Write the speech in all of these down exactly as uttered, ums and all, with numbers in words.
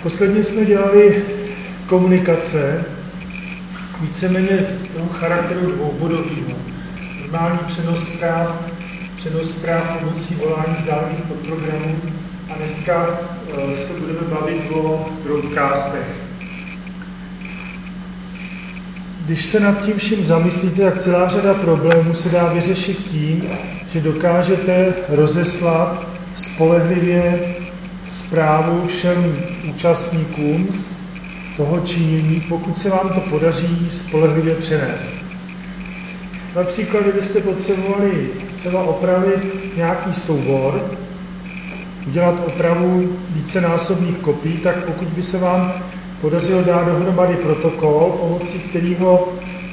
Posledně jsme dělali komunikace, víceméně toho charakteru dvoubodového. Normální přenos zpráv, přenos zpráv pomocí volání vzdálených podprogramů a dneska uh, se budeme bavit o broadcastech. Když se nad tím vším zamyslíte, tak celá řada problémů se dá vyřešit tím, že dokážete rozeslat spolehlivě zprávu všem účastníkům toho činění, pokud se vám to podaří spolehlivě přenést. Například, kdybyste potřebovali třeba opravit nějaký soubor, udělat opravu vícenásobných kopií, tak pokud by se vám podařilo dát dohromady protokol, pomocí kterého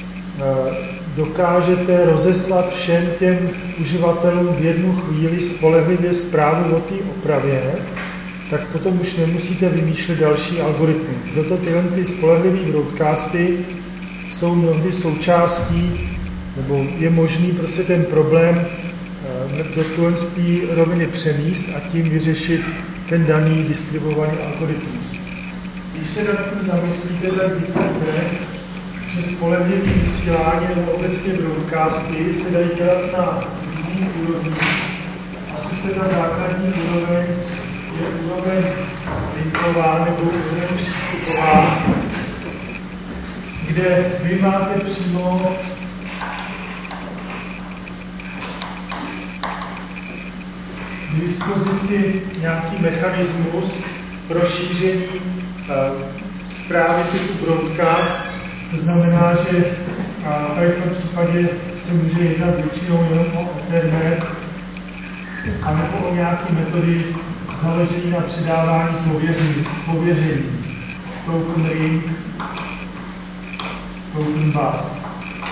dokážete rozeslat všem těm uživatelům v jednu chvíli spolehlivě zprávu o té opravě, tak potom už nemusíte vymýšlet další algoritmy. Proto tyhle ty spolehlivé broadcasty jsou mnohdy součástí, nebo je možný prostě ten problém do téhle roviny přenést a tím vyřešit ten daný distribuovaný algoritmus. Když se nad tím zamyslíte, tak zjistíte, že spolehlivé vysílání nebo obecně broadcasty se dají dělat na různých úrovních. A sice ta základní úroveň je úroveň linková nebo úroveň přístupová, kde vy máte přímo k dispozici nějaký mechanismus pro šíření uh, zprávy typu broadcast. To znamená, že uh, tady v tom případě se může jednat většinou jenom o Ethernet anebo o nějaké metody založené na předávání pověření. pověření. Token ring, token bus.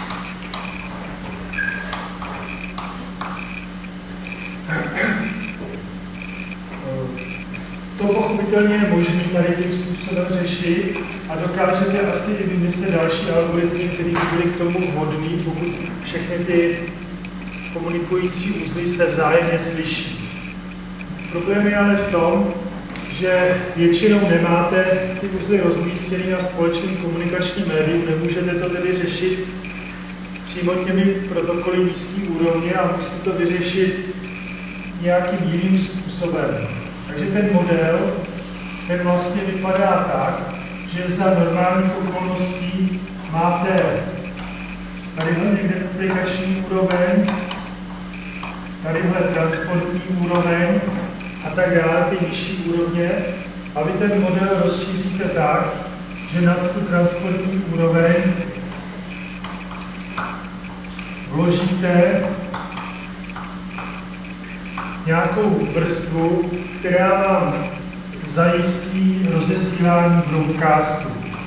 To pochopitelně je možné tady tím způsobem řešit a dokážete asi i vymyslet další algoritmy, které by byly k tomu vhodné, pokud všechny ty komunikující uzly se vzájemně slyší. Problém je ale v tom, že většinou nemáte ty uzly rozmístěny na společném komunikačním médiu, nemůžete to tedy řešit přímo těmi protokoly místní úrovně a musíte to vyřešit nějakým jiným způsobem. Takže ten model, ten vlastně vypadá tak, že za normálních okolností máte tadyhle někde aplikační úroveň, tadyhle transportní úroveň a tak dále, ty nižší úrovně, a vy ten model rozšíříte tak, že nad tu transportní úroveň vložíte nějakou vrstvu, která vám zajistí rozesílání broadcastu.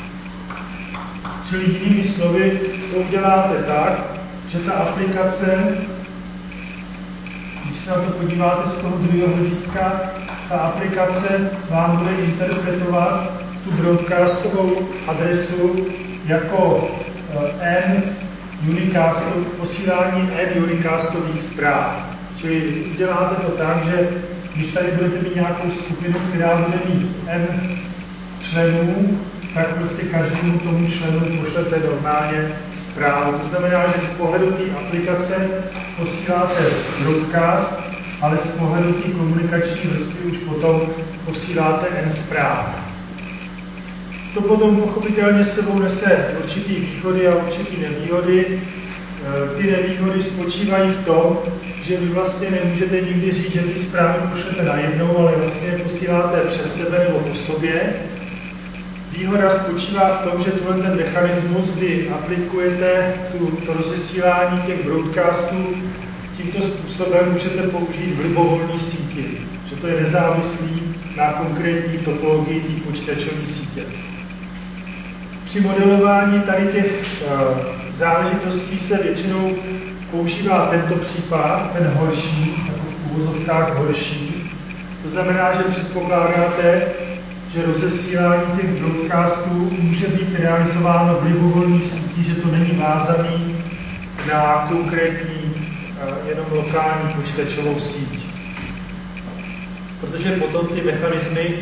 Čili jinými slovy, to uděláte tak, že ta aplikace, když se na to podíváte z toho druhého hlediska, ta aplikace vám bude interpretovat tu broadcastovou adresu jako n unicast, posílání n unicastových zpráv. Čili uděláte to tak, že když tady budete mít nějakou skupinu, která bude mít n členů, tak prostě každému tomu členu pošlete normálně zprávu. To znamená, že z pohledu té aplikace posíláte broadcast, ale z pohledu té komunikační vrstvy už potom posíláte n zpráv. To potom pochopitelně sebou nese určitý výhody a určitý nevýhody. Ty nevýhody spočívají v tom, že vy vlastně nemůžete nikdy říct, že ty zprávy pošlete najednou, ale vlastně je posíláte přes sebe nebo po sobě. Výhoda spočívá v tom, že tuhle ten mechanismus, kdy aplikujete tu, to rozesílání těch broadcastů, tímto způsobem můžete použít v libovolné síti, že to je nezávislý na konkrétní topologii té počítačové sítě. Při modelování tady těch uh, záležitostí se většinou používá tento případ, ten horší, jako v uvozovkách horší. To znamená, že předpokládáte, že rozesílání těch broadcastů může být realizováno v libovolné síti, že to není vázaný na konkrétní, jenom lokální počítačovou síť. Protože potom ty mechanismy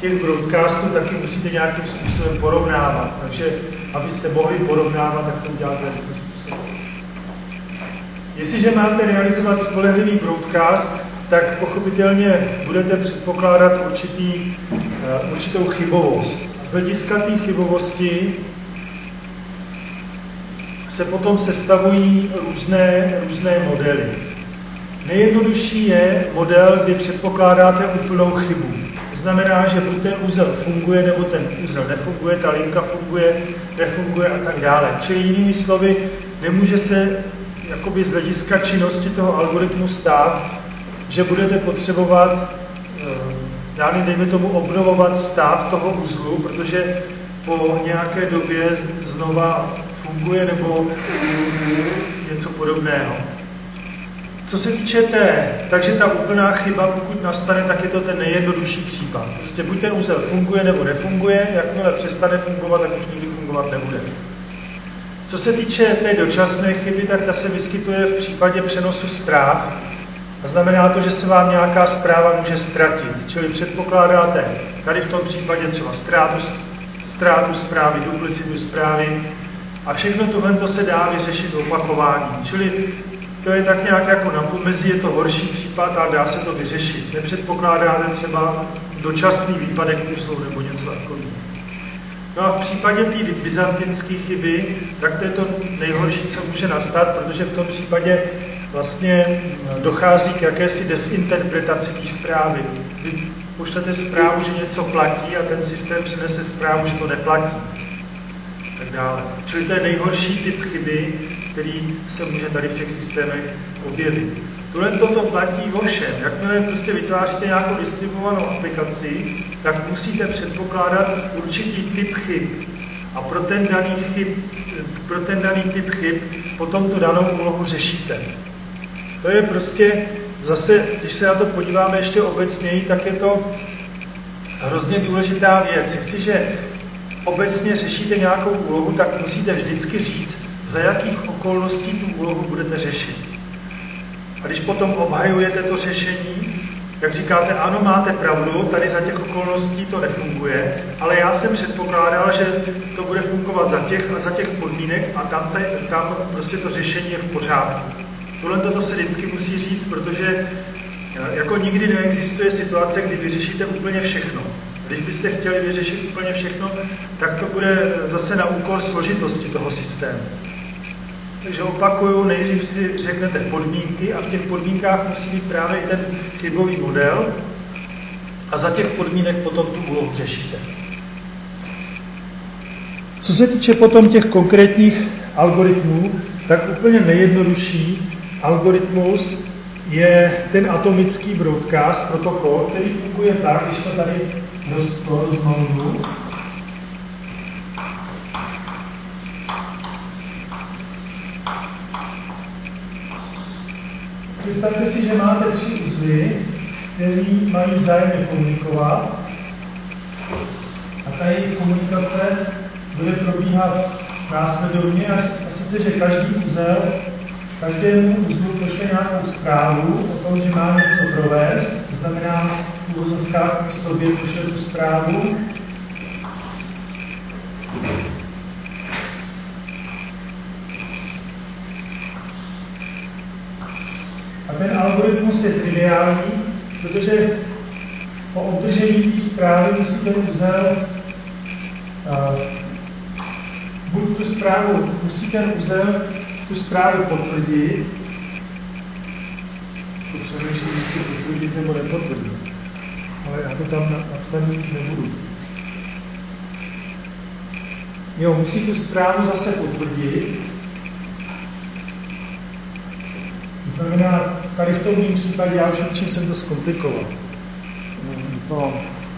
těch broadcastů taky musíte nějakým způsobem porovnávat. Takže abyste mohli porovnávat, tak to uděláte takovým způsobem. Jestliže máte realizovat spolehlivý broadcast, tak pochopitelně budete předpokládat určitý, určitou chybovost. A z hlediska té chybovosti se potom sestavují různé, různé modely. Nejjednodušší je model, kdy předpokládáte úplnou chybu. To znamená, že buď ten úzel funguje, nebo ten úzel nefunguje, ta linka funguje, nefunguje a tak dále. Čili jinými slovy, nemůže se jakoby z hlediska činnosti toho algoritmu stát, že budete potřebovat, dále dejme tomu, obnovovat stav toho uzlu, protože po nějaké době znova funguje nebo něco podobného. Co se týče té, takže ta úplná chyba, pokud nastane, tak je to ten nejjednodušší případ. Prostě buď ten úzel funguje nebo nefunguje, jakmile přestane fungovat, tak už nikdy fungovat nebude. Co se týče té dočasné chyby, tak ta se vyskytuje v případě přenosu zpráv. A znamená to, že se vám nějaká zpráva může ztratit. Čili předpokládáte tady v tom případě třeba ztrátu, ztrátu zprávy, duplicitu zprávy a všechno tohle se dá vyřešit opakováním. Čili to je tak nějak jako na pomezí, je to horší případ, ale dá se to vyřešit. Nepředpokládáte třeba dočasný výpadek úzlu nebo něco takového. No a v případě té byzantinské chyby, tak to je to nejhorší, co může nastat, protože v tom případě vlastně dochází k jakési desinterpretaci té zprávy. Vy pošlete zprávu, že něco platí a ten systém přinese zprávu, že to neplatí. Tak dále. Čili to je nejhorší typ chyby, který se může tady v těch systémech objevit. Tohle toto platí o všem. Jakmile prostě vytváříte nějakou distribuovanou aplikaci, tak musíte předpokládat určitý typ chyb. A pro ten daný, chyb, pro ten daný typ chyb potom tu danou úlohu řešíte. To je prostě zase, když se na to podíváme ještě obecněji, tak je to hrozně důležitá věc. Jestliže obecně řešíte nějakou úlohu, tak musíte vždycky říct, za jakých okolností tu úlohu budete řešit. A když potom obhajujete to řešení, tak říkáte, ano, máte pravdu, tady za těch okolností to nefunguje, ale já jsem předpokládal, že to bude fungovat za těch a za těch podmínek a tam, tam prostě to řešení je v pořádku. Tohle toto se vždycky musí říct, protože jako nikdy neexistuje situace, kdy vyřešíte úplně všechno. Když byste chtěli vyřešit úplně všechno, tak to bude zase na úkor složitosti toho systému. Takže opakuju, nejdřív si řeknete podmínky a v těch podmínkách musí být právě i ten chybový model a za těch podmínek potom tu úlohu řešíte. Co se týče potom těch konkrétních algoritmů, tak úplně nejjednodušší algoritmus je ten atomický broadcast protokol, který funguje tak, když to tady rozmluvnu. Představte si, že máte tři uzly, kteří mají vzájemně komunikovat a ta jejich komunikace bude probíhat následovně, a sice, že každý uzel každému uzlu pošle nějakou zprávu o tom, že má něco provést, to znamená v uvozovkách k sobě pošle tu zprávu. A ten algoritmus je triviální, protože po obdržení té zprávy musí ten uzel uh, buď tu zprávu, musí ten uzel tu zprávu potvrdit, to přemýšlím, jestli potvrdit nebo nepotvrdit, ale já to tam napsaný nebudu. Jo, musí tu zprávu zase potvrdit. To znamená, tady v tom mým případě, já už určitě jsem to zkomplikoval. No.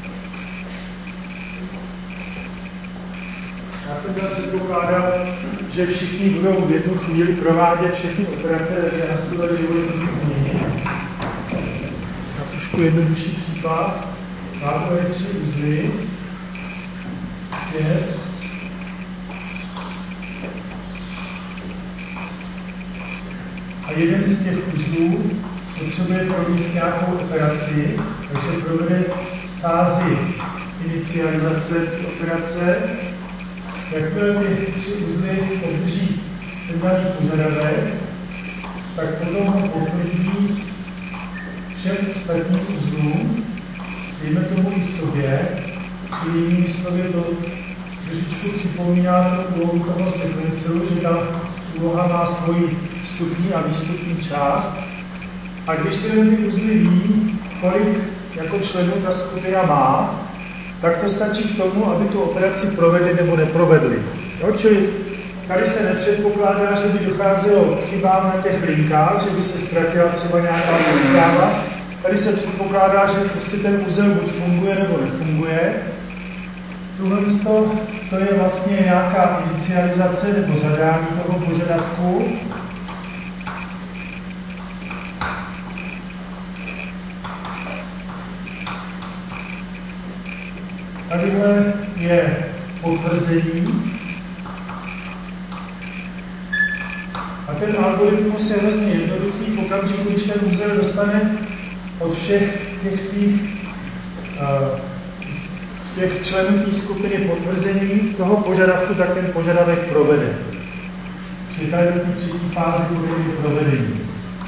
Já jsem tam předpokládal, že všichni budou v jednu chvíli provádět všechny operace, takže já si to tady dovolím změnit. Na trošku jednodušší případ. Máme tady tři uzly. Pět. A jeden z těch uzlů potřebuje provést nějakou operaci, takže provede fázi inicializace té operace. Jakmile ty tři uzly obdrží ten daný požadavek, tak potom ho potvrdí všem ostatním uzlům, dejme tomu i sobě, čili jinými slovy to trošičku připomíná tu úlohu toho sekvenceru, že ta úloha má svoji vstupní a výstupní část. A když ty uzly ví, kolik jako členů ta skupina má, tak to stačí k tomu, aby tu operaci provedli nebo neprovedli. Jo? Čili tady se nepředpokládá, že by docházelo k chybám na těch linkách, že by se ztratila třeba nějaká zpráva. Tady se předpokládá, že prostě ten uzel buď funguje nebo nefunguje. Tohle to je vlastně nějaká inicializace nebo zadání toho požadavku. Tadyhle je potvrzení. A ten algoritmus je hrozně jednoduchý v okamžiku, když ten uzel dostane od všech těch svých uh, těch členů té skupiny potvrzení toho požadavku, tak ten požadavek provede. Čili tady do té třetí fáze bude provedení.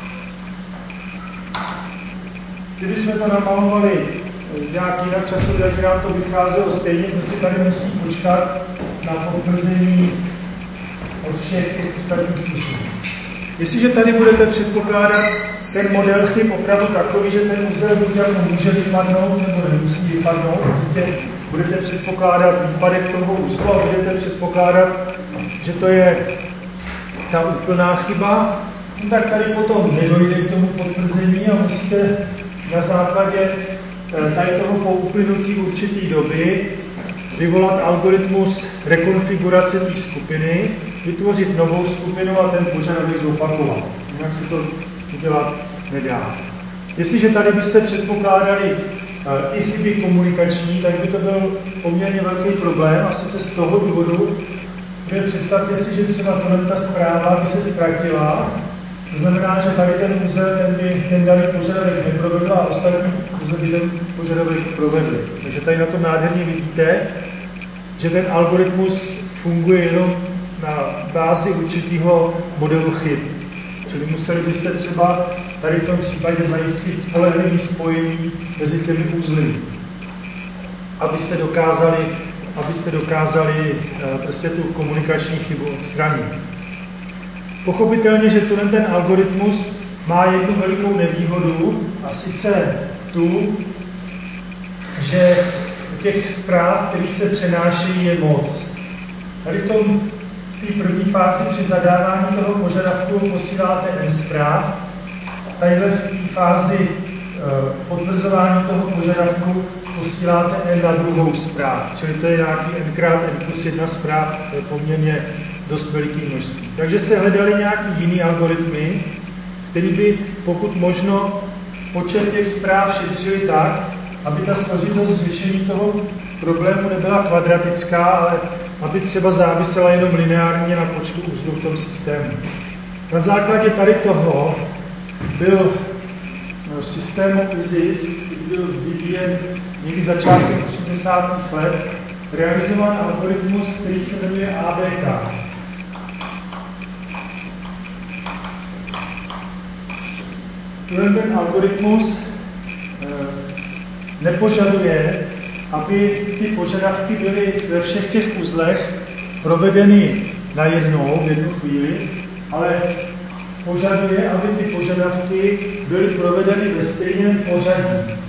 Když jsme to namalovali nějak jinak časově, takže nám to vycházelo stejně, prostě tady musí počkat na potvrzení od všech těch ostatních kusů. Jestliže tady budete předpokládat ten model chyb opravdu takový, že ten uzel buď jako může vypadnout, nebo nemusí vypadnout, prostě budete předpokládat výpadek toho uzlu a budete předpokládat, že to je ta úplná chyba, no tak tady potom nedojde k tomu potvrzení a musíte na základě tady toho po uplynutí určitý doby vyvolat algoritmus rekonfigurace té skupiny, vytvořit novou skupinu a ten požadavek zopakovat. Jinak se to udělat nedá. Jestliže tady byste předpokládali uh, i chyby komunikační, tak by to byl poměrně velký problém a sice z toho důvodu, že představte si, že třeba ta zpráva by se ztratila, to znamená, že tady ten uzel, ten by ten daný požadavek neprovedl a ostatní uzly by ten požadavek provedli. Takže tady na to nádherně vidíte, že ten algoritmus funguje jenom na bázi určitého modelu chyb. Čili museli byste třeba tady v tom případě zajistit spolehlivý spojení mezi těmi uzly, abyste dokázali, abyste dokázali prostě tu komunikační chybu odstranit. Pochopitelně, že ten algoritmus má jednu velikou nevýhodu, a sice tu, že těch zpráv, které se přenášejí, je moc. Tady v tom té první fázi při zadávání toho požadavku posíláte n zpráv. Tadyhle v té fázi e, potvrzování toho požadavku posíláte n na druhou zpráv. Čili to je nějaký n krát n plus jedna zpráv, to je poměrně dost veliký množství. Takže se hledaly nějaký jiný algoritmy, který by pokud možno počet těch zpráv šetřili tak, aby ta složitost řešení toho problému nebyla kvadratická, ale aby třeba závisela jenom lineárně na počtu uzlů v tom systému. Na základě tady toho byl systém I S I S, který byl vyvíjen někdy začátkem osmdesátých let, realizován algoritmus, který se jmenuje A B K. Ten algoritmus nepožaduje, aby ty požadavky byly ve všech těch uzlech provedeny najednou v jednu chvíli, ale požaduje, aby ty požadavky byly provedeny ve stejném pořadí.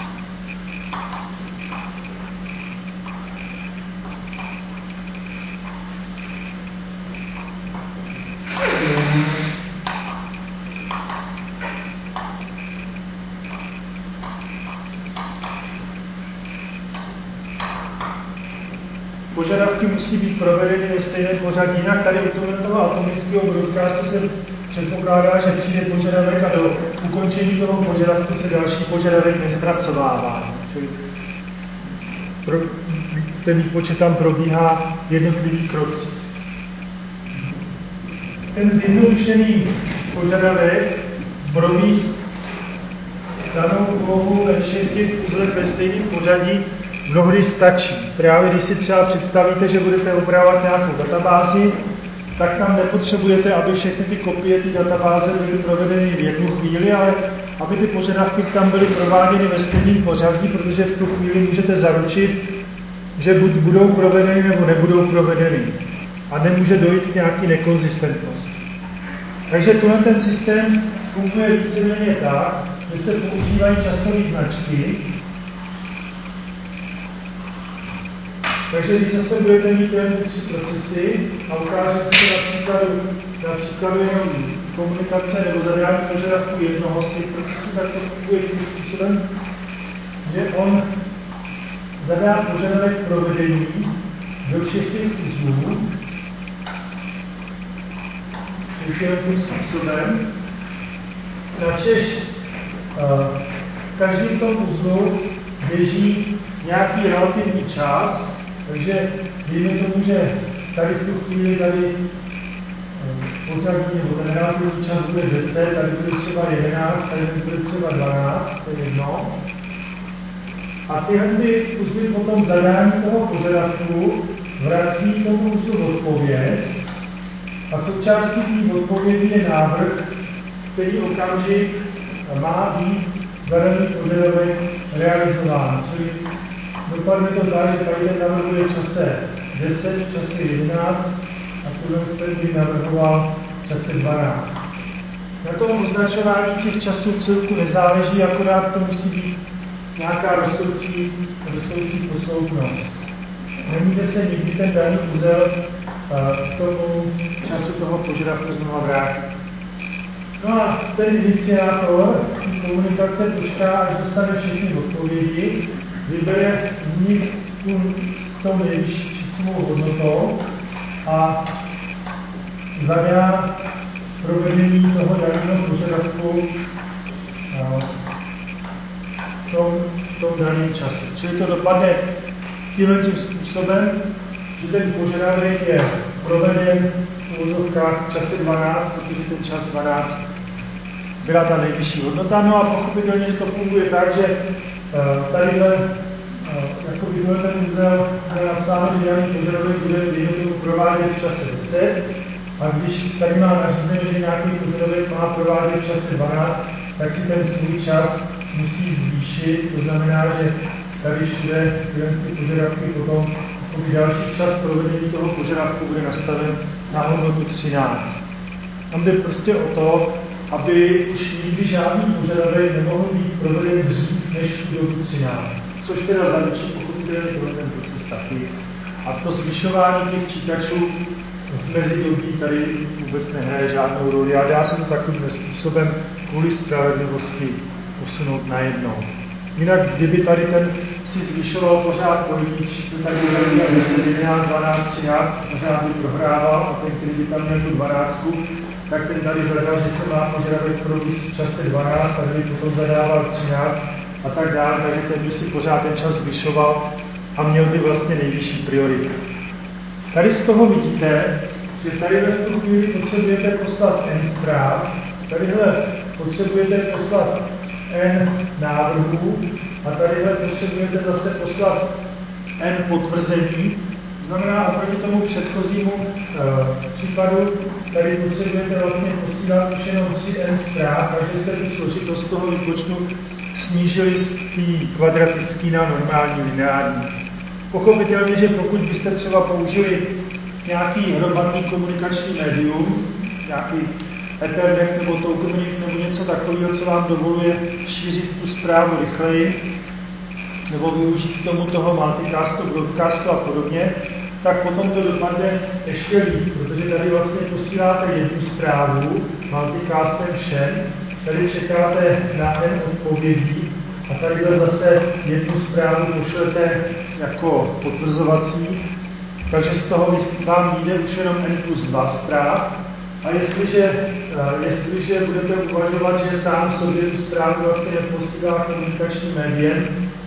Požadavky musí být provedeny ve stejném pořadí, jinak tady u toho atomického broadcastu se předpokládá, že přijde požadavek a do ukončení toho požadavku se další požadavek nezpracovává. Čili pro, ten výpočet tam probíhá v jednotlivých krocích. Ten zjednodušený požadavek provést danou úlohu ve všech těch uzlech ve stejném pořadí mnohdy stačí. Právě když si třeba představíte, že budete upravovat nějakou databázi, tak tam nepotřebujete, aby všechny ty kopie ty databáze byly provedeny v jednu chvíli, ale aby ty požadavky tam byly prováděny ve stejném pořadí, protože v tu chvíli můžete zaručit, že buď budou provedeny nebo nebudou provedeny. A nemůže dojít k nějaký nekonzistentnosti. Takže tenhle ten systém funguje víceméně tak, že se používají časové značky. Takže když zase budete mít jen tři procesy a ukáže se například, například jenom komunikace nebo zadání požadavku jednoho z těch procesů, tak to funguje tím způsobem, že on zadá požadavek provedení do všech těch uzlů, tím způsobem, načež uh, v každém tom uzlu běží nějaký relativní čas, takže dejme tomu, že tady v tu chvíli tady uh, pořadí, nebo ten relativní čas bude deset, tady bude třeba jedenáct, tady bude třeba dvanáct, to je jedno. A tyhle ty uzly potom zadání toho požadavku vrací tomu uzlu odpověď, a součástí té odpovědi je návrh, který okamžik má být zadaný požadavek realizován. Čili dopadne to tak, že tady ten navrhuje v čase deset, v čase jedenáct a tohle by navrhoval v čase dvanáct. Na tom označování těch časů v celku nezáleží, akorát to musí být nějaká rostoucí, rostoucí posloupnost. Nemůže se nikdy ten daný uzel k tomu času toho požadavku znovu vrátit. No a ten iniciátor komunikace počká, až dostane všechny odpovědi, vybere z nich tu, tou nejvyšší číslovou hodnotou a zadá provedení toho daného požadavku v tom, tom daném čase. Čili to dopadne tímhle tím způsobem, že ten požadavek je proveden v úvodovkách v čase dvanáct, protože ten čas dvanáct byla ta nejvyšší hodnota. No a pochopitelně, že to funguje tak, že uh, tadyhle, uh, jako by byl ten uzel, je napsáno, že daný požadavek bude jednotlivu provádět v čase deset, a když tady má nařízení, že nějaký požadavek má provádět v čase dvanáct, tak si ten svůj čas musí zvýšit, to znamená, že tady všude ty požadavky potom další čas provedení toho požadavku bude nastaven na hodnotu třináct. Tam jde prostě o to, aby už nikdy žádný požadavek nemohl být proveden dřív než v dobu třináct. Což teda zaručí pochopitelně pro ten proces taky. A to zvyšování těch čítačů v mezidobí tady vůbec nehraje žádnou roli a dá se to takovým způsobem kvůli spravedlivosti posunout najednou. Jinak, kdyby tady ten si zvyšoval pořád políč, co tady bude deset, jedenáct, dvanáct, třináct, pořád by prohrával a ten, který by tam měl tu dvanáctku, tak ten tady zadal, že se má požadavek provést v čase dvanáct, tady by potom zadával třináct a tak dále, takže ten by si pořád ten čas zvyšoval a měl by vlastně nejvyšší prioritu. Tady z toho vidíte, že tady v tu chvíli potřebujete poslat n zpráv, tadyhle potřebujete poslat n návrhů a tadyhle potřebujete zase poslat n potvrzení. To znamená, oproti tomu předchozímu e, případu, tady potřebujete vlastně posílat už jenom tři n zpráv, takže jste tu složitost toho výpočtu snížili z té kvadratické na normální lineární. Pochopitelně, že pokud byste třeba použili nějaký hromadný komunikační médium, nějaký Ethernet nebo tokenik nebo něco takového, co vám dovoluje šířit tu zprávu rychleji, nebo využít k tomu toho multicastu, broadcastu a podobně, tak potom to dopadne ještě líp, protože tady vlastně posíláte jednu zprávu multicastem všem, tady čekáte na n odpovědí a tady zase jednu zprávu pošlete jako potvrzovací, takže z toho vám vyjde už jenom n plus dva zpráv. A jestliže, jestliže budete uvažovat, že sám sobě tu zprávu vlastně neposílá komunikačním médiem,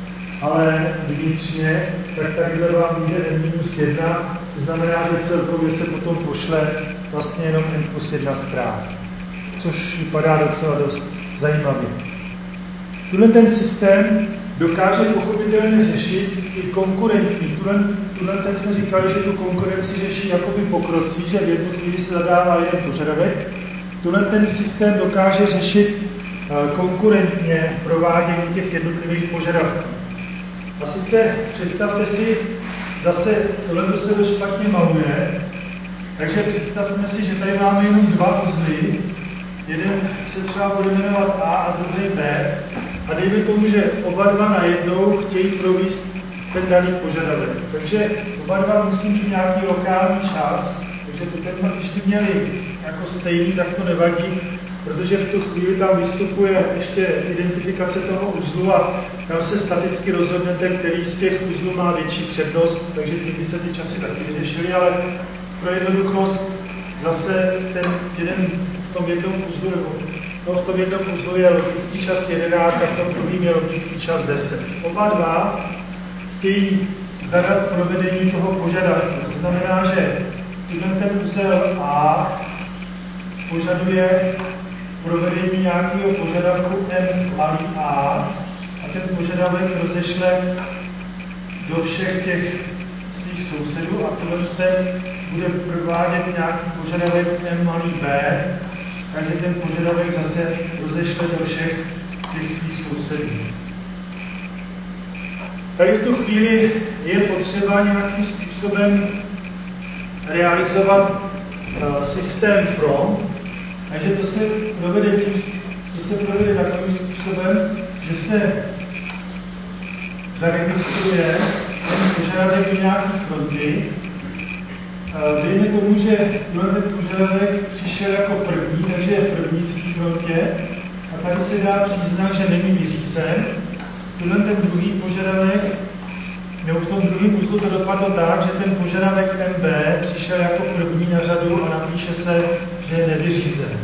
ale vnitřně, tak tadyhle vám vyjde n minus jedna, to znamená, že celkově se potom pošle vlastně jenom n plus jedna zpráv, což vypadá docela dost zajímavě. Tuhle ten systém dokáže pochopitelně řešit ty konkurentní, tuhle, tuhle teď jsme říkali, že tu konkurenci řeší jakoby po krocích, že v jednu chvíli se zadává jeden požadavek. Tuhle ten systém dokáže řešit konkurentně provádění těch jednotlivých požadavků. A sice představte si, zase tohle se to špatně maluje, takže představme si, že tady máme jenom dva uzly, jeden se třeba bude jmenovat A a druhý B, a dejme tomu, že oba dva najednou chtějí provést ten daný požadavek. Takže oba dva musí mít nějaký lokální čas, takže pokud když měli jako stejný, tak to nevadí, protože v tu chvíli tam vystupuje ještě identifikace toho uzlu a tam se staticky rozhodnete, který z těch uzlů má větší přednost, takže tím by se ty časy taky vyřešily, ale pro jednoduchost zase ten jeden v tom jednom uzlu, nebo no, v tom jednom uzlu je logický čas jedenáct a v tom druhým je logický čas deset. Oba dva chtějí zadat provedení toho požadavku. To znamená, že ten uzel A požaduje provedení nějakého požadavku M malý a a ten požadavek rozešle do všech těch svých sousedů a tohle se bude provádět nějaký požadavek M malý b, takže ten požadavek zase rozešle do všech těch svých sousedů. Tady v tu chvíli je potřeba nějakým způsobem realizovat uh, systém from, takže to se provede tím, to se provede takovým způsobem, že se zaregistruje ten požadavek do nějaké fronty. Uh, dejme tomu, že ten požadavek přišel jako první, takže je první v té frontě a tady se dá příznak, že není vyřízen. Tenhle ten druhý požadavek, nebo v tom druhém uzlu to dopadlo tak, že ten požadavek M B přišel jako první na řadu a napíše se, že je nevyřízen.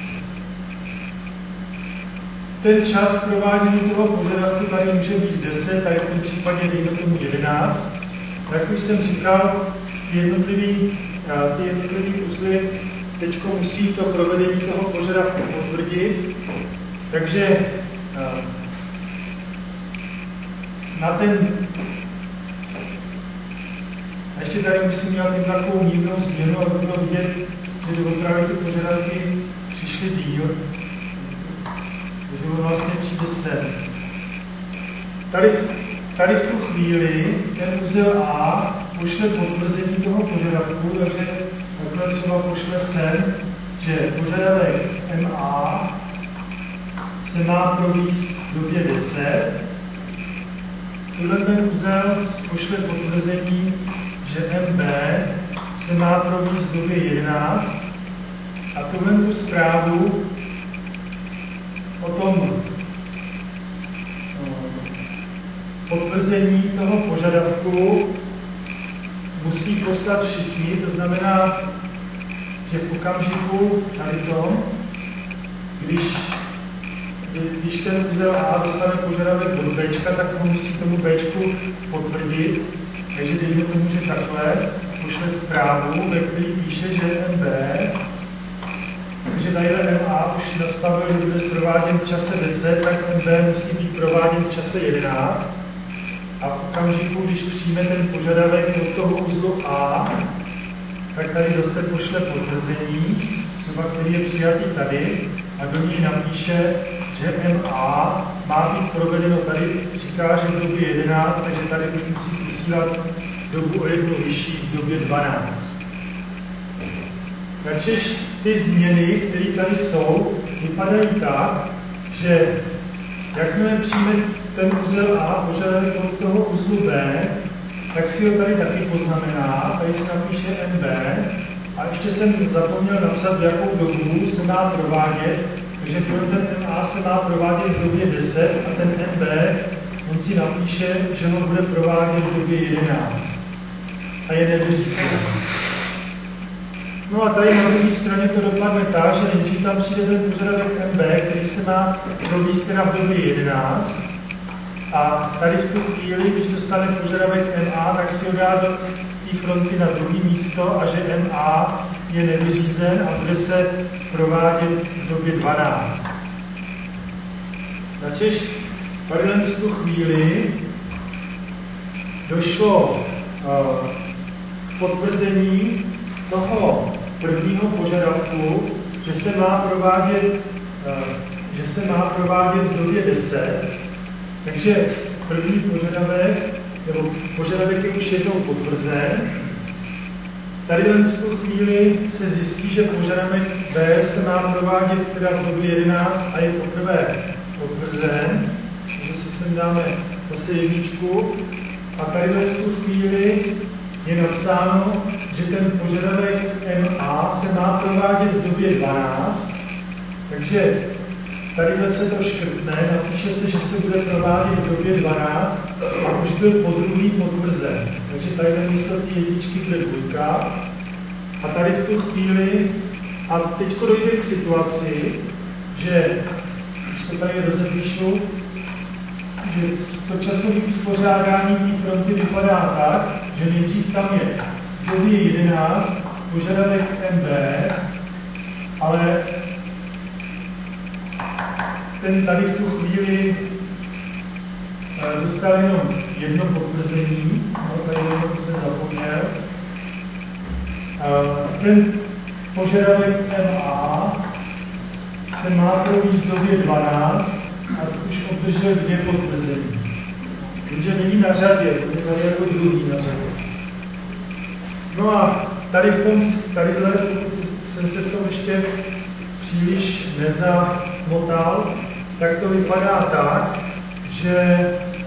Ten čas provádění toho požadavku tady může být deset, tady v tom případě dejme tomu jedenáct. Jak už jsem říkal, ty jednotlivý, ty jednotlivý uzly teď musí to provedení toho požadavku potvrdit, takže na ten, a ještě tady musím dělat jen takovou mírnou změnu, aby bylo vidět, že doopravdy ty požadavky přišly díl, takže on vlastně přijde sem. Tady, tady v tu chvíli ten uzel A pošle potvrzení toho požadavku, takže takhle třeba pošle sem, že požadavek M A se má provést v době deset. Tohle ten uzel pošle potvrzení, že M B se má provést v době jedenáct a tuhle tu zprávu o tom potvrzení toho požadavku musí poslat všichni, to znamená, že v okamžiku tady tom, když Když ten uzel A dostane požadavek od B, tak ho musí tomu B potvrdit. Takže dejme tomu, že takhle pošle zprávu, ve který píše, že M B, takže tady M A už nastavil, že bude prováděn v čase deset, tak M B musí být prováděn v čase jedenáct. A v okamžiku, když přijme ten požadavek od toho uzlu A, tak tady zase pošle potvrzení, třeba který je přijatý tady, a do něj napíše, že M A má být provedeno tady, říká, že v době jedenáct, takže tady už musí posílat dobu o jednu vyšší v době dvanáct. Takže ty změny, které tady jsou, vypadají tak, že jakmile přijme ten uzel A požadavek od toho uzlu B, tak si ho tady taky poznamená, tady se napíše M B, a ještě jsem zapomněl napsat, v jakou dobu se má provádět, takže ten M A se má provádět v době deset a ten M B, on si napíše, že ho bude provádět v době jedenáct. A je nevyřízený. No a tady na druhé straně to dopadne tak, že nejdřív tam přijde ten požadavek M B, který se má provést teda v době jedenáct. A tady v tu chvíli, když dostane požadavek M A, tak si ho dá do té fronty na druhé místo a že M A je nevyřízen a bude se provádět v době dvanáct. Načež tady v tu chvíli došlo uh, k potvrzení toho prvního požadavku, že se má provádět, uh, že se má provádět v době deset, takže první požadavek, nebo požadavek je už jednou potvrzen. Tady v tu chvíli se zjistí, že požadavek B se má provádět teda v době jedenáct a je poprvé potvrzen. Takže si sem dáme zase jedničku. A tady v tu chvíli je napsáno, že ten požadavek M A se má provádět v době dvanáct. Takže tady se to škrtne, napíše se, že se bude provádět v době dvanáct a už byl podruhý potvrzen. Takže tady místo té jedničky bude dvojka. A tady v tu chvíli, a teď dojde k situaci, že, když to tady rozepíšu, že to časové uspořádání té fronty vypadá tak, že nejdřív tam je v době jedenáct požadavek M B, ale ten tady v tu chvíli uh, dostal jenom jedno potvrzení, no, tady jedno jsem zapomněl. Uh, ten požadavek M A se má provést v době dvanáct a už obdržel dvě potvrzení. Takže není na řadě, protože tady jako druhý na řadě. No a tady v tom, tadyhle, jsem se v tom ještě příliš nezamotal, tak to vypadá tak, že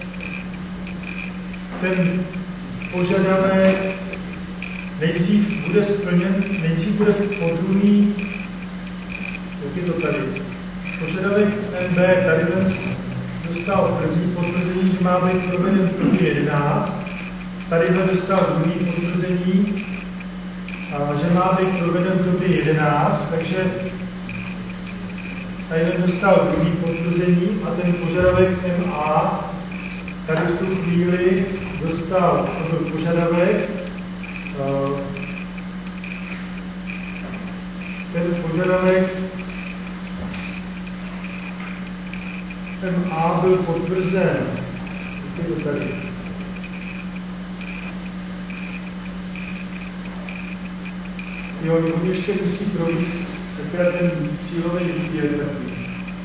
ten požadavek nejdřív bude splněn, nejdřív bude podruhý, jak je to tady, požadavek M B tady dnes dostal první potvrzení, že má být proveden v době jedenáct, tady dostal druhý potvrzení, že má být proveden v době jedenáct, takže tady dostal druhý potvrzení a ten požadavek M A tady v tu chvíli dostal požadavek, ten požadavek M A byl potvrzen, jak je to tady? Jo, on ještě musí projít sakra ten cílový výběr takový.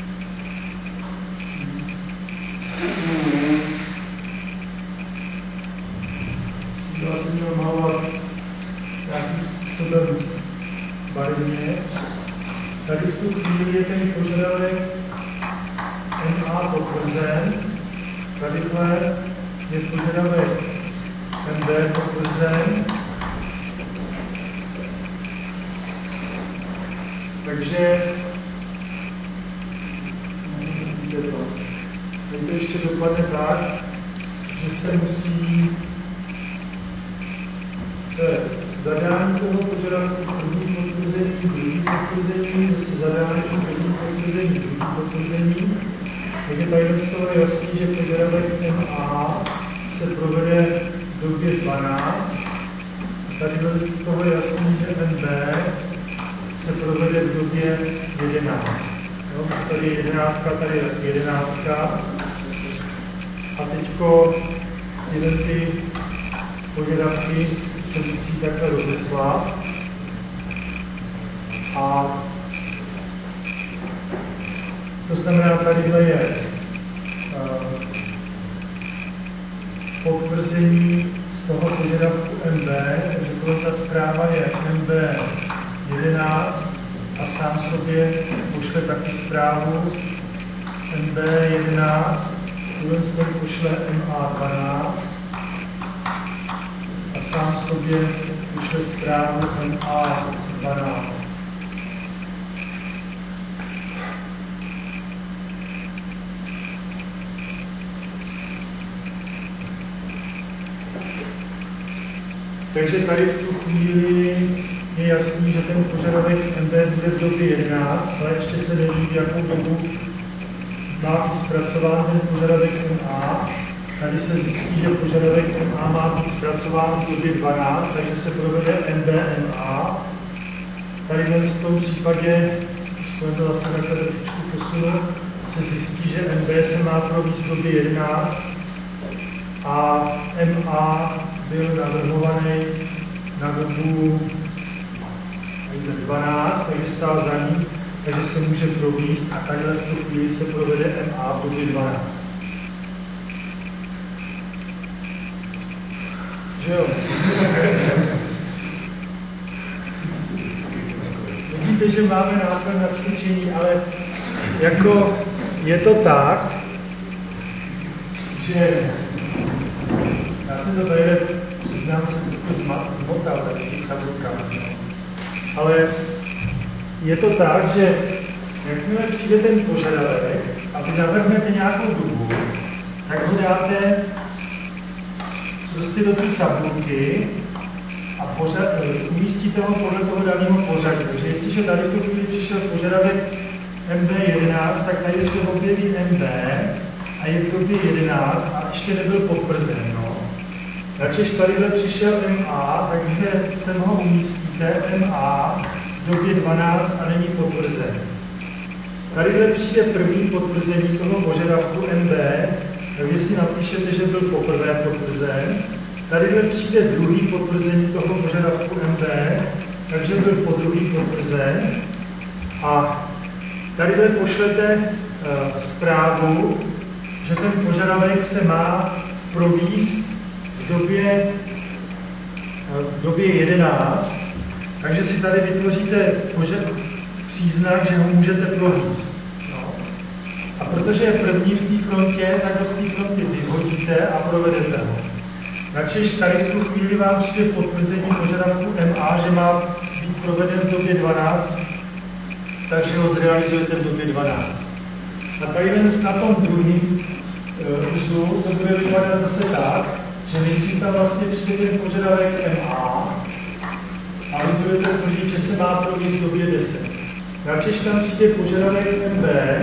Já jsem měl malovat nějakým způsobem barevně. Tady v tu chvíli je ten požadavek M A potvrzen. Tadyhle je požadavek M B potvrzen. Takže vidíte to. Tady to ještě dopadne tak, že se musí to je zadání toho požadavku, první potvrzení, druhý potvrzení, zase zadání první potvrzení, druhý potvrzení. Takže tady z toho je jasný, že požadavek M A se provede v době dvanáct. Tady z toho je jasný, že M B se provede v době jedenáct. Jo, tady je jedenáctka, tady je jedenáctka. A teďko tyhle ty požadavky se musí takhle rozeslat. A to znamená, tadyhle je uh, potvrzení toho požadavku M B, takže ta zpráva je M B jedenáct a sám sobě pošle taky zprávu M B jedenáct, tuhle pošle M A dvanáct a sám sobě pošle zprávu M A dvanáct. Takže tady v tu chvíli je jasný, že ten požadavek M B bude v době jedenáct, ale ještě se neví, v jakou dobu má být zpracován ten požadavek M A. Tady se zjistí, že požadavek M A má být zpracován v době dvanáct, takže se provede M B M A. Tady v tom případě, když to zase takhle trošičku posunu, se zjistí, že M B se má provést v době jedenáct, a M A byl navrhovaný na dobu dvanáct, takže stál za ní, takže se může províst a takhle v tu chvíli se provede M A v době dvanáct. Že jo? Vidíte, že máme náklad na cvičení, ale jako je to tak, že já jsem to tady, přiznám se, trochu zmotal tady v tabulkách. Ale je to tak, že jakmile přijde ten požadavek a vy navrhnete nějakou dobu, tak ho dáte prostě do té tabulky a pořad, umístíte ho podle toho daného pořadu. Takže jestliže tady v tu chvíli přišel požadavek M B jedenáct, tak tady se objeví M B a je v době jedenáct a ještě nebyl potvrzen. No. Načež tadyhle přišel M A, takže sem ho umístíte M A v době dvanáct a není potvrzen. Tadyhle přijde první potvrzení toho požadavku M B, takže si napíšete, že byl poprvé potvrzen. Tadyhle přijde druhý potvrzení toho požadavku M B, takže byl podruhý potvrzen. A tadyhle pošlete uh, zprávu, že ten požadavek se má províst v době, uh, v době jedenáct, takže si tady vytvoříte požad, příznak, že ho můžete províst. No. A protože je první v té frontě, tak ho z té fronty vyhodíte a provedete ho. Načež tady v tu chvíli vám přijde potvrzení požadavku M A, že má být proveden v době dvanáct, takže ho zrealizujete v době dvanáct. A tady na tom druhém uh, uzlu to bude vypadat zase tak, že nejdřív tam vlastně přijde ten požadavek M A a vy budete tvrdit, že se má provést v době deset. Načež tam přijde požadavek M B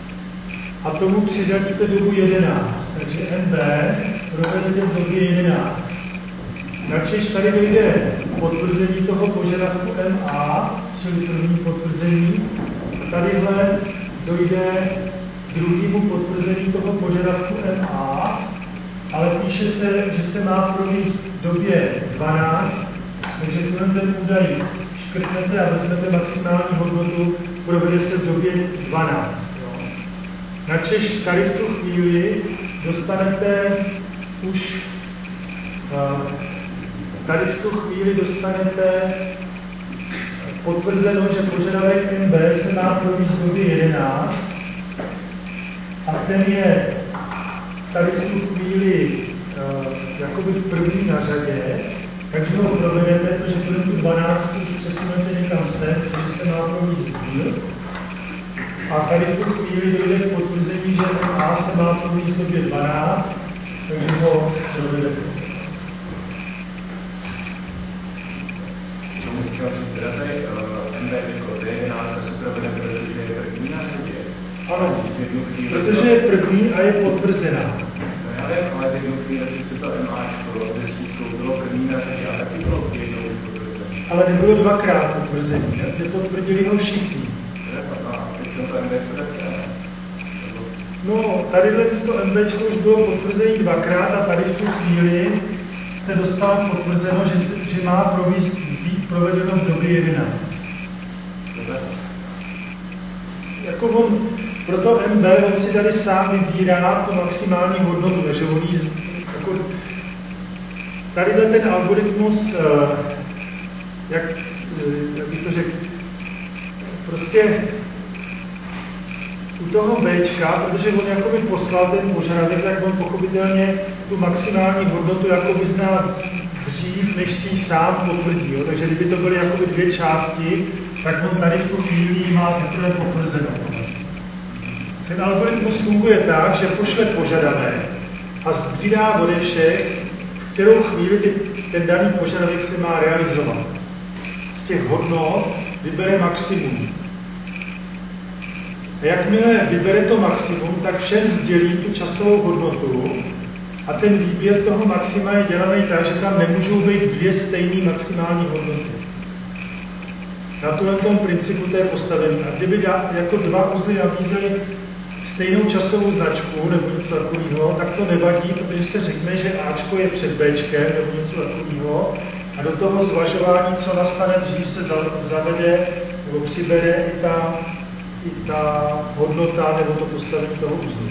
a tomu přiřadíte dobu jedenáct. Takže M B provedete v době jedenáct. Načež tady dojde potvrzení toho požadavku M A, čili první potvrzení, a tadyhle dojde druhému potvrzení toho požadavku M A, ale píše se, že se má provést v době dvanáct, takže ten údaj škrtnete a vezmete maximální hodnotu, provede se v době dvanáct. Jo. Načež tady v tu chvíli dostanete už tady v tu chvíli dostanete potvrzeno, že požadavek M B se má provést v době jedenáct a ten je tady v tu chvíli uh, jakoby první na řadě, takže ho provedete, protože pro tu dvanáct už přesunete někam sem, protože se má provést díl. A tady v tu chvíli dojde k potvrzení, že M A se má provést v době dvanáct, takže ho provedete. Čemu říkal, že teda tady uh, MBčko, to je jedenáct, se provede, protože je první na řadě. Ano, protože je první a je potvrzená. No já vím, ale v jednu chvíli přece to MAčko s desítkou bylo první na řadě a taky bylo jednou už potvrzené. Ale nebylo dvakrát potvrzení, ne? Potvrdili ho všichni. A teď to MBčko taky ne. No, tadyhle to MBčko už bylo potvrzení dvakrát a tady v tu chvíli jste dostal potvrzeno, že, se, že má provést být provedeno v době jedenáct. Jako on, proto M B, on si tady sám vybírá tu maximální hodnotu, takže on jí, jako, tadyhle ten algoritmus, jak, jak bych to řekl, prostě u toho Bčka, protože on jakoby poslal ten požadavek, tak on pochopitelně tu maximální hodnotu jakoby zná dřív, než si ji sám potvrdí. Jo? Takže kdyby to byly jakoby dvě části, tak on tady v tu chvíli má teprve potvrzenou. Ten algoritmus funguje tak, že pošle požadavek a sbírá ode všech, v kterou chvíli ty, ten daný požadavek se má realizovat. Z těch hodnot vybere maximum. A jakmile vybere to maximum, tak všem sdělí tu časovou hodnotu a ten výběr toho maxima je dělaný tak, že tam nemůžou být dvě stejné maximální hodnoty. Na tomhle tom principu to je postavený. A kdyby dá, jako dva uzly nabízely stejnou časovou značku nebo něco takového, tak to nevadí, protože se řekne, že Ačko je před Bčkem nebo něco takového a do toho zvažování, co nastane, dřív se zavede nebo přibere i ta, i ta hodnota nebo to postavení toho uzlu.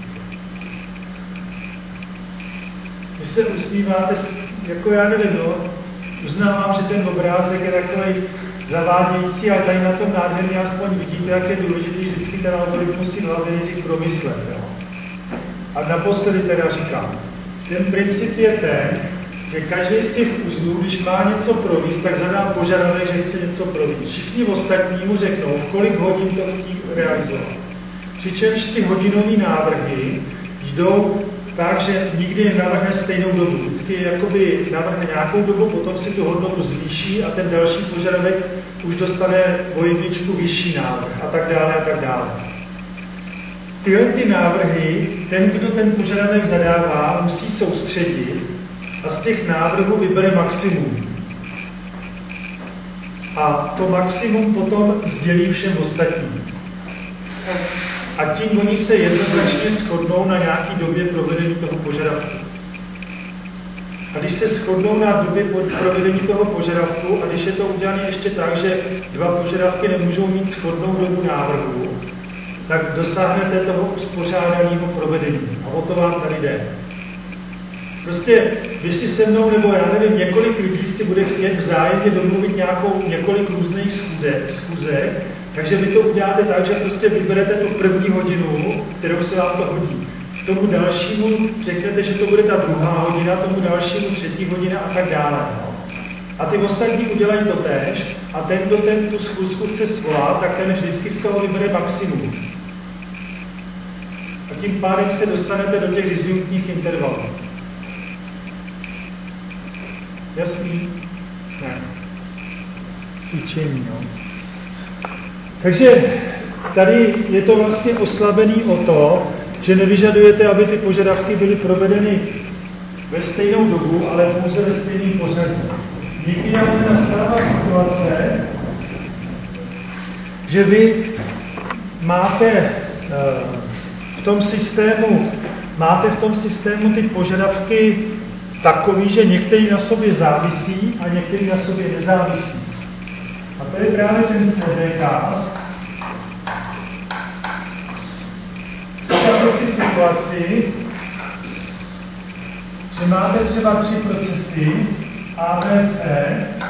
Vy se usmíváte, jako já nevím, no, uznávám, že ten obrázek je takový zavádějící, ale tady na tom nádherně aspoň vidíte, jak je důležitý vždycky ten algoritmus si hlavně nejdřív promyslet. Jo. A naposledy teda říkám, ten princip je ten, že každý z těch uzlů, když má něco províst, tak zadá požadavek, že chce něco províst. Všichni ostatní mu řeknou, v kolik hodin to chtějí realizovat. Přičemž ty hodinové návrhy jdou tak, že nikdy nenavrhne stejnou dobu. Vždycky jakoby navrhne nějakou dobu, potom si tu hodnotu zvýší a ten další požadavek už dostane o jedničku vyšší návrh a tak dále a tak dále. Tyhle ty návrhy, ten, kdo ten požadavek zadává, musí soustředit a z těch návrhů vybere maximum. A to maximum potom sdělí všem ostatním. A tím oni se jednoznačně shodnou na nějaké době provedení toho požadavku. A když se shodnou na době provedení toho požadavku, a když je to udělané ještě tak, že dva požadavky nemůžou mít shodnou dobu návrhu, tak dosáhnete toho uspořádaného provedení. A o to vám tady jde. Prostě vy si se mnou, nebo já nevím, několik lidí si bude chtět vzájemně domluvit nějakou, několik různých schůzek, takže vy to uděláte tak, že prostě vyberete tu první hodinu, kterou se vám to hodí. Tomu dalšímu řeknete, že to bude ta druhá hodina, tomu dalšímu třetí hodina a tak dále. No. A ty ostatní udělají to též a ten, kdo ten tu schůzku chce svolat, tak ten vždycky z toho vybere maximum. A tím pádem se dostanete do těch disjunktních intervalů. Jasný? Ne. Cvičení, no. Takže tady je to vlastně oslabený o to, že nevyžadujete, aby ty požadavky byly provedeny ve stejnou dobu, ale pouze ve stejném pořadí. Někdy ale nastává situace, že vy máte v tom systému, máte v tom systému ty požadavky takový, že některý na sobě závisí a některý na sobě nezávisí. A to je právě ten C D cast. Představte si situaci, že máte třeba tři procesy A, B, C,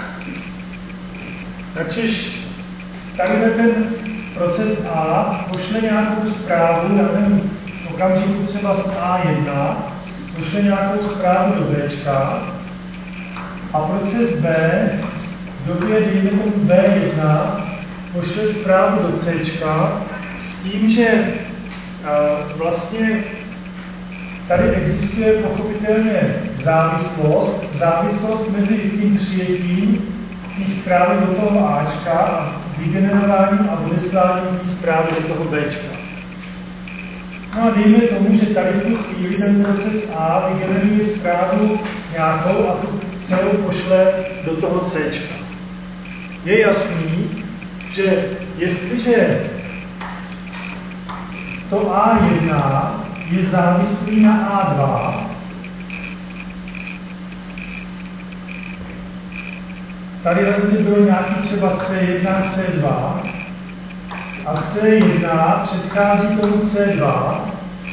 takže tadyhle ten proces A pošle nějakou zprávu, já nevím, v okamžiku třeba z A jedna, pošle nějakou zprávu do Bčka a proces B v době, dejme tomu B jedna, pošle zprávu do Cčka s tím, že uh, vlastně tady existuje pochopitelně závislost, závislost mezi tím přijetím té zprávy do toho Ačka a vygenerováním a odesláním té zprávy do toho Bčka. No a dejme tomu, že tady v tu chvíli ten proces A vygeneruje zprávu nějakou a tu celou pošle do toho Cčka. Je jasný, že jestliže to A jedna je závislý na A dva, tady rozhodně bylo nějaký třeba C jedna, C dva a C jedna předchází tomu C dva,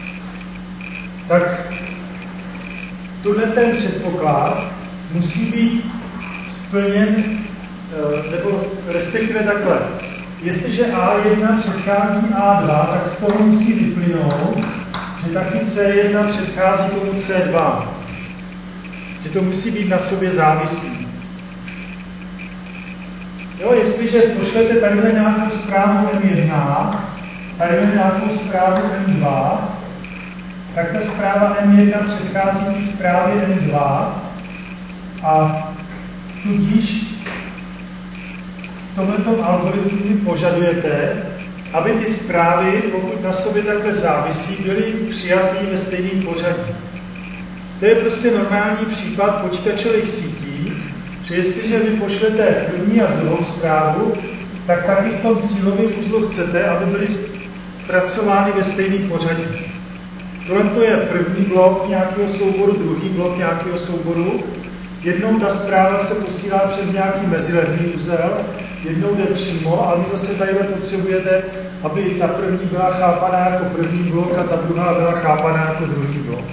tak tuhle ten předpoklad musí být splněn, nebo respektive takhle. Jestliže A jedna předchází A dva, tak z toho musí vyplynout, že taky C jedna předchází tomu C dva. Že to musí být na sobě závislý. Jo, jestliže pošlete tadyhle nějakou zprávu M jedna, tadyhle nějakou zprávu M dva, tak ta zpráva M jedna předchází té zprávě M dva a tudíž v tomto algoritmu požadujete, aby ty zprávy, pokud na sobě takhle závisí, byly přijaté ve stejném pořadí. To je prostě normální případ počítačových sítí, že jestliže vy pošlete první a druhou zprávu, tak taky v tom cílovém uzlu chcete, aby byly pracovány ve stejném pořadí. Tohle je první blok nějakého souboru, druhý blok nějakého souboru. Jednou ta zpráva se posílá přes nějaký mezilevný uzel, jednou jde přímo a vy zase tadyhle potřebujete, aby ta první byla chápaná jako první blok a ta druhá byla chápaná jako druhý blok.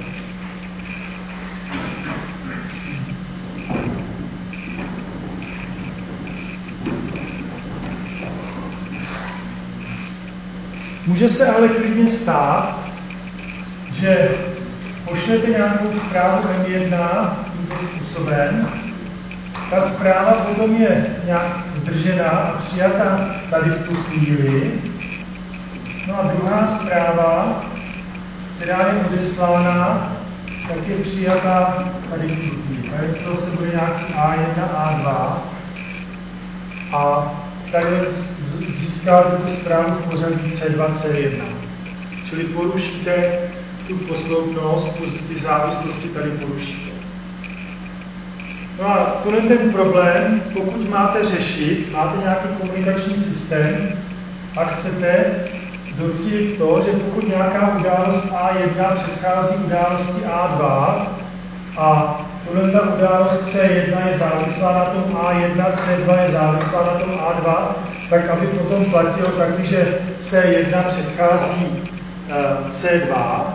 Může se ale klidně stát, že pošlete nějakou zprávu M jedna tímto způsobem, ta zpráva potom je nějak zdržená a přijata tady v tu chvíli. No a druhá zpráva, která je odeslána, tak je přijata tady v tu chvíli. Tady se zase bude nějaký A jedna, A dva a tady získáte tu zprávu v pořadí C dva, C jedna. Čili porušíte tu posloupnost, ty závislosti tady porušíte. No a tohle ten problém, pokud máte řešit, máte nějaký komunikační systém a chcete docílit to, že pokud nějaká událost A jedna předchází události A dva a tohle ta událost C jedna je závislá na tom A jedna, C dva je závislá na tom A dva, tak aby potom platilo taky, že C jedna předchází uh, C dva,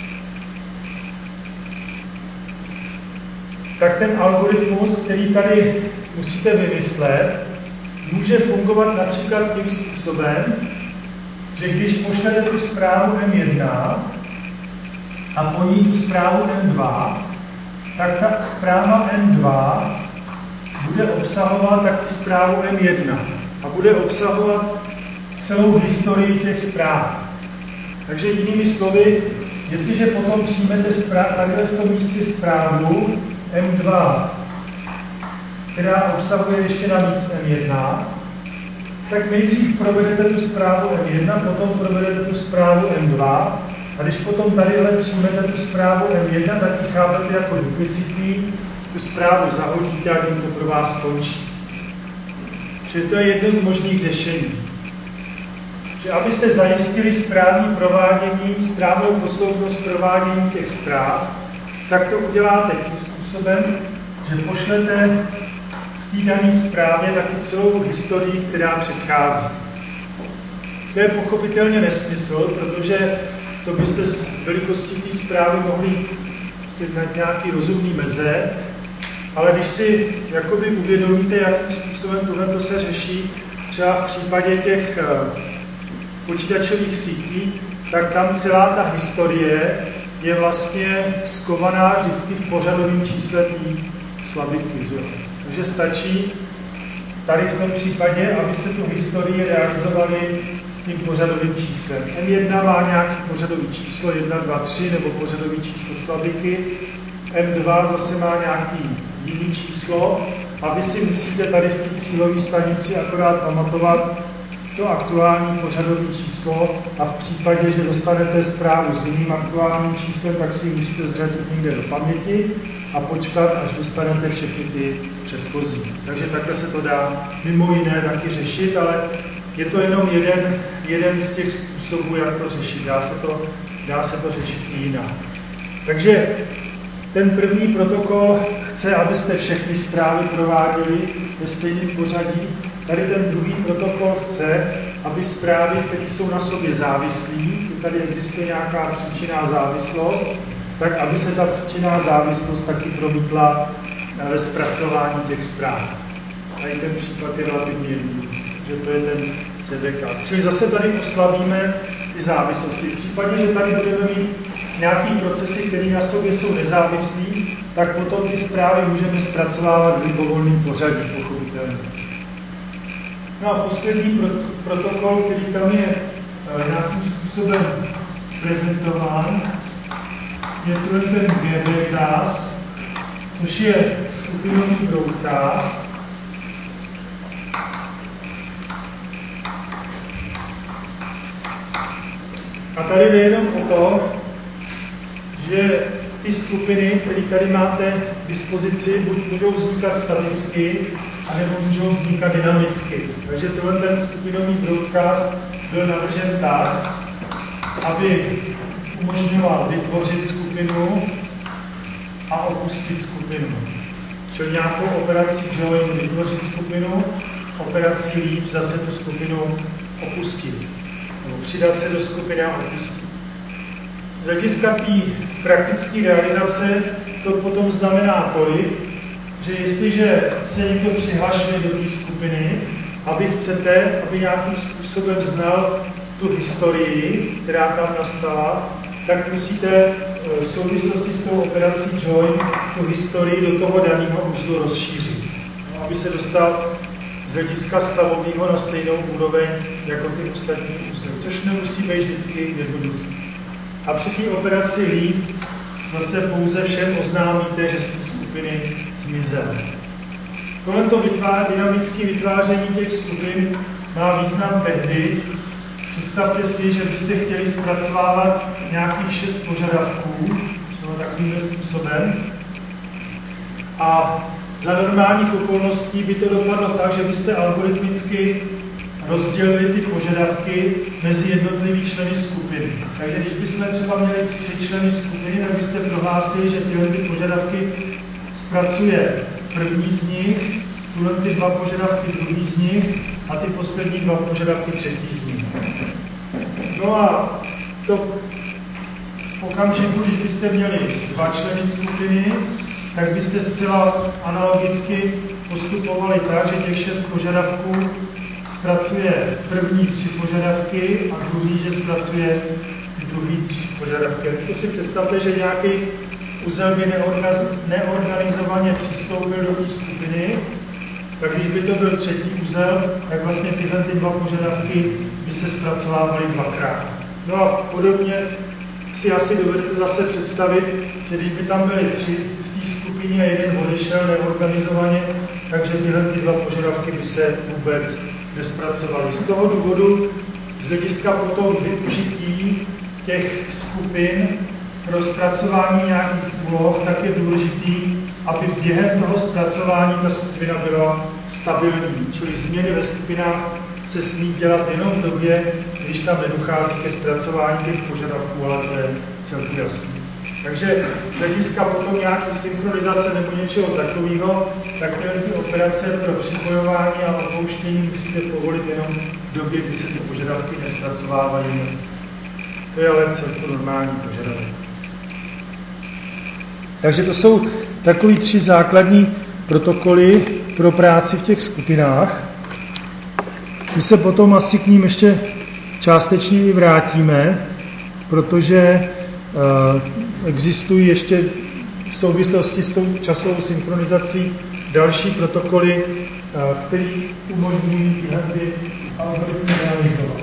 tak ten algoritmus, který tady musíte vymyslet, může fungovat například tím způsobem, že když pošlete tu zprávu M jedna a po ní tu zprávu M dva, tak ta zpráva M dva bude obsahovat taky zprávu M jedna a bude obsahovat celou historii těch zpráv. Takže jinými slovy, jestliže potom přijmete zpráv, takhle v tom místě zprávu M dva, která obsahuje ještě navíc M jedna, tak nejdřív provedete tu zprávu M jedna, potom provedete tu zprávu M dva a když potom tadyhle přijmete tu zprávu M jedna, tak ji chápete jako duplicitní, tu zprávu zahodíte a tím to pro vás končí. Čili to je jedno z možných řešení. Že abyste zajistili správné provádění, správnou posloupnost provádění těch zpráv, tak to uděláte tím způsobem, že pošlete v té dané zprávě taky celou historii, která předchází. To je pochopitelně nesmysl, protože to byste z velikosti té zprávy mohli na nějaký rozumný meze, ale když si jakoby uvědomíte, jakým způsobem tohle se řeší, třeba v případě těch počítačových sítí, tak tam celá ta historie je vlastně skovaná vždycky v pořadovém čísle té slabiky. Že? Takže stačí tady v tom případě, abyste tu historii realizovali tím pořadovým číslem. M jedna má nějaký pořadový číslo jedna, dva, tři nebo pořadový číslo slabiky. M dva zase má nějaký jiný číslo a vy si musíte tady v té cílové stanici akorát pamatovat to aktuální pořadové číslo a v případě, že dostanete zprávu s jiným aktuálním číslem, tak si ji musíte zřadit někde do paměti a počkat, až dostanete všechny ty předchozí. Takže takhle se to dá mimo jiné taky řešit, ale je to jenom jeden, jeden z těch způsobů, jak to řešit. Dá se to, dá se to řešit i jinak. Takže ten první protokol chce, abyste všechny zprávy prováděli ve stejném pořadí. Tady ten druhý protokol chce, aby zprávy, které jsou na sobě závislé, tady existuje nějaká příčinná závislost, tak aby se ta příčinná závislost taky promítla ve zpracování těch zpráv. Tady ten případ je relativně jednoduchý, že to je ten C D K. Čili zase tady oslabíme ty závislosti. V případě, že tady budeme mít nějaký procesy, které na sobě jsou nezávislí, tak potom ty zprávy můžeme zpracovávat v libovolném pořadí, pochopitelně. No a poslední protokol, který tam je nějakým způsobem prezentován, je tu ten G B class, což je skupinový broadcast. A tady jde jenom o to, že ty skupiny, které tady máte k dispozici, buď můžou vznikat staticky, anebo můžou vznikat dynamicky. Takže tohle ten skupinový broadcast byl navržen tak, aby umožňoval vytvořit skupinu a opustit skupinu. Čili nějakou operací join vytvořit skupinu, operací leave zase tu skupinu opustit. Nebo přidat se do skupiny a opustit. Z hlediska té praktické realizace to potom znamená tolik, že jestliže se někdo přihlašuje do té skupiny a vy chcete, aby nějakým způsobem znal tu historii, která tam nastala, tak musíte v souvislosti s tou operací join tu historii do toho daného uzlu rozšířit, no, aby se dostal z hlediska stavového na stejnou úroveň jako ty ostatní uzly, což nemusí být vždycky jednoduché. A při té operaci leave zase pouze všem oznámíte, že z té skupiny zmizel. Tohle to dynamické vytváření těch skupin má význam tehdy. Představte si, že byste chtěli zpracovávat nějakých šest požadavků, takovým způsobem. A za normálních okolností by to dopadlo tak, že byste algoritmicky rozdělili ty požadavky mezi jednotlivý členy skupiny. Takže když bychom třeba měli tři členy skupiny, tak byste prohlásili, že tyhle ty požadavky zpracuje první z nich, tuhle ty dva požadavky druhý z nich a ty poslední dva požadavky třetí z nich. No a to v okamžiku, když byste měli dva členy skupiny, tak byste zcela analogicky postupovali tak, že těch šest požadavků zpracuje první tři požadavky a druhý, že zpracuje druhý tři požadavky. To si představte, že nějaký uzel by neorganizovaně přistoupil do té skupiny, tak když by to byl třetí uzel, tak vlastně tyhle ty dva požadavky by se zpracovávaly dvakrát. No a podobně si asi dovedete zase představit, že když by tam byly tři v té skupině a jeden odešel neorganizovaně, takže tyhle ty dva požadavky by se vůbec nespracovaly. Z toho důvodu z hlediska potom využití těch skupin pro zpracování nějakých úloh, tak je důležitý, aby během toho zpracování ta skupina byla stabilní. Čili změny ve skupinách se smí dělat jenom v době, když tam nedochází ke zpracování těch požadavků, ale to je celkem jasný. Takže z hlediska potom nějaké synchronizace nebo něčeho takového, tak tyhle ty operace pro připojování a opouštění musíte povolit jenom v době, kdy se ty požadavky nespracovávají. To je ale celkem normální požadavek. Takže to jsou takový tři základní protokoly pro práci v těch skupinách. My se potom asi k ním ještě částečně i vrátíme, protože uh, existují ještě v souvislosti s tou časovou synchronizací další protokoly, uh, které umožňují tyhle algoritmy realizovat.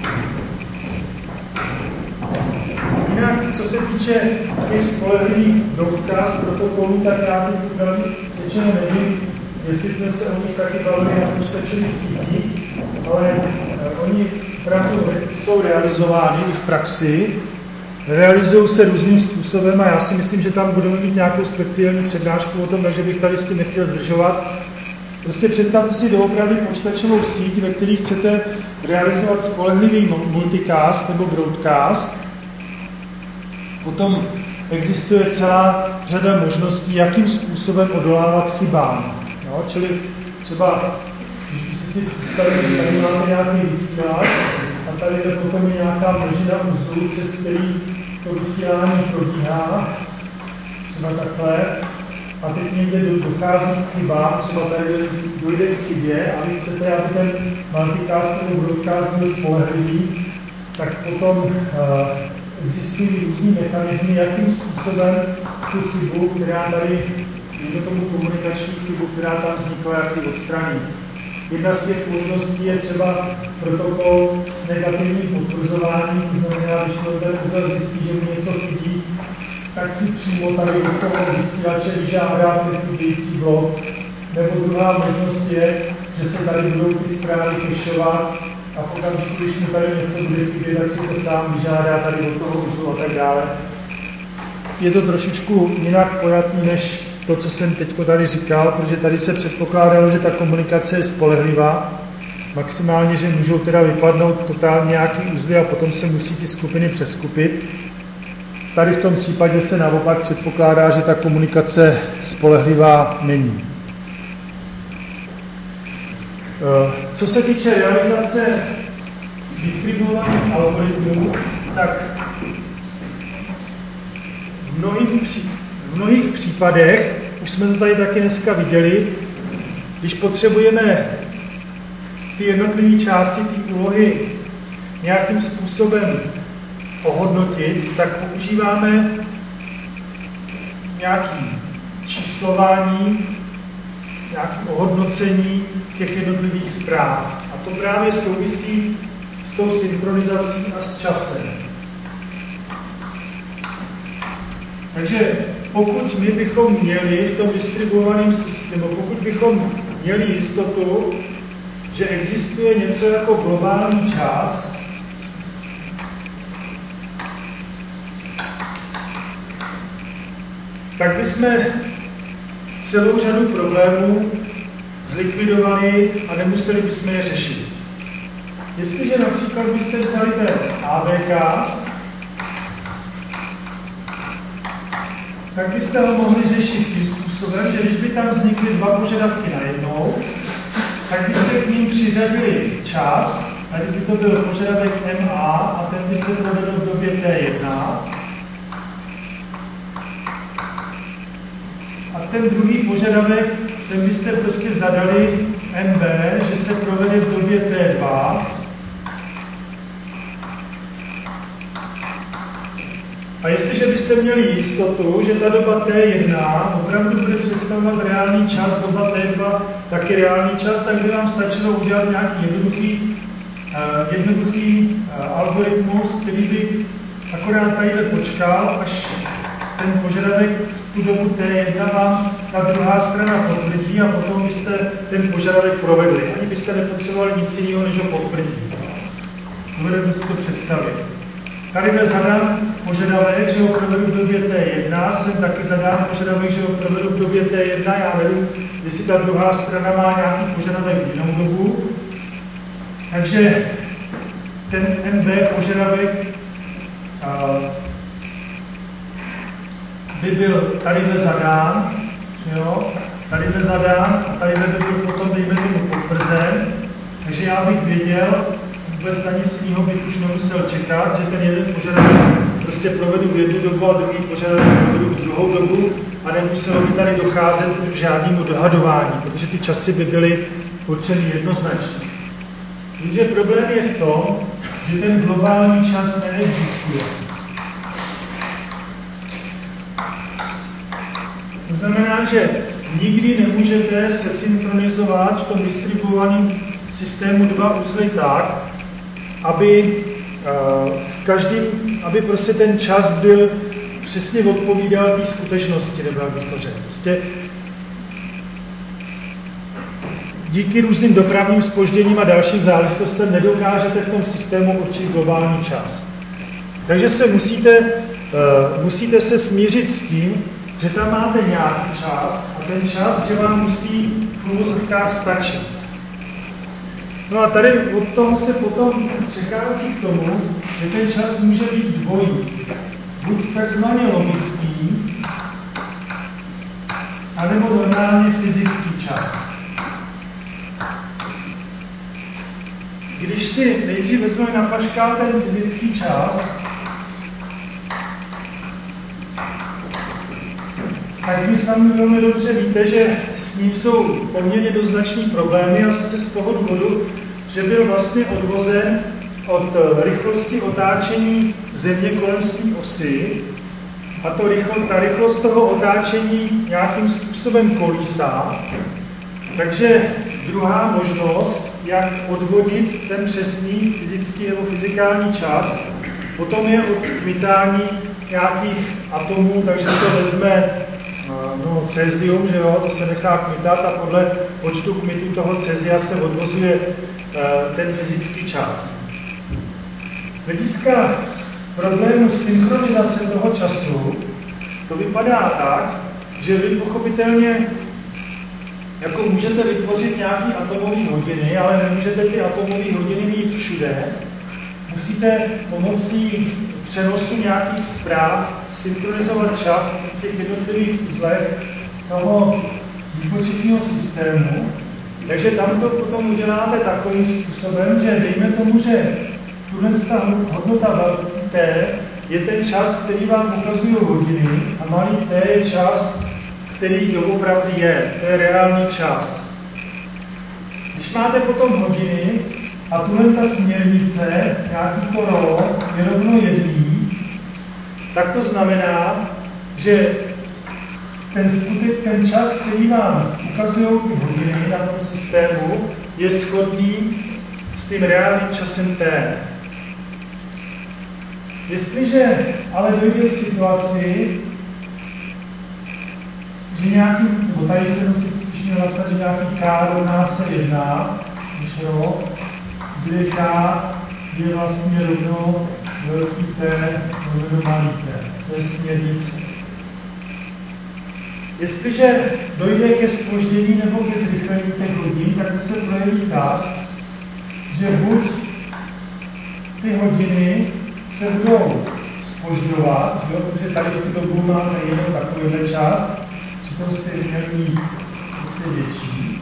Jinak, co se týče těch spolehlivých broadcast protokolů, tak já teď velmi řečeno nevím, jestli jsme se o nich taky bavili na počítačových sítích, ale uh, oni opravdu jsou realizovány v praxi, realizují se různým způsobem a já si myslím, že tam budeme mít nějakou speciální přednášku o tom, takže bych tady s tím nechtěl zdržovat. Prostě představte si doopravdy počítačovou síť, ve které chcete realizovat spolehlivý multicast nebo broadcast. Potom existuje celá řada možností, jakým způsobem odolávat chybám. Jo? Čili třeba, když si si představili, že tady máte nějaký vysílač a tady je potom nějaká množina uzlů, přes který to vysílání probíhá, třeba takhle, a teď někde dochází k chybám, třeba tady dojde k chybě a vy chcete, aby ten multicast nebo broadcast byl spolehlivý, tak potom uh, existují různý mechanismy, jakým způsobem tu chybu, která tady, je to tomu komunikační chybu, která tam vznikla, jak ji odstranit. Jedna z těch možností je třeba protokol s negativním potvrzováním, to znamená, když ten uzel zjistí, že mu něco chybí, tak si přímo tady od toho vysílače vyžádá ten chybějící blok. Nebo druhá možnost je, že se tady budou ty zprávy kešovat a v okamžiku, když mu tady něco bude chybět, tak si to sám vyžádá tady od toho uzlu a tak dále. Je to trošičku jinak pojatý než to, co jsem teď tady říkal, protože tady se předpokládalo, že ta komunikace je spolehlivá. maximálně, že můžou teda vypadnout totálně nějaký uzly a potom se musí ty skupiny přeskupit. Tady v tom případě se naopak předpokládá, že ta komunikace spolehlivá není. Co se týče realizace distribuovaných algoritmů, tak v mnohých, pří, v mnohých případech, už jsme to tady taky dneska viděli, když potřebujeme ty jednotlivé části té úlohy nějakým způsobem ohodnotit, tak používáme nějaké číslování, nějaké ohodnocení těch jednotlivých zpráv. A to právě souvisí s tou synchronizací a s časem. Takže pokud my bychom měli v tom distribuovaném systému, pokud bychom měli jistotu, že existuje něco jako globální čas, tak bychom celou řadu problémů zlikvidovali a nemuseli bychom je řešit. Jestliže například byste vzali ten A B cast, tak byste ho mohli řešit tím způsobem, že když by tam vznikly dva požadavky najednou, tak byste k ním přiřadili čas, tady by to byl požadavek M A a ten by se provedl v době T jedna. A ten druhý požadavek, ten byste prostě zadali M B, že se provede v době T dva. A jestliže byste měli jistotu, že ta doba T jedna opravdu bude představovat reálný čas, doba T dva taky reálný čas, tak by vám stačilo udělat nějaký jednoduchý, uh, jednoduchý uh, algoritmus, který by akorát tadyhle počkal, až ten požadavek tu dobu T jedna vám ta druhá strana potvrdí a potom byste ten požadavek provedli. Ani byste nepotřebovali nic jiného, než ho potvrdit. Dovedete si to představit. Tady byl zadán požadavek, že ho provedu v době T jedna, jsem taky zadán požadavek, že ho provedu v době T jedna, já nevím, jestli ta druhá strana má nějaký požadavek v jinou dobu. Takže ten M B požadavek uh, by byl tadyhle zadán, jo? tadyhle zadán a tadyhle by byl potom, dejme tomu, potvrzen. Takže já bych věděl, vůbec na nic jiného bych už nemusel čekat, že ten jeden požadavek prostě provedu v jednu dobu a druhý požadavek provedu v druhou dobu a nemuselo by tady docházet už k žádnému dohadování, protože ty časy by byly určeny jednoznačně. Takže problém je v tom, že ten globální čas neexistuje. To znamená, že nikdy nemůžete se synchronizovat v tom distribuovaném systému dva uzly tak, aby uh, každým, aby prostě ten čas byl přesně odpovídal té skutečnosti, nebo jak bych to řekl. Prostě díky různým dopravním zpožděním a dalším záležitostem nedokážete v tom systému určit globální čas. Takže se musíte, uh, musíte se smířit s tím, že tam máte nějaký čas a ten čas, že vám musí v uvozovkách stačit. No a tady od toho se potom přechází k tomu, že ten čas může být dvojí. Buď takzvaně logický, anebo normálně fyzický čas. Když si nejdřív vezmeme na paškál ten fyzický čas, tak vy sami velmi dobře víte, že s ním jsou poměrně dost značný problémy, a sice z toho důvodu, že byl vlastně odvozen od rychlosti otáčení Země kolem své osy, a to rychlo, ta rychlost toho otáčení nějakým způsobem kolísá. Takže druhá možnost, jak odvodit ten přesný fyzický nebo fyzikální čas, potom je odkmitání nějakých atomů, takže se vezme no, cézium, že jo, to se nechá kmitat a podle počtu kmitů toho cézia se odvozuje uh, ten fyzický čas. Hlediska problému synchronizace toho času to vypadá tak, že vy pochopitelně jako můžete vytvořit nějaké atomové hodiny, ale nemůžete ty atomové hodiny mít všude. Musíte pomocí přenosu nějakých zpráv synchronizovat čas v těch jednotlivých uzlech toho výpočetního systému. Takže tam to potom uděláte takovým způsobem, že dejme tomu, že tuhle hodnota velký T je ten čas, který vám ukazují hodiny, a malý T je čas, který doopravdy je. To je reálný čas. Když máte potom hodiny a tuhle ta směrnice, nějaký to rho, je rovno jedný, tak to znamená, že ten skutek, ten čas, který vám ukazují ty hodiny na tom systému, je shodný s tím reálným časem T. Jestliže ale dojde k situaci, že nějaký, nebo tady se musí spíš měl napsat, že nějaký K rovná se jedna, když rho, kde K je vlastně rovno velký T rovno malý T. To je směrnice. Jestliže dojde ke zpoždění nebo ke zrychlení těch hodin, tak to se projeví tak, že buď ty hodiny se budou zpožďovat, jo, protože tady v tu dobu máte jenom takovýhle čas, přitom jste měli mít prostě větší.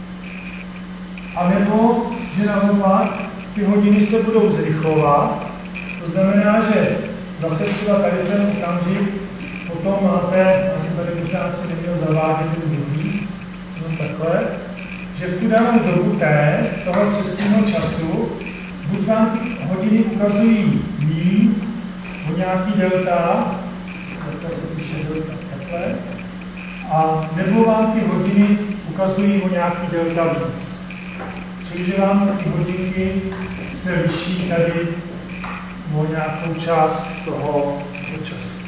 A nebo, že naopak ty hodiny se budou zrychlovat, to znamená, že zase třeba tady v ten okamžik potom máte, já jsem tady možná asi neměl zavádět ten druhý, jenom takhle, že v tu danou dobu T, toho přesného času, buď vám ty hodiny ukazují míň o nějaký delta, delta se píše delta takhle, a nebo vám ty hodiny ukazují o nějaký delta víc. Čili vám ty hodinky se liší tady o nějakou část toho, toho času.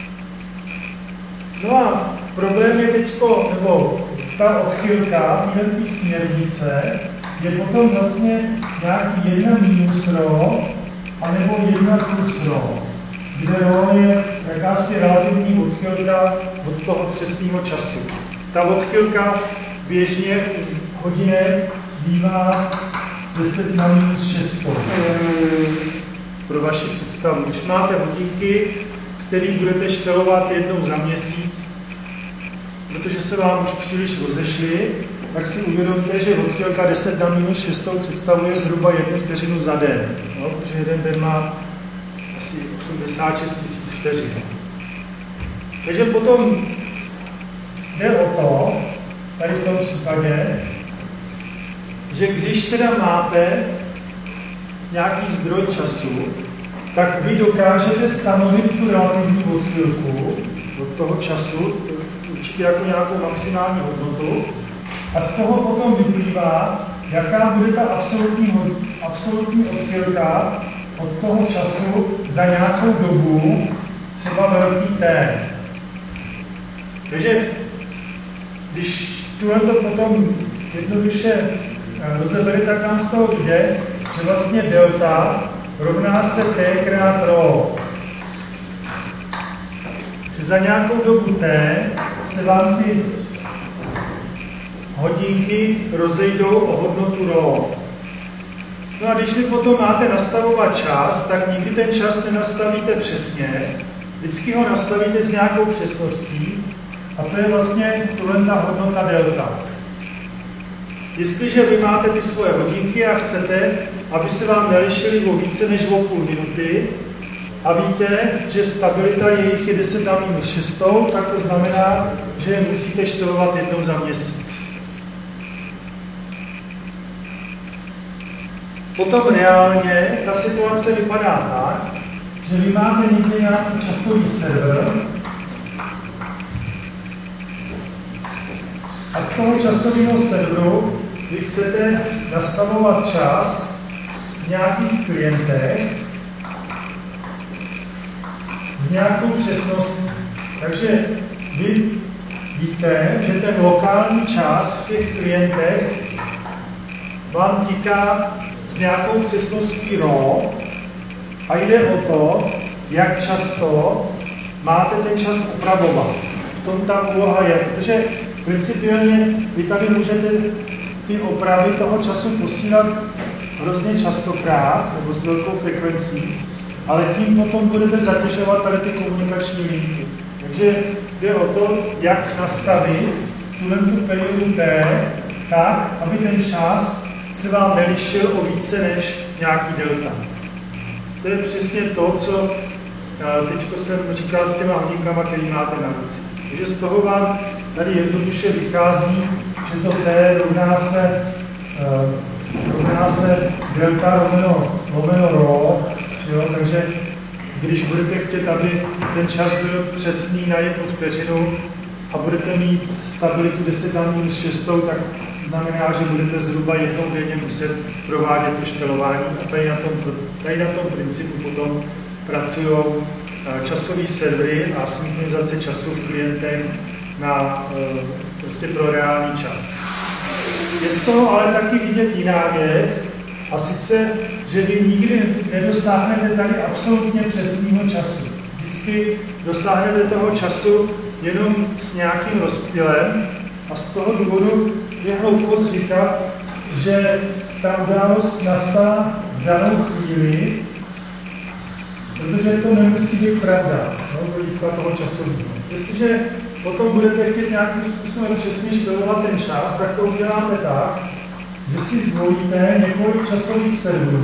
No a problém je teďko, nebo ta odchylka, tyhle směrnice, je potom vlastně nějaký jedna minus rho, anebo jedna plus rho, kde rho je jakási relativní odchylka od toho přesného času. Ta odchylka běžně hodinek bývá deset na minus šest. Pro vaši představu. Když máte hodinky, který budete štelovat jednou za měsíc, protože se vám už příliš rozešly, tak si uvědomte, že odchylka deset na minus šest představuje zhruba jednu vteřinu za den. No, protože jeden den má asi osmdesát šest tisíc vteřin. Takže potom jde o to, tady v tom případě, že když teda máte nějaký zdroj času, tak vy dokážete stanovit tu relativní odchylku od toho času, určitě jako nějakou maximální hodnotu, a z toho potom vyplývá, jaká bude ta absolutní, absolutní odchylka od toho času za nějakou dobu, třeba velký T. Takže když tuhle to potom jednoduše rozebere, tak nám z toho jde, že vlastně delta rovná se T krát rho. Že za nějakou dobu T se vám ty hodinky rozejdou o hodnotu rho. No a když vy potom máte nastavovat čas, tak nikdy ten čas nenastavíte přesně, vždycky ho nastavíte s nějakou přesností, a to je vlastně tuhle ta hodnota delta. Jestliže vy máte ty svoje hodinky a chcete, aby se vám nelišily o více než o půl minuty, a víte, že stabilita jejich je deset na minus šest, tak to znamená, že je musíte štelovat jednou za měsíc. Potom reálně ta situace vypadá tak, že vy máte někde nějaký časový server a z toho časového serveru vy chcete nastavovat čas v nějakých klientech s nějakou přesností. Takže vy víte, že ten lokální čas v těch klientech vám týká s nějakou přesností rho a jde o to, jak často máte ten čas upravovat. V tom ta úloha je, protože principiálně vy tady můžete ty opravy toho času posílat hrozně častokrát, nebo s velkou frekvencí, ale tím potom budete zatěžovat tady ty komunikační linky. Takže jde o to, jak nastavit tuhle tu periodu T tak, aby ten čas se vám nelišil o více než nějaký delta. To je přesně to, co teď jsem říkal s těma hodínkama, který máte na ruce. Takže z toho vám tady jednoduše vychází, že to T rovná se, uh, rovná se delta roveno, roveno rho, jo? Takže když budete chtět, aby ten čas byl přesný na jednu vteřinu a budete mít stabilitu deset na minus šest, tak znamená, že budete zhruba jednou denně muset provádět to štelování a tady na tom, tady na tom principu potom pracují časové servery a synchronizace času v klientech na, prostě pro reálný čas. Je z toho ale taky vidět jiná věc, a sice, že vy nikdy nedosáhnete tady absolutně přesného času. Vždycky dosáhnete toho času jenom s nějakým rozptylem a z toho důvodu je hloupost říkat, že ta událost nastala v danou chvíli, protože to nemusí být pravda, no, z hlediska toho časového. Jestliže potom budete chtít nějakým způsobem přesně štelovat ten čas, tak to uděláte tak, že si zvolíte několik časových serverů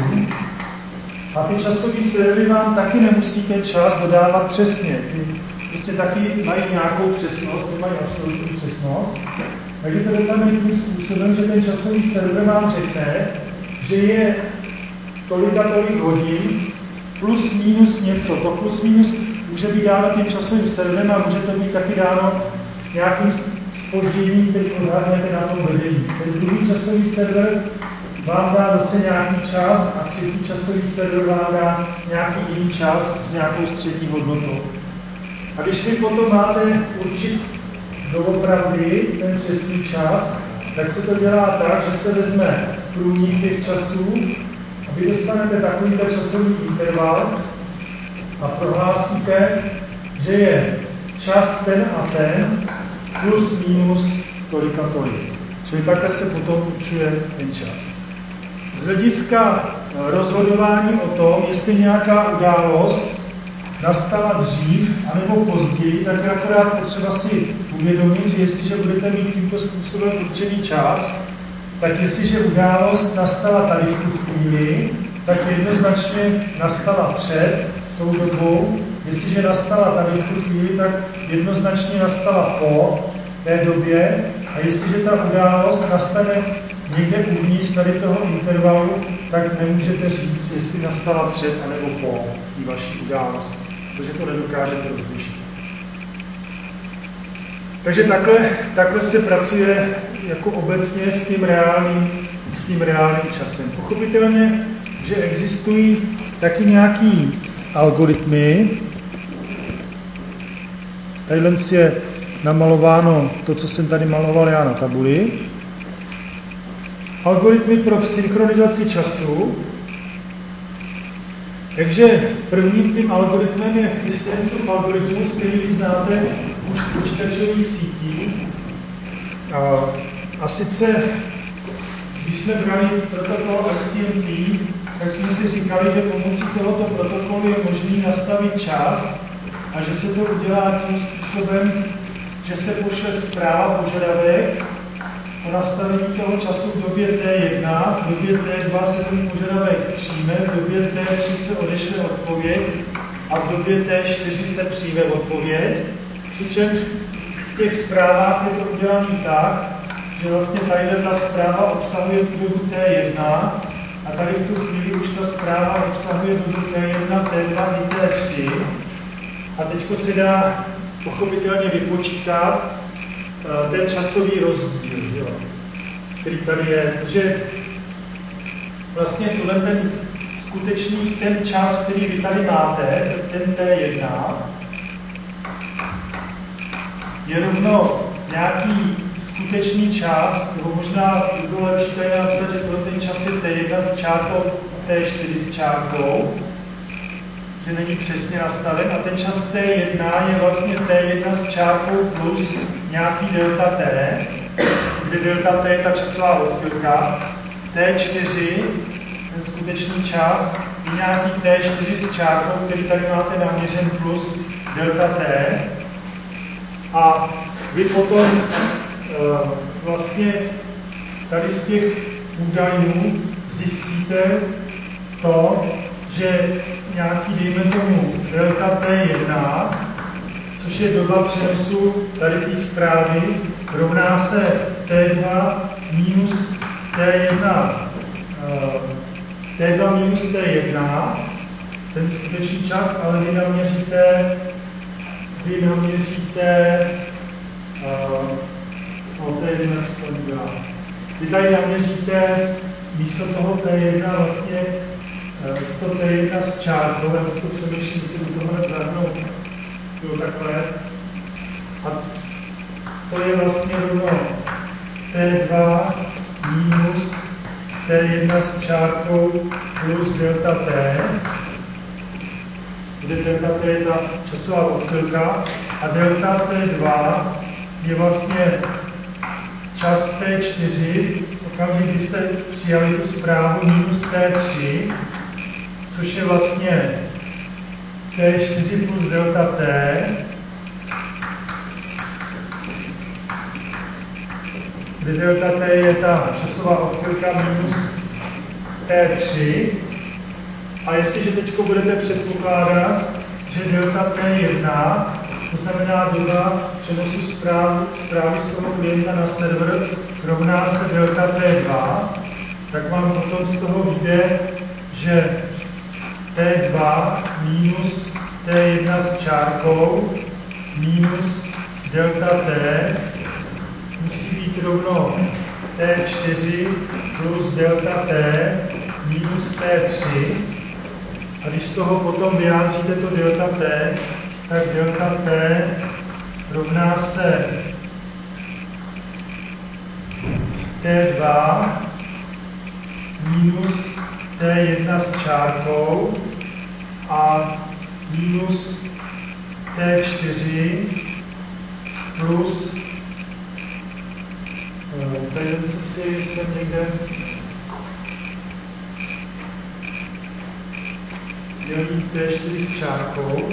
a ty časové servery vám taky nemusí ten čas dodávat přesně. Ty prostě taky mají nějakou přesnost, ty mají absolutní přesnost. Takže to dopadne tím způsobem, že ten časový server vám řekne, že je tolik a tolik hodin plus minus něco. To plus minus může být dáno tím časovým serverem a může to být taky dáno nějakým zpožděním, který odhadnete na tom vedení. Ten druhý časový server vám dá zase nějaký čas a třetí časový server vám dá nějaký jiný čas s nějakou střední hodnotou. A když vy potom máte určit doopravdy ten přesný čas, tak se to dělá tak, že se vezme průnik těch časů a vy dostanete takovýto časový interval a prohlásíte, že je čas ten a ten plus minus tolik a tolik. Čili takhle se potom určuje ten čas. Z hlediska rozhodování o tom, jestli nějaká událost nastala dřív anebo později, tak je akorát potřeba si uvědomit, že jestliže budete mít tímto způsobem určený čas, tak jestliže událost nastala tady v tu chvíli, tak jednoznačně nastala před tou dobou. Jestliže nastala tady v tu chvíli, tak jednoznačně nastala po té době. A jestliže ta událost nastane někde uvnitř tady toho intervalu, tak nemůžete říct, jestli nastala před anebo po té vaší události, protože to nedokážete rozlišit. Takže takhle, takhle se pracuje jako obecně s tím reálným, s tím reálným časem. Pochopitelně, že existují taky nějaký algoritmy. Tadyhle je namalováno to, co jsem tady maloval já na tabuli. Algoritmy pro synchronizaci času. Takže prvním tím algoritmem je Christiansův algoritmus, který vy znáte už v počítačových sítí. A, a sice, když jsme brali protokol R C M P, tak jsme si říkali, že pomocí tohoto protokolu je možný nastavit čas a že se to udělá tím způsobem, že se pošle zpráva požadavek o nastavení toho času v době T jedna, v době T dva se ten požadavek přijme, v době T tři se odešle odpověď a v době T čtyři se přijme odpověď. Přičemž v těch zprávách je to udělané tak, že vlastně tady ta zpráva obsahuje tu dobu T jedna a tady v tu chvíli už ta zpráva obsahuje dobu T jedna, T dva i T tři. A teď se dá pochopitelně vypočítat uh, ten časový rozdíl, jo, který tady je. Takže vlastně tohle ten skutečný ten čas, který vy tady máte, ten T jedna, je rovno nějaký skutečný čas, nebo možná by bylo lepší tady napsat, že pro ten čas je T jedna s čárkou, T čtyři s čárkou. že není přesně nastaven a ten čas T jedna je vlastně T jedna s čárkou plus nějaký delta T, kde delta T je ta časová odchylka, T čtyři, ten skutečný čas, je nějaký T čtyři s čárkou, který tady máte naměřen plus delta T. A vy potom uh, vlastně tady z těch údajů zjistíte to, že nějaký, dejme tomu, delta T jedna, což je doba přenosu tady té zprávy, rovná se T dva minus T jedna, uh, T dva minus T jedna, ten skutečný čas, ale vy naměříte, vy naměříte, uh, no, T jedna se to nedělá. Vy tady naměříte místo toho T jedna vlastně uh, to T jedna s čárkou, já to přemýšlím, si do toho zahrnout, jo, takhle. A to je vlastně rovno T dva minus T jedna s čárkou plus delta T, kde delta T je ta časová odchylka a delta T dva je vlastně čas T čtyři, okamžik, kdy jste přijali tu zprávu, minus T tři, což je vlastně T čtyři plus delta T, kde delta T je ta časová odchylka minus T tři. A jestliže teď budete předpokládat, že delta T jedna, to znamená doba přenosu zprávy, zprávy z toho klienta na server, rovná se delta T dva, tak vám potom z toho vyjde, že T dva minus T jedna s čárkou minus delta T musí být rovno T čtyři plus delta T minus T tři. A když z toho potom vyjádříte to delta T, tak delta T rovná se T dva minus T jedna s čárkou a minus T čtyři plus tady si jsem někde dělí T čtyři s čárkou,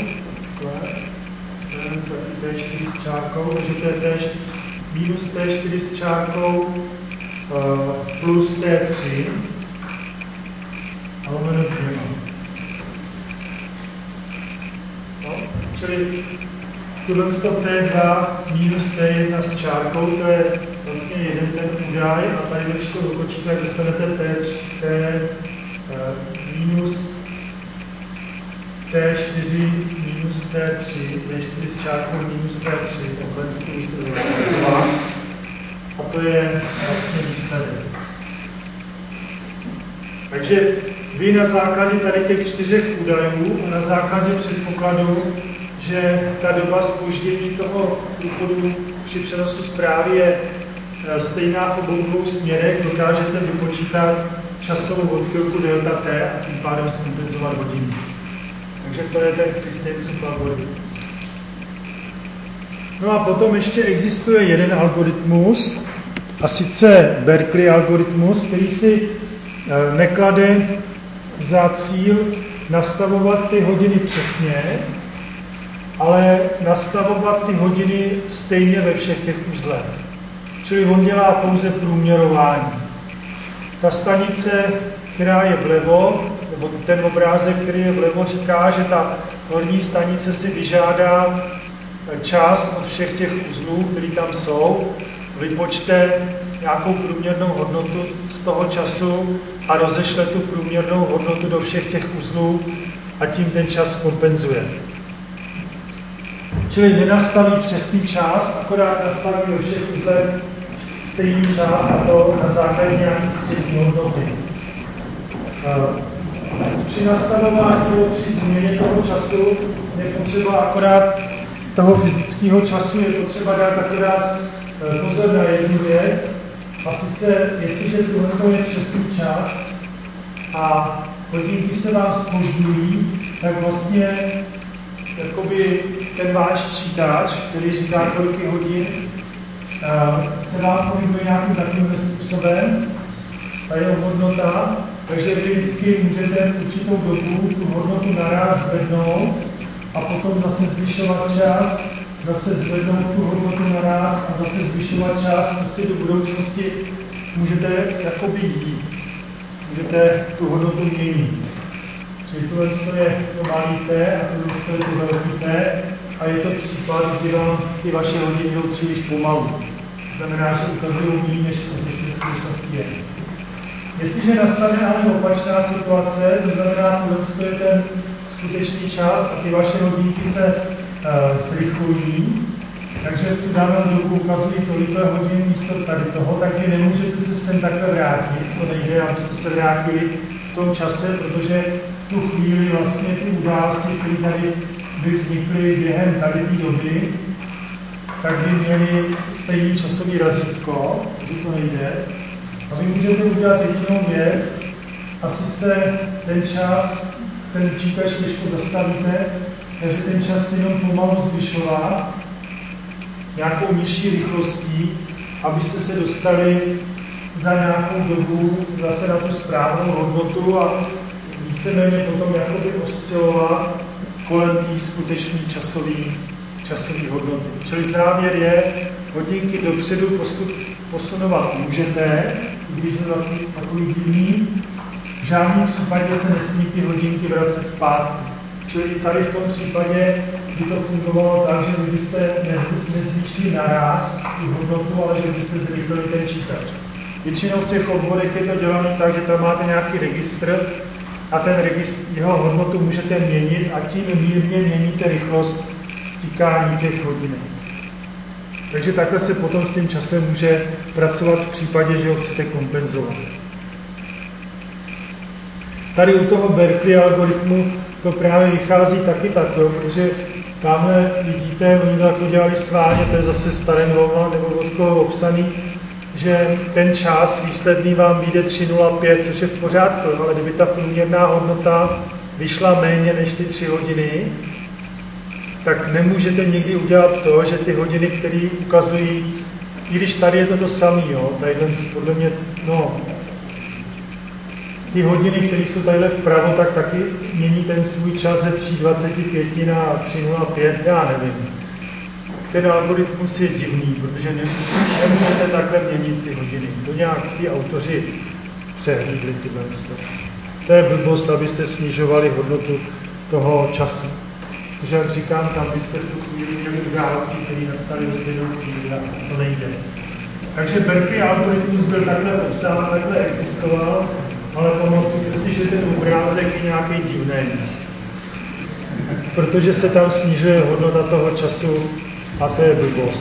taky T čtyři s čárkou, takže to je T čtyři, minus T čtyři s čárkou uh, plus T tři a lomeno dvěma. No, čili tohle T dva minus T jedna s čárkou, to je vlastně jeden ten údaj a tady, když to dokočíte, tak dostanete T, T uh, minus T čtyři minus T tři, T čtyři s čárkou minus T tři, takhle si to můžete zapracovat. A to je vlastně výsledek. Takže vy na základě tady těch čtyřech údajů a na základě předpokladu, že ta doba zpoždění toho průchodu při přenosu zprávy je stejná v obou dvou směrech, dokážete vypočítat časovou odchylku delta T a tím pádem zkompenzovat hodiny. Takže to je ten Christensenův algoritmus. No a potom ještě existuje jeden algoritmus, a sice Berkeley algoritmus, který si neklade za cíl nastavovat ty hodiny přesně, ale nastavovat ty hodiny stejně ve všech těch uzlech. Čili on dělá pouze průměrování. Ta stanice, která je vlevo, nebo ten obrázek, který je vlevo, říká, že ta horní stanice si vyžádá čas od všech těch uzlů, které tam jsou, vypočte nějakou průměrnou hodnotu z toho času a rozešle tu průměrnou hodnotu do všech těch uzlů a tím ten čas kompenzuje. Čili nenastaví přesný čas, akorát nastaví do všech uzlech stejný čas a to na základě nějaké střední hodnoty. Při nastavování nebo při změně toho času je potřeba akorát toho fyzického času, je potřeba dát akorát pozor na jednu věc, a sice, jestliže tohle je přesný čas a hodinky se vám zpožďují, tak vlastně jakoby ten váš čítač, který říká, kolik je hodin, se vám pohybuje nějakým takovým způsobem, ta jeho hodnota, takže vy vždycky můžete v určitou dobu tu hodnotu naraz zvednout a potom zase zvyšovat čas, zase zvednout tu hodnotu naraz a zase zvyšovat čas, prostě do budoucnosti můžete jakoby jít, můžete tu hodnotu měnit. Čili tohle je to malý T a tohle je to velký T a je to případ, kdy vám ty vaše hodiny jdou příliš pomalu. To znamená, že ukazují méně, než to skutečnosti je. Jestliže nastane ale opačná situace, to znamená, že je ten skutečný čas a ty vaše hodinky se uh, zrychlují, takže v tu danou dobu ukazují tolik hodin místo tady toho, tak vy nemůžete se sem takhle vrátit. To nejde, abyste se vrátili v tom čase, protože v tu chvíli vlastně ty události, které tady by vznikly během tady té doby, tak by měli stejný časový razítko, že to nejde. A vy můžete udělat jedinou věc, a sice ten čas, ten čítač těžko zastavíte, takže ten čas jenom pomalu zvyšovat nějakou nižší rychlostí, abyste se dostali za nějakou dobu zase na tu správnou hodnotu a víceméně potom jakoby oscilovat kolem té skutečné časové časový hodnoty. Čili závěr je, hodinky dopředu postup, posunovat můžete, když je takový, takový divný, v žádném případě se nesmí ty hodinky vracet zpátky. Čili tady v tom případě by to fungovalo tak, že vy byste nezvýšili naraz tu hodnotu, ale že byste zrychlili ten čítač. Většinou v těch obvodech je to dělané tak, že tam máte nějaký registr a ten registr, jeho hodnotu můžete měnit a tím mírně měníte rychlost tikání těch hodinek. Takže takhle se potom s tím časem může pracovat v případě, že ho chcete kompenzovat. Tady u toho Berkeley algoritmu to právě vychází taky takhle, protože tamhle vidíte, oni to jako dělali sváně, to je zase starém Loma nebo od koho obsaný, že ten čas výsledný vám vyjde tři nula pět, což je v pořádku, ale kdyby ta průměrná hodnota vyšla méně než ty tři hodiny, tak nemůžete nikdy udělat to, že ty hodiny, které ukazují, i když tady je to to samé, jo, tadyhle podle mě, no, ty hodiny, které jsou tadyhle vpravo, tak taky mění ten svůj čas ze tři dvacet pět na tři nula pět, já nevím. Ten algoritmus je divný, protože nemůžete takhle měnit ty hodiny. To nějak ti autoři přehlídli tyhle. To je blbost, abyste snižovali hodnotu toho času. Protože jak říkám, tam byste v tu chvíli měli události, které nastaly ve stejnou chvíli a to nejde. Takže Berkeley algoritmus byl takhle popsán, takhle existoval, ale pamatujte si, že ten obrázek je nějaký divný. Protože se tam snižuje hodnota toho času a to je blbost.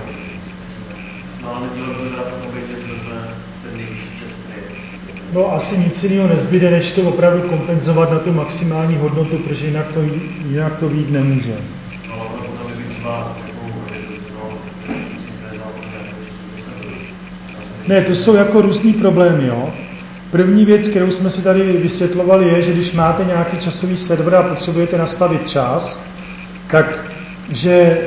No ale nedělo to dát takový, že vezme ten nejvyšší čas, který je. No asi nic jiného nezbyde, než to opravdu kompenzovat na tu maximální hodnotu, protože jinak to, jinak to vyjít nemůže. No ale potom by být třeba Ne, to jsou jako různý problémy, jo. První věc, kterou jsme si tady vysvětlovali, je, že když máte nějaký časový server a potřebujete nastavit čas, tak že e,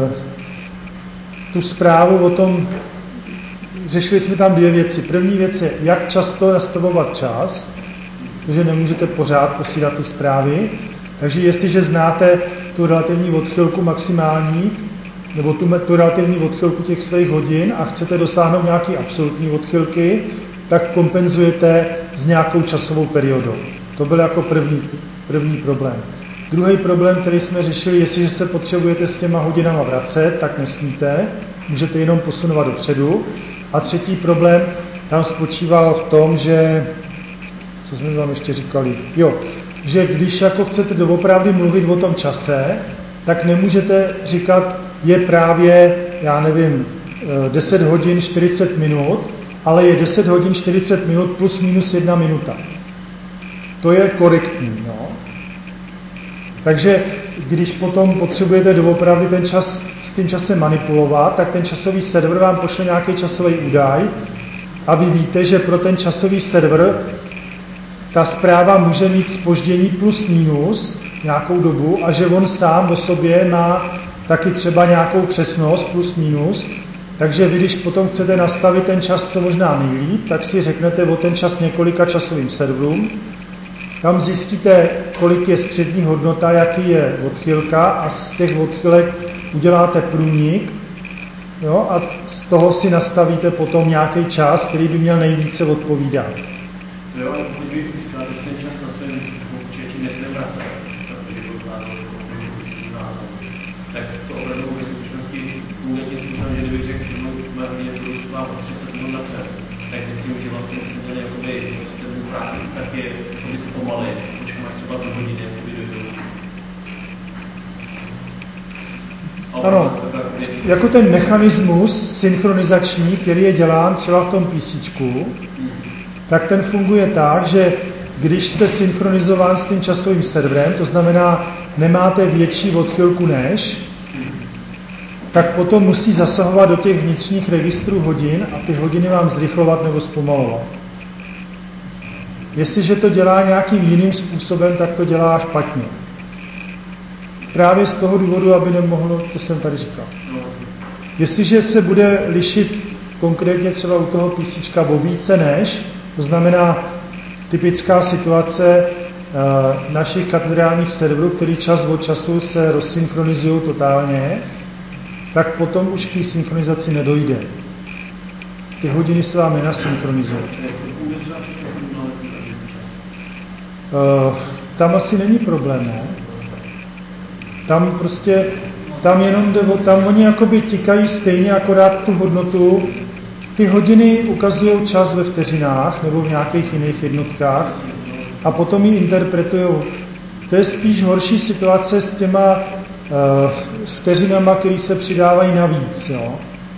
tu zprávu o tom, řešili jsme tam dvě věci. První věc je, jak často nastavovat čas, protože nemůžete pořád posílat ty zprávy. Takže jestliže znáte tu relativní odchylku maximální, nebo tu, tu relativní odchylku těch svých hodin a chcete dosáhnout nějaké absolutní odchylky, tak kompenzujete s nějakou časovou periodou. To byl jako první, první problém. Druhý problém, který jsme řešili, jestliže se potřebujete s těma hodinama vracet, tak nesmíte, můžete jenom posunovat dopředu. A třetí problém tam spočíval v tom, že, co jsme vám ještě říkali, jo, že když jako chcete doopravdy mluvit o tom čase, tak nemůžete říkat, je právě, já nevím, deset hodin čtyřicet minut, ale je deset hodin čtyřicet minut plus minus jedna minuta. To je korektní, no. Takže když potom potřebujete doopravdy ten čas s tím časem manipulovat, tak ten časový server vám pošle nějaký časový údaj a vy víte, že pro ten časový server ta zpráva může mít zpoždění plus minus nějakou dobu a že on sám o sobě má taky třeba nějakou přesnost plus minus, takže vy, když potom chcete nastavit ten čas co možná nejlíp, tak si řeknete o ten čas několika časovým serverům, tam zjistíte, kolik je střední hodnota, jaký je odchylka a z těch odchylek uděláte průnik, jo, a z toho si nastavíte potom nějaký čas, který by měl nejvíce odpovídat. To jo, ale pokud bych říkal, že ten čas na svém počítači nesmí vracet, protože to ukázalo to názor, tak to opravdu ve skutečnosti bude tím způsobem, že kdybych řekl, že moje hodiny budou třeba o třicet minut napřed, tak zjistím, že vlastně jsme měli jakoby třicet minut vrátit, tak je jakoby se pomalej, počkám až třeba do hodiny, jakoby dojdu. Ano, jako ten mechanismus synchronizační, který je dělán třeba v tom písíčku, tak ten funguje tak, že když jste synchronizován s tím časovým serverem, to znamená, nemáte větší odchylku než, tak potom musí zasahovat do těch vnitřních registrů hodin a ty hodiny vám zrychlovat nebo zpomalovat. Jestliže to dělá nějakým jiným způsobem, tak to dělá špatně. Právě z toho důvodu, aby nemohlo, co jsem tady říkal. Jestliže se bude lišit konkrétně třeba u toho písíčka o více než, to znamená typická situace e, našich katedrálních serverů, který čas od času se rozsynchronizují totálně, tak potom už k té synchronizaci nedojde. Ty hodiny se vám nenasynchronizují. E, tam asi není problém, ne? Tam prostě, tam jenom jde, tam oni jakoby tikají stejně, akorát tu hodnotu. Ty hodiny ukazují čas ve vteřinách nebo v nějakých jiných jednotkách a potom ji interpretují. To je spíš horší situace s těma uh, vteřinama, které se přidávají navíc. Jo?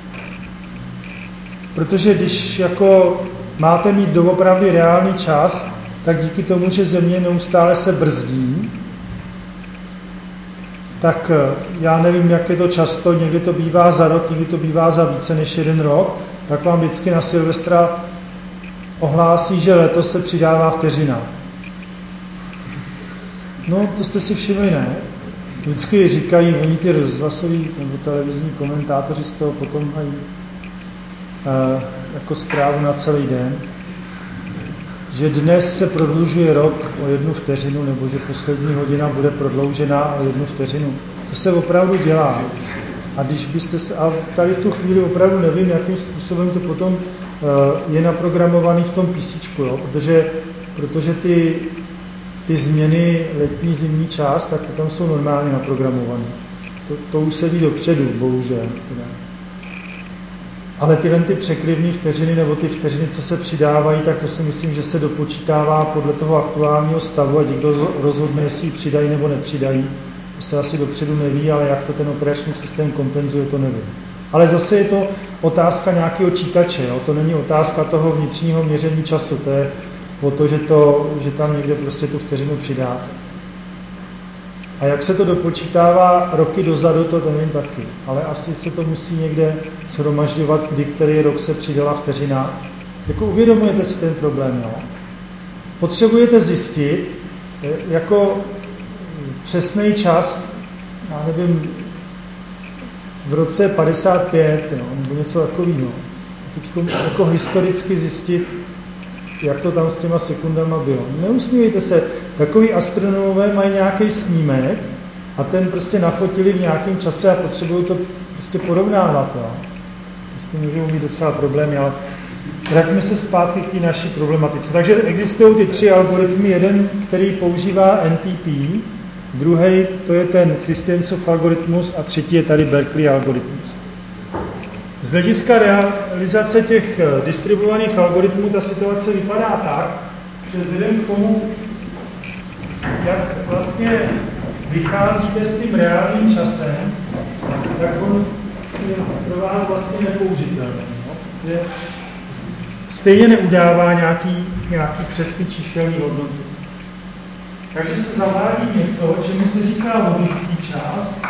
Protože když jako máte mít doopravdy reálný čas, tak díky tomu, že Země neustále se brzdí, tak já nevím, jak je to často, někdy to bývá za rok, někdy to bývá za více než jeden rok, tak vám vždycky na Silvestra ohlásí, že letos se přidává vteřina. No, to jste si všimli, ne? Vždycky říkají, oni ty rozhlasoví nebo televizní komentátoři z toho potom mají uh, jako zprávu na celý den, že dnes se prodlužuje rok o jednu vteřinu, nebo že poslední hodina bude prodloužena o jednu vteřinu. To se opravdu dělá. A když byste se, a tady v tu chvíli opravdu nevím, jakým způsobem to potom uh, je naprogramovaný v tom písíčku, jo? Protože, protože ty, ty změny letní, zimní čas, tak ty tam jsou normálně naprogramované. To, to už se ví dopředu, bohužel. Teda. Ale tyhle ty překryvné vteřiny nebo ty vteřiny, co se přidávají, tak to si myslím, že se dopočítává podle toho aktuálního stavu a někdo rozhodne, jestli ji přidají nebo nepřidají. To se asi dopředu neví, ale jak to ten operační systém kompenzuje, to nevím. Ale zase je to otázka nějakého čítače, jo? To není otázka toho vnitřního měření času, to je o to, že, to, že tam někde prostě tu vteřinu přidáte. A jak se to dopočítává roky dozadu, to nevím taky. Ale asi se to musí někde shromažďovat, kdy který rok se přidala vteřina. Jako uvědomujete si ten problém, jo? Potřebujete zjistit, jako přesný čas, já nevím, v roce padesát pět, jo, nebo něco takového. Teď jako historicky zjistit, jak to tam s těma sekundama bylo. Neusmívejte se, takový astronomové mají nějaký snímek a ten prostě nafotili v nějakém čase a potřebují to prostě porovnávat. Jo. S tím můžou mít docela problémy, ale vraťme se zpátky k té naší problematice. Takže existují ty tři algoritmy, jeden, který používá N T P, druhý, to je ten Christiansův algoritmus a třetí je tady Berkeley algoritmus. Z hlediska realizace těch distribuovaných algoritmů ta situace vypadá tak, že vzhledem k tomu, jak vlastně vycházíte s tím reálným časem, tak on je pro vás vlastně nepoužitelný. No? Stejně neudává nějaký, nějaký přesný číselný hodnotu. Takže se zavádí něco, čemu se říká logický čas.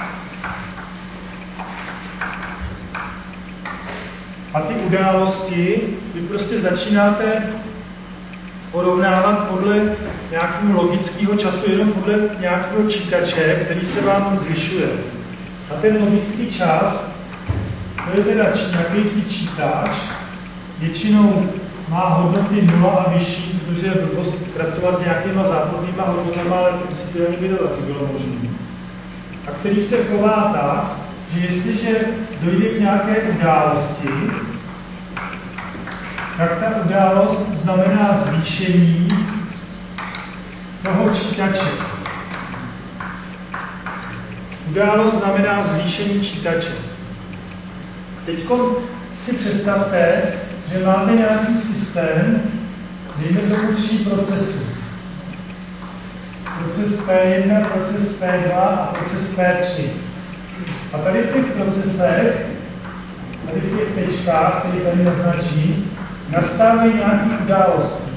A ty události, vy prostě začínáte porovnávat podle nějakého logického času, jenom podle nějakého čítače, který se vám zvyšuje. A ten logický čas, to je teda jakýsi čítač, většinou má hodnoty nula a vyšší, protože je blbost pracovat s nějakýma zápornýma hodnotama, ale principiálně by to taky bylo možné. A který se chová tak, že jestliže dojde k nějaké události, tak ta událost znamená zvýšení toho čítače. Událost znamená zvýšení čítače. Teď si představte, že máte nějaký systém, dejme tomu tří procesů. Proces P jedna, proces P dva a proces P tři. A tady v těch procesech, tady v těch tečkách, které tady naznačí, nastávají nějaké události.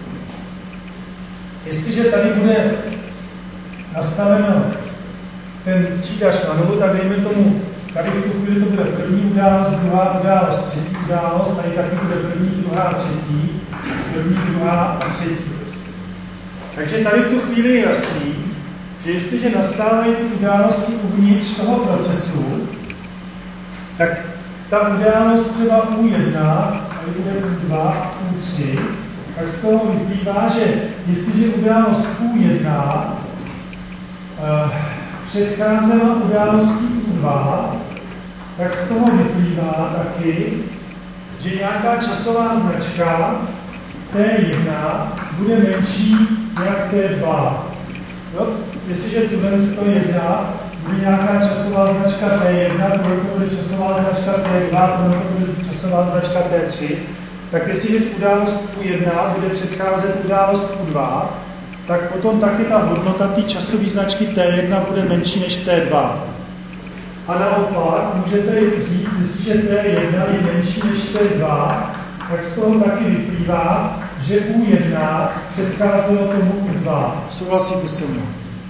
Jestliže tady bude nastaveno ten čítač na nulu, tak dejme tomu, tady v tu chvíli to bude první událost, druhá událost, třetí událost, tady taky bude první, druhá, třetí, první, druhá a třetí. Takže tady v tu chvíli je jasný, že jestliže nastávají ty události uvnitř toho procesu, tak ta událost třeba U jedna, tady bude U dva a U tři, tak z toho vyplývá, že jestliže událost U jedna uh, předcházela událostí U dva, tak z toho vyplývá taky, že nějaká časová značka T jedna bude menší jak T dva. Jo? Jestliže tuhle sto jedna bude nějaká časová značka T jedna, tohle to bude časová značka T dva, tohle to bude časová značka T tři, tak jestliže událost U jedna bude předcházet událost U dva, tak potom taky ta hodnota té časové značky T jedna bude menší než T dva. A naopak můžete říct, jestliže T jedna je menší než T dva, tak z toho taky vyplývá, že U jedna předcházelo tomu U dva. Souhlasíte se mnou?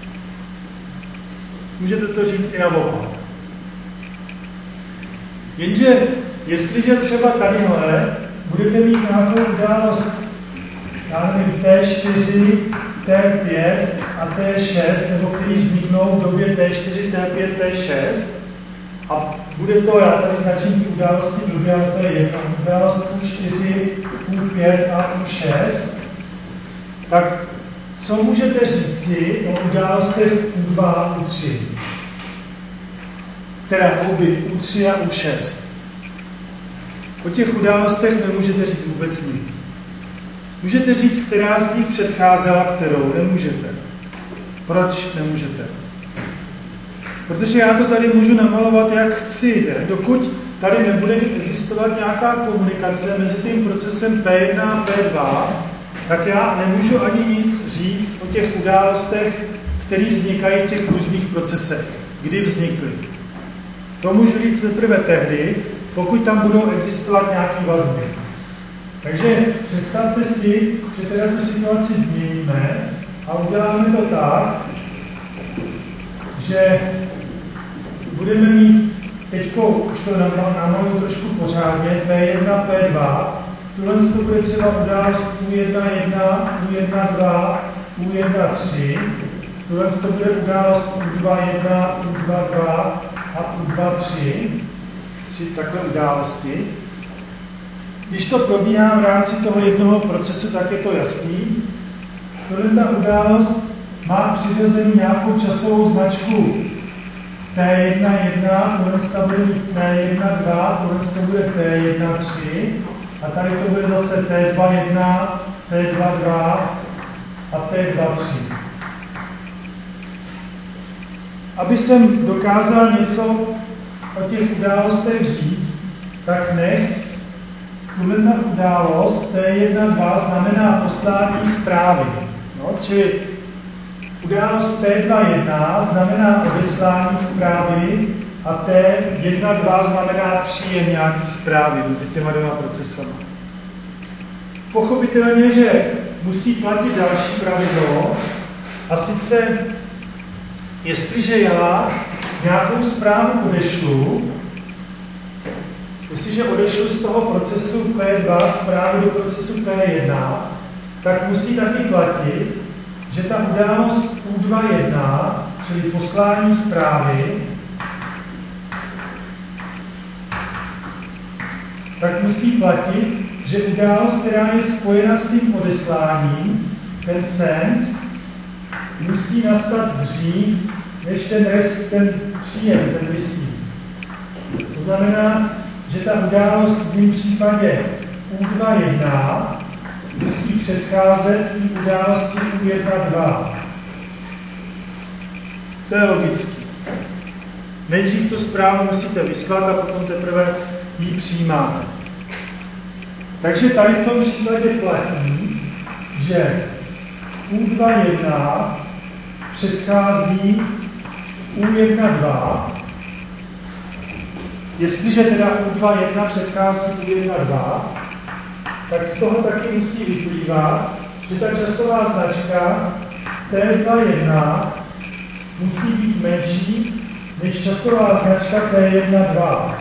Můžete to říct i naopak. Jenže, jestliže třeba tadyhle budete mít nějakou událost, já nevím, T čtyři, T pět a T šest, nebo který vzniknou v době T čtyři, T pět, T šest, a bude to, já tady značím ty události blbě, ale to je jedna událost U čtyři, U pět a U šest, tak co můžete říci o událostech U dva a U tři? Teda obě U tři a U šest. O těch událostech nemůžete říct vůbec nic. Můžete říct, která z nich předcházela kterou, nemůžete. Proč nemůžete? Protože já to tady můžu namalovat, jak chci. Ne? Dokud tady nebude existovat nějaká komunikace mezi tím procesem P jedna a P dva, tak já nemůžu ani nic říct o těch událostech, které vznikají v těch různých procesech. Kdy vznikly. To můžu říct teprve tehdy, pokud tam budou existovat nějaké vazby. Takže představte si, že teda tu situaci změníme a uděláme to tak, že budeme mít teďko, už to namaluju trošku pořádně, P jedna, P dva, tuhle to bude třeba událost U jedna jedna, U jedna dva, U jedna tři, tuhle to bude událost U dva jedna, U dva dva a U dva tři, tři takhle události. Když to probíhá v rámci toho jednoho procesu, tak je to jasný. Tohle ta událost má přirozený nějakou časovou značku T jedna jedna, tohle bude mít T jedna dva, tohle bude T jedna tři a tady to bude zase T dva jedna, T dva dva a T dva tři. Aby jsem dokázal něco o těch událostech říct, tak nech tuhle ta událost T jedna dva znamená poslání zprávy. No, čili událost T dva jedna znamená odeslání zprávy a T jedna dva znamená příjem nějaký zprávy mezi těma dvěma procesama. Pochopitelně, že musí platit další pravidlo, a sice, jestliže já nějakou zprávu odešlu, jestliže odešlu z toho procesu P dva zprávu do procesu P jedna, tak musí taky platit, že ta událost U dva jedna, čili poslání zprávy, tak musí platit, že událost, která je spojena s tím odesláním, ten send, musí nastat dřív, než ten rest, ten příjem, ten receive. To znamená, že ta událost v mém případě U dva jedna musí předcházet i události U jedna dva. To je logické. Nejdřív tu zprávu musíte vyslat a potom teprve ji přijímáte. Takže tady v tom případě platí, že U dva jedna předchází U jedna dva. Jestliže teda U dva jedna předchází U jedna dva, tak z toho taky musí vyplývat, že ta časová značka T dva jedna musí být menší než časová značka T jedna dva.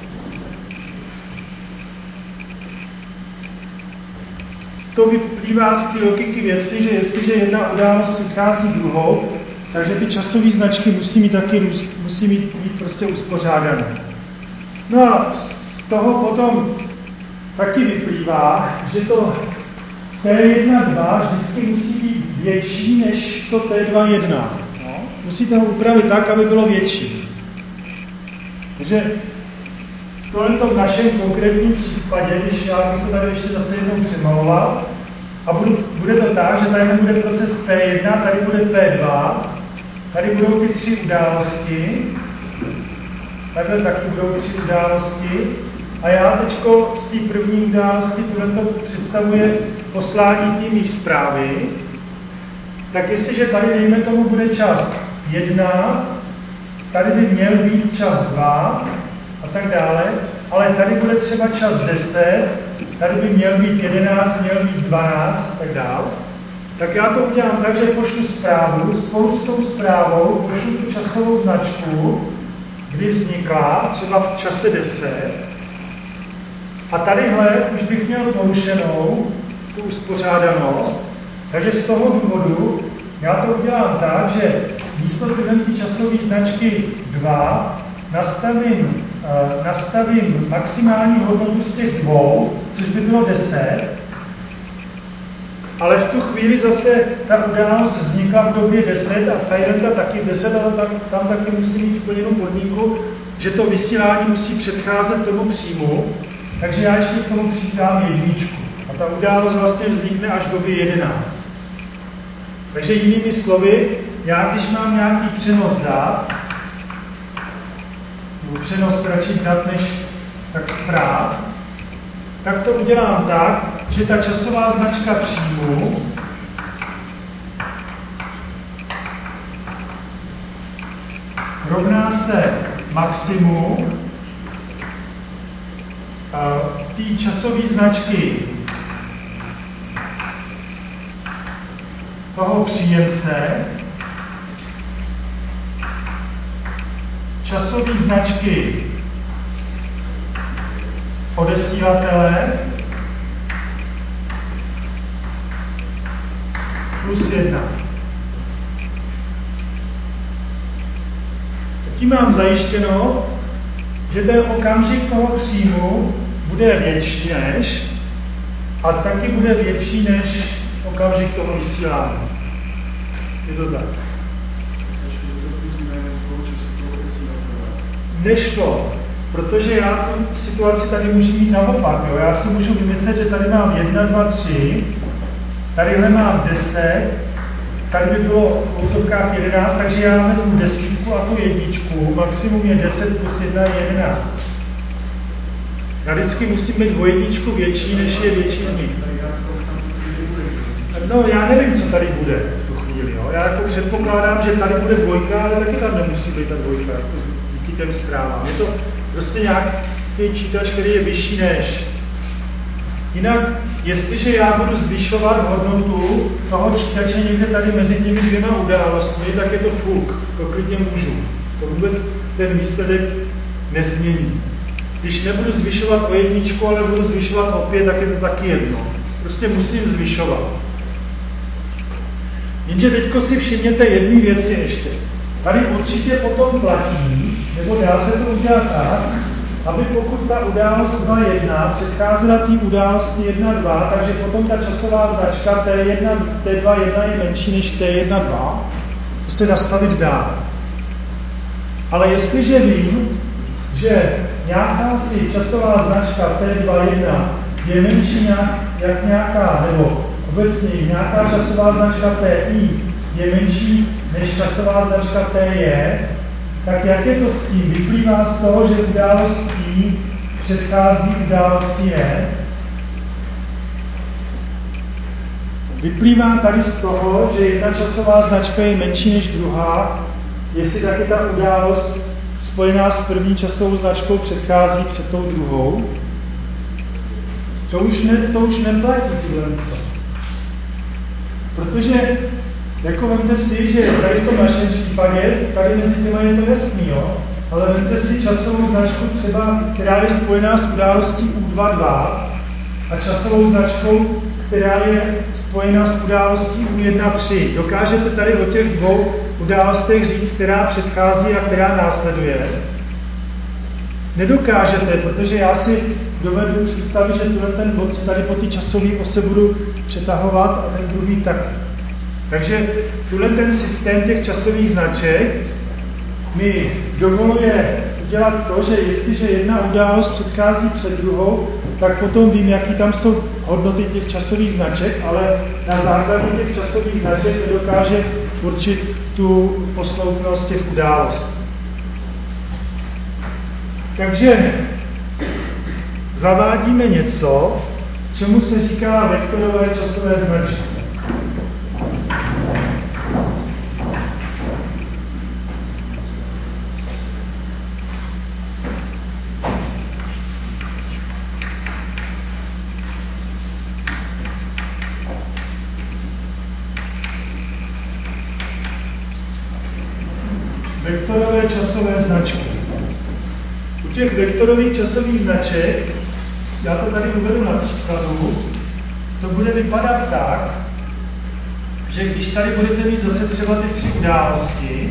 To vyplývá z té logiky věci, že jestliže jedna událost předchází druhou, takže ty časové značky musí mít taky růst, musí mít, být prostě uspořádané. No a z toho potom taky vyplývá, že to T jedna dva vždycky musí být větší než to T dva jedna. No? Musíte ho upravit tak, aby bylo větší. Takže tohle v našem konkrétním případě, když já bych to tady ještě zase jednou přemaloval, a budu, bude to tak, že tady nebude proces P jedna, tady bude P dva, tady budou ty tři události, takhle taky budou tři události, a já teďko z té první události, tohle to představuje poslání té mý zprávy, tak jestliže tady, dejme tomu, bude čas jedna, tady by měl být čas dva a tak dále, ale tady bude třeba čas deset, tady by měl být jedenáct, měl být dvanáct a tak dále, tak já to udělám tak, že pošlu zprávu, spolu s tou zprávou pošlu tu časovou značku, kdy vznikla, třeba v čase deset, a tadyhle už bych měl porušenou tu uspořádanost, takže z toho důvodu já to udělám tak, že místo tyhle časové značky dva nastavím, uh, nastavím maximální hodnotu z těch dvou, což by bylo deset, ale v tu chvíli zase ta událost vznikla v době deset a tadyhle taky deset, ale tam, tam taky musí mít splněnou podmínku, že to vysílání musí předcházet tomu příjmu, takže já ještě k tomu přidám jedničku. A ta událost vlastně vznikne až v době jedenáct. Takže jinými slovy, já když mám nějaký přenos dat, nebo přenos radši dat než tak zpráv, tak to udělám tak, že ta časová značka příjmu rovná se maximu té časové značky toho příjemce, časové značky odesílatele plus jedna. Tím mám zajištěno, že ten okamžik toho příjmu bude větší než a taky bude větší než okamžik toho vysílání. Je to tak. Než to, protože já tu situaci tady můžu mít naopak. Jo? Já si můžu vymyslet, že tady mám jedna, dva, tři, tadyhle mám deset, tady by bylo v úzovkách jedenáct, takže já vezmu desítku a tu jedničku, maximum je deset plus jedna je jedenáct. Já vždycky musím mít o jedničku větší, než je větší z nich. No, já nevím, co tady bude v tu chvíli. Jo? Já jako předpokládám, že tady bude dvojka, ale taky tam nemusí být ta dvojka, jako díky těm zprávám. Je to prostě nějaký čítač, který je vyšší než. Jinak, jestliže já budu zvyšovat hodnotu toho čítače někde tady mezi těmi dvěma událostmi, tak je to fuk, to klidně můžu. To vůbec ten výsledek nezmění. Když nebudu zvyšovat o jedničku, ale budu zvyšovat o pět, tak je to taky jedno. prostě musím zvyšovat. Jenže teďko si všimněte jedné věci ještě. Tady určitě potom platí, nebo dá se to udělat tak, aby pokud ta událost dva jedna předcházela té události jedna dva, takže potom ta časová značka T jedna, T dva jedna je menší než T jedna dva, to se nastavit dá. Ale jestliže vím, že nějaká si časová značka T dva jedna je menší nějak, jak nějaká, nebo obecně nějaká časová značka T I je menší než časová značka T J, tak jak je to s tím? Vyplývá z toho, že událost I předchází události J. Vyplývá tady z toho, že jedna časová značka je menší než druhá, jestli taky ta událost spojená s první časovou značkou předchází před tou druhou. To už, ne, to už neplatí tyhle. Protože jako vemte si, že tady v tom našem případě, tady mezi těma je to jasný, jo? Ale vemte si časovou značku třeba, která je spojená s událostí U dva dva a časovou značkou, která je spojená s událostí U jedna tři. Dokážete tady o těch dvou událostech říct, která předchází a která následuje? Nedokážete, protože já si dovedu představit, že ten bod si tady po té časové ose budu přetahovat a ten druhý taky. Takže tuhle ten systém těch časových značek mi dovoluje udělat to, že jestliže jedna událost předchází před druhou, tak potom vím, jaký tam jsou hodnoty těch časových značek, ale na základě těch časových značek nedokáže určit tu posloupnost těch událostí. Takže zavádíme něco, čemu se říká vektorové časové značky. Vektorové časové značky. U těch vektorových časových značek, já to tady uvedu na příkladu, to bude vypadat tak, že když tady budete mít zase třeba ty tři události,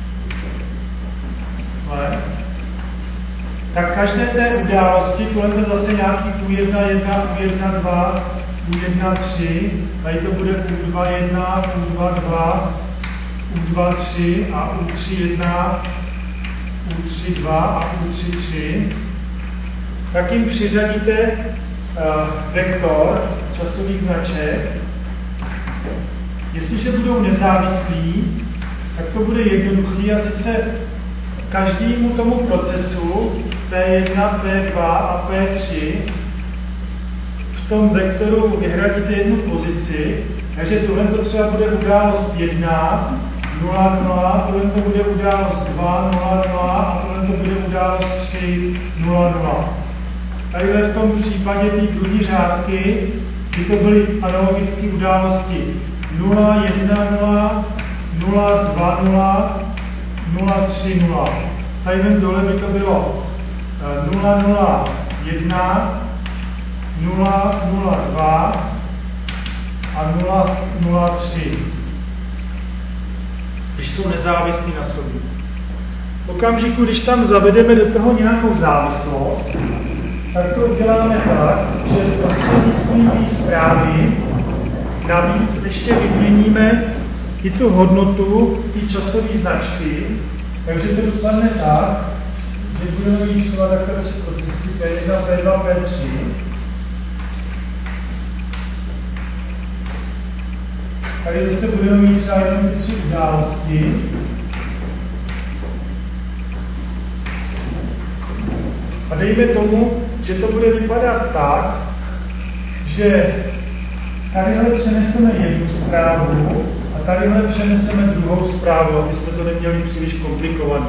tak každé té události kolem to zase nějaký U jedna jedna, U jedna dva, U jedna tři, tady to bude U dva jedna, U dva dva, U dva tři a U tři jedna, U tři dva a U tři tři, tak jim přiřadíte uh, vektor časových značek. Jestliže budou nezávislí, tak to bude jednoduchý a sice každému tomu procesu P jedna, P dva a P tři v tom vektoru vyhradíte jednu pozici, takže tohle to třeba bude událost jedna, nula, nula, tohle to bude událost dva, nula, nula a tohle to bude událost tři, nula, nula. Tady v tom případě ty druhé řádky, by to byly analogické události nula, jedna, nula, nula, dva, nula, nula, tři, nula. Tady dole by to bylo nula, nula, jedna, nula, nula, dva a nula, nula, tři. Když jsou nezávislí na sobě. V okamžiku, když tam zavedeme do toho nějakou závislost, tak to uděláme tak, že prostřednictvím té zprávy navíc ještě vyměníme i tu hodnotu té časové značky, takže to dopadne tak, že budeme mít třeba takhle tři procesy P jedna, P dva, P tři. Tady zase budeme mít třeba jenom ty tři události. A dejme tomu, že to bude vypadat tak, že tadyhle přeneseme jednu zprávu a tadyhle přeneseme druhou zprávu, aby jsme to neměli příliš komplikované.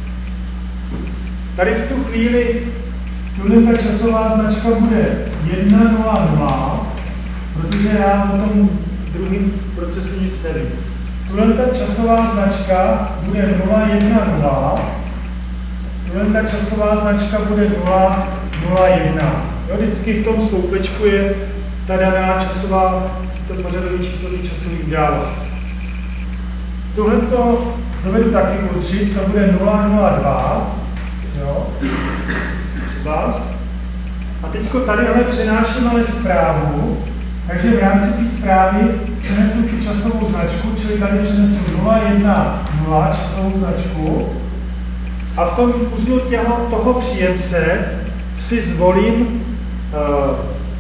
Tady v tu chvíli tuhle ta časová značka bude jedna nula nula, protože já o tom druhým procesu nic nevím. Tuhle ta časová značka bude nula jedna nula, tuhle ta časová značka bude nula nula jedna. Jo, vždycky v tom sloupečku je ta daná časová, to pořadové číslo té časové události. Tohle to dovedu taky určit, to bude nula nula dva, jo, třeba. A teďko tadyhle přenáším ale zprávu, takže v rámci té zprávy přenesu tu časovou značku, čili tady přenesu nula jedna nula časovou značku a v tom uzlu těho, toho příjemce si zvolím uh,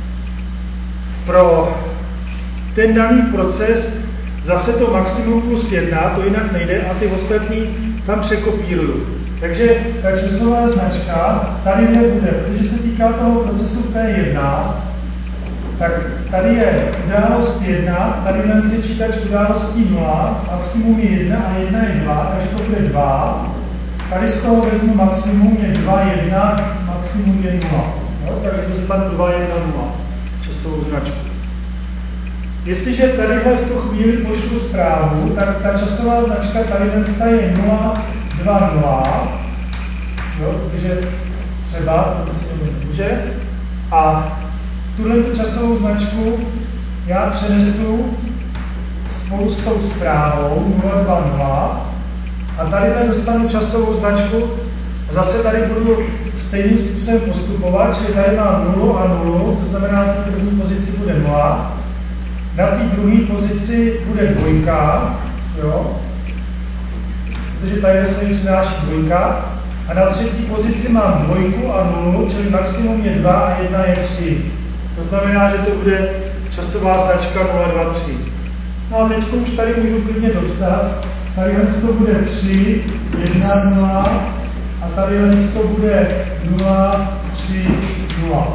pro ten daný proces zase to maximum plus jedna, to jinak nejde a ty ostatní tam překopíruju. Takže ta časová značka tady nebude, protože se týká toho procesu P jedna, tak tady je událost jedna, tady jen sečítač událostí nula, maximum je jedna a jedna je dva, takže to bude dva. Tady z toho vezmu maximum je dva, jedna, maximum je nula. No, takže dostanu dva, jedna, nula časovou značku. Jestliže tadyhle v tu chvíli pošlu zprávu, tak ta časová značka tady je nula dva nula, jo, protože třeba, to si nemůže, a tuhle časovou značku já přenesu spolu s tou zprávou nula dva nula a tady dostanu časovou značku a zase tady budu stejným způsobem postupovat, čili tady mám nulu a nulu, to znamená, na té první pozici bude nula, na té druhé pozici bude dvojka, jo, protože tady se mi přináší dvojka, a na třetí pozici mám dvojku a nulu, čili maximum je dva a jedna je tři. To znamená, že to bude časová značka nula dva tři. No a teď už tady můžu klidně dopsat, tady to bude tři, jedna nula a tady to bude nula tři nula.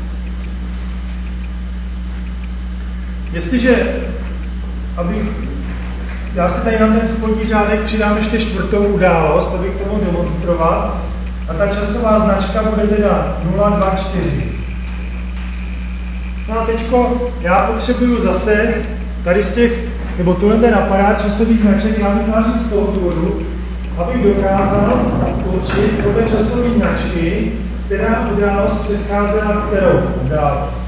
Jestliže, abych, já si tady na ten spodní řádek přidám ještě čtvrtou událost, abych to mohl demonstrovat, a ta časová značka bude teda nula dva čtyři. No a teďko já potřebuju zase tady z těch, nebo tuhle ten aparát časových značek já vytvářím z toho důvodu, abych dokázal určit podle časové značky, která událost předcházela kterou událost.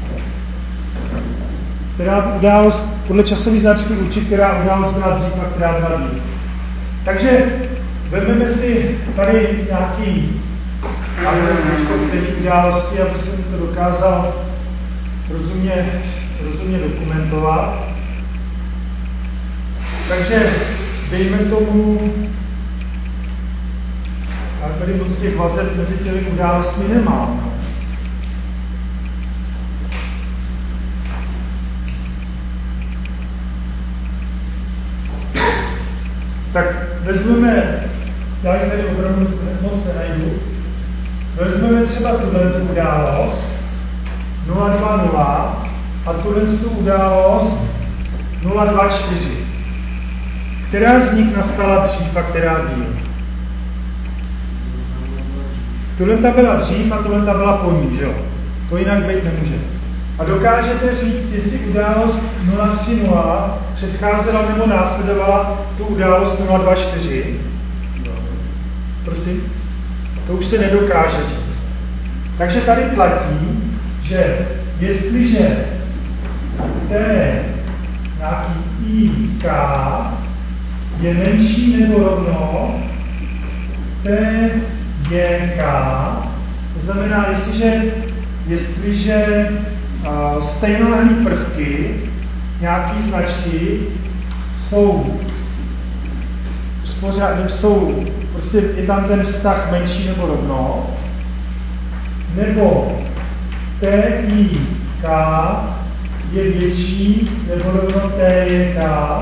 Která událost podle časové značky určit, která událost byla dřív a která byla díl. Takže vezmeme si tady nějaký který události, aby jsem to dokázal rozumně, rozumně dokumentovat. Takže dejme tomu, já tady moc těch vazeb mezi těmi událostmi nemám. Tak vezmeme, já jich tady opravdu moc nenajdu, vezmeme třeba tuhle událost nula dva nula a tuhle událost nula dva čtyři. Která z nich nastala dřív a která díl? Tuhle ta byla dřív a tuhle ta byla po ní, že jo? To jinak být nemůže. A dokážete říct, jestli událost nula tři nula předcházela nebo následovala tu událost nula dva čtyři? Prosím? To už se nedokáže říct. Takže tady platí, že jestliže T nějaký I K je menší nebo rovno T J K, to znamená, jestliže, jestliže uh, stejnolehlý prvky, nějaký značky jsou spořád, jsou, prostě je tam ten vztah menší nebo rovno, nebo T I K je větší nebo rovno T J K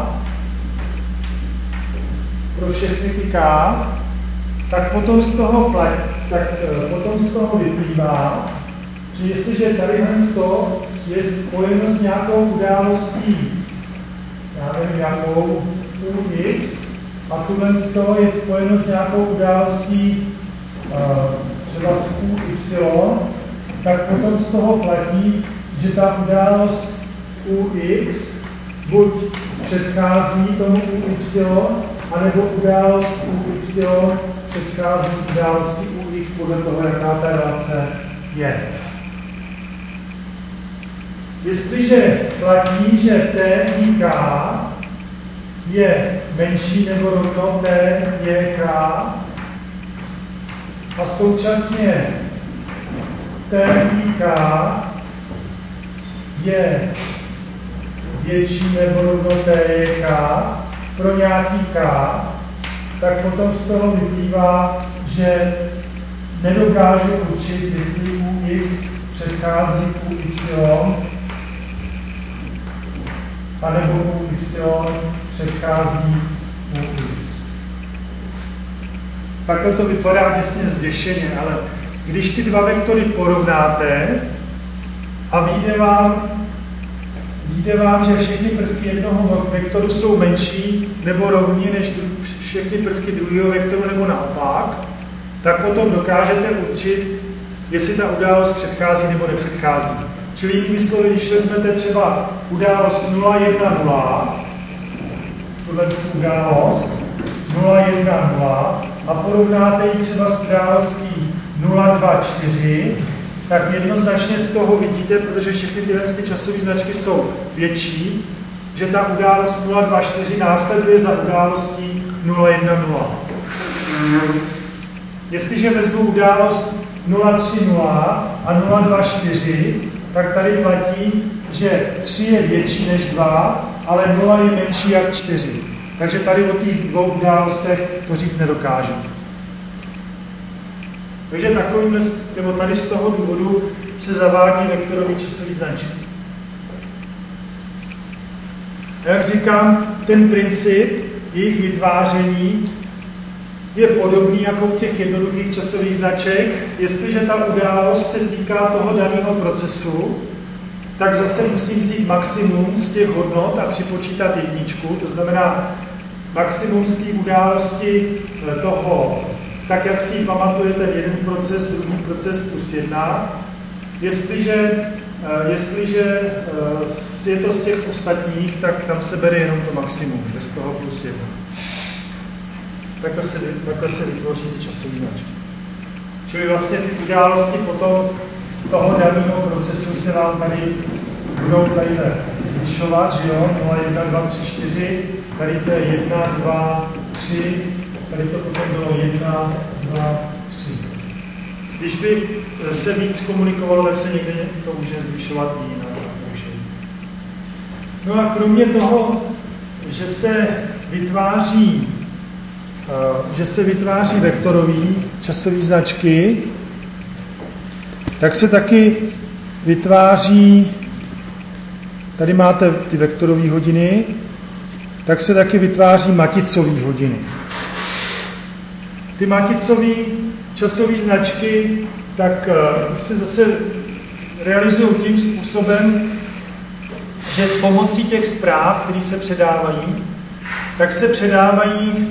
pro všechny ty K, tak potom z toho, plat, tak, potom z toho vyplývá, že jestliže tady to je spojeno s nějakou událostí, já nevím jakou, U X, a tuhle je spojeno s nějakou událostí třeba s U Y, tak potom z toho platí, že ta událost U X buď předchází tomu U Y, anebo událost U Y předchází události U X podle toho, jaká ta relace je. Jestliže platí, že T I K je menší nebo rovno T J K a současně T I K je větší nebo rovno T J K pro nějaký K, tak potom z toho vyplývá, že nedokážu určit, jestli u X předchází u Y, anebo u Y předchází u X. Takhle to vypadá těsně zděšeně, ale když ty dva vektory porovnáte a vyjde vám, vyjde vám, že všechny prvky jednoho vektoru jsou menší nebo rovní než všechny prvky druhého vektoru nebo naopak, tak potom dokážete určit, jestli ta událost předchází nebo nepředchází. Čili jinými slovy, když vezmete třeba událost nula jedna nula, tuhle událost nula jedna nula a porovnáte ji třeba s událostí nula dva čtyři, tak jednoznačně z toho vidíte, protože všechny tyhle ty časové značky jsou větší, že ta událost nula dva čtyři následuje za událostí nula jedna nula. Jestliže vezmu událost nula tři nula a nula dva čtyři, tak tady platí, že tři je větší než dva, ale nula je menší jak čtyři. Takže tady o těch dvou událostech to říct nedokážu. Takže takovým, nebo tady z toho důvodu se zavádí vektorový časový značky. Jak říkám, ten princip jejich vytváření je podobný jako u těch jednoduchých časových značek. Jestliže ta událost se týká toho daného procesu, tak zase musím vzít maximum z těch hodnot a připočítat jedničku. To znamená maximum z té události toho, tak jak si pamatuje ten jeden proces, druhý proces plus jedna. Jestliže, jestliže je to z těch ostatních, tak tam se bere jenom to maximum, bez toho plus jedna. Takhle se, takhle se vytvoří ty časové značky. Čili vlastně ty události potom toho daného procesu se vám tady budou tady zvyšovat, že jo, nula jedna dva tři čtyři, tady to je jedna dva tři, tady to potom bylo jedna dva tři. Když by se víc komunikovalo, tak se někde to může zvyšovat i jinak. No a kromě toho, že se vytváří že se vytváří vektorový časový značky, tak se taky vytváří, tady máte ty vektorové hodiny, tak se taky vytváří maticové hodiny. Ty maticové časové značky tak se zase realizují tím způsobem, že pomocí těch zpráv, které se předávají, tak se předávají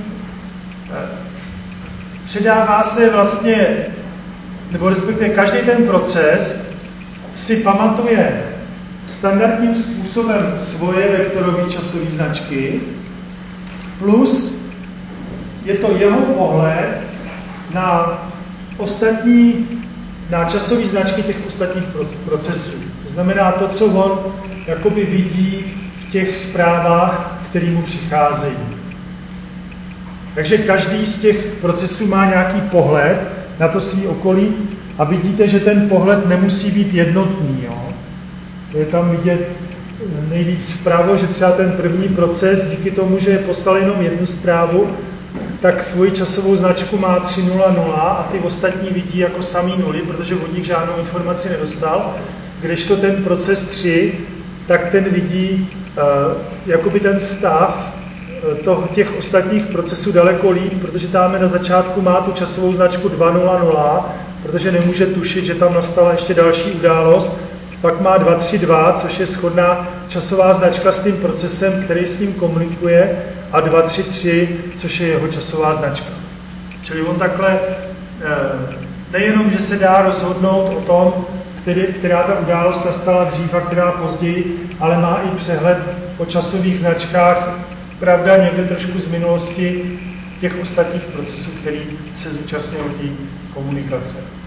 Předává se vlastně, nebo respektive každý ten proces si pamatuje standardním způsobem svoje vektorové časové značky, plus je to jeho pohled na ostatní, na časové značky těch ostatních procesů. To znamená to, co on jakoby vidí v těch zprávách, které mu přicházejí. Takže každý z těch procesů má nějaký pohled na to svý okolí a vidíte, že ten pohled nemusí být jednotný. Jo? Je tam vidět nejvíc vpravo, že třeba ten první proces, díky tomu, že je poslal jenom jednu zprávu, tak svoji časovou značku má tři nula nula a ty ostatní vidí jako samý nuly, protože od nich žádnou informaci nedostal. Kdežto ten proces tři, tak ten vidí uh, jakoby ten stav to, těch ostatních procesů daleko líp, protože tam na začátku má tu časovou značku dva nula nula, protože nemůže tušit, že tam nastala ještě další událost. Pak má dva tři dva, což je shodná časová značka s tím procesem, který s ním komunikuje, a dva tři tři, což je jeho časová značka. Čili on takhle nejenom, že se dá rozhodnout o tom, který, která ta událost nastala dřív a která později, ale má i přehled o časových značkách, pravda, někde trošku z minulosti těch ostatních procesů, který se zúčastnil té komunikace.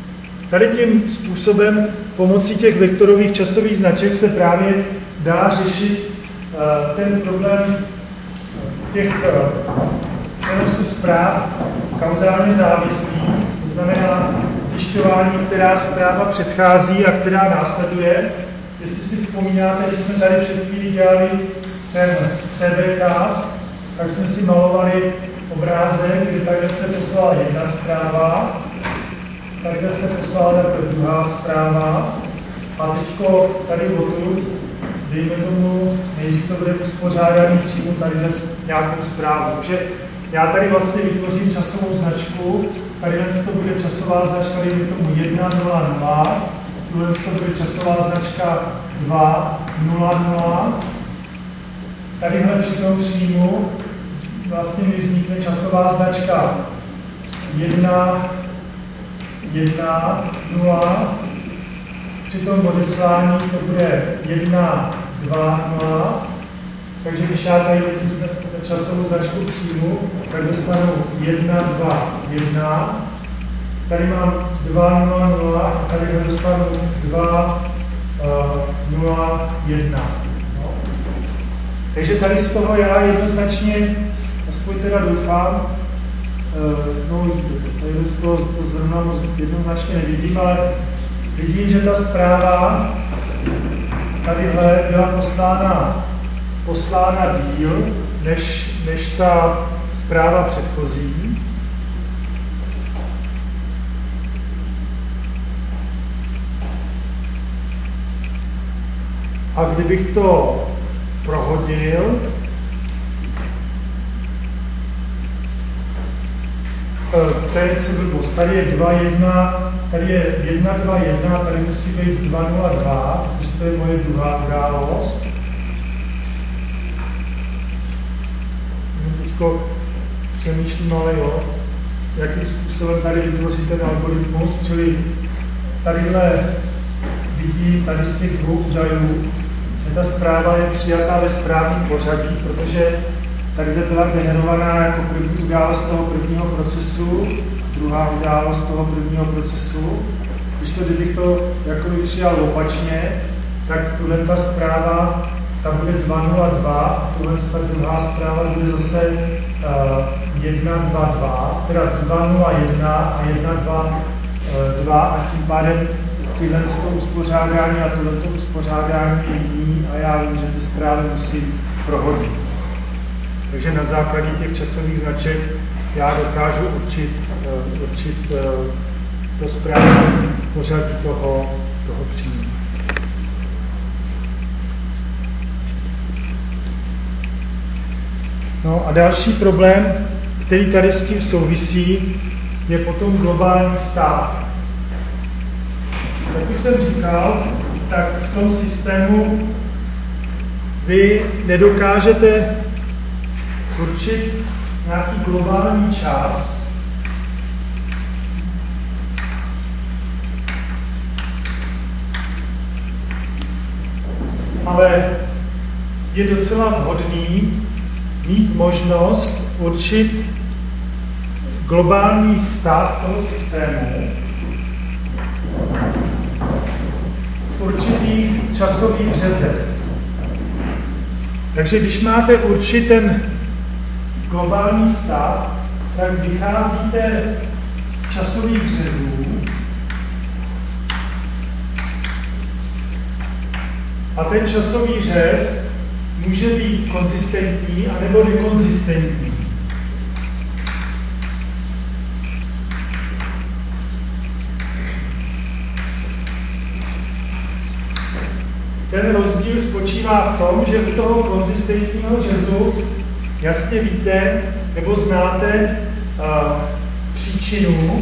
tady tím způsobem pomocí těch vektorových časových značek se právě dá řešit uh, ten problém těch uh, přenosů zpráv kauzálně závislých, to znamená zjišťování, která zpráva předchází a která následuje. Jestli si vzpomínáte, když jsme tady před chvílí dělali ten C B cast, tak jsme si malovali obrázek, kdy takhle se poslala jedna zpráva, takhle se poslala takhle druhá zpráva a teďko tady odtud, dejme tomu, nejdřív to bude uspořádaný, přijmu tady dnes nějakou zprávu. Takže já tady vlastně vytvořím časovou značku, tady dnes to bude časová značka, dejme tomu jedna nula nula, tuhle to bude časová značka dva nula nula, tadyhle při tom příjmu vlastně mi vznikne časová značka jedna jedna nula, při tom odeslání to bude jedna dva nula, takže když já tady tu časovou značku přijmu, tak dostanu jedna dva jedna, tady mám dva nula nula a tady dostanu dva nula jedna. No. Takže tady z toho já jednoznačně, aspoň teda doufám, no tady z toho to zrovna jednoznačně nevidím, ale vidím, že ta zpráva tadyhle byla poslána, poslána díl, než, než ta zpráva předchozí. A kdybych to prohodil, to je co blbost, tady je dva jedna, tady je jedna dva jedna, tady musí být dva nula dva, protože to je moje druhá událost. Teďko přemýšlím, ale jo, jakým způsobem tady vytvoří ten algoritmus, čili tadyhle vidím tady z těch dvou údajů, že ta zpráva je přijatá ve správném pořadí, protože tady byla generovaná jako první událost toho prvního procesu, druhá událost toho prvního procesu. Když to, kdybych to jakoby přijal opačně, tak tuhle ta zpráva, ta bude dva nula dva a tuhle ta druhá zpráva bude zase uh, jedna dva dva, teda dva nula jedna a jedna dva dva a tím pádem tyhle to uspořádání a tohleto uspořádání je jiný a já vím, že ty zprávy musím prohodit. Takže na základě těch časových značek já dokážu určit, uh, určit uh, to správné pořadí toho, toho příjmu. No a další problém, který tady s tím souvisí, je potom globální stát. Jak už jsem říkal, tak v tom systému vy nedokážete určit nějaký globální čas, ale je docela vhodný mít možnost určit globální stav toho systému v určitých časových řezech. Takže když máte určit ten globální stav, tak vycházíte z časových řezů a ten časový řez může být konzistentní anebo nekonzistentní. Ten rozdíl spočívá v tom, že u toho konzistentního řezu jasně víte, nebo znáte uh, příčinu,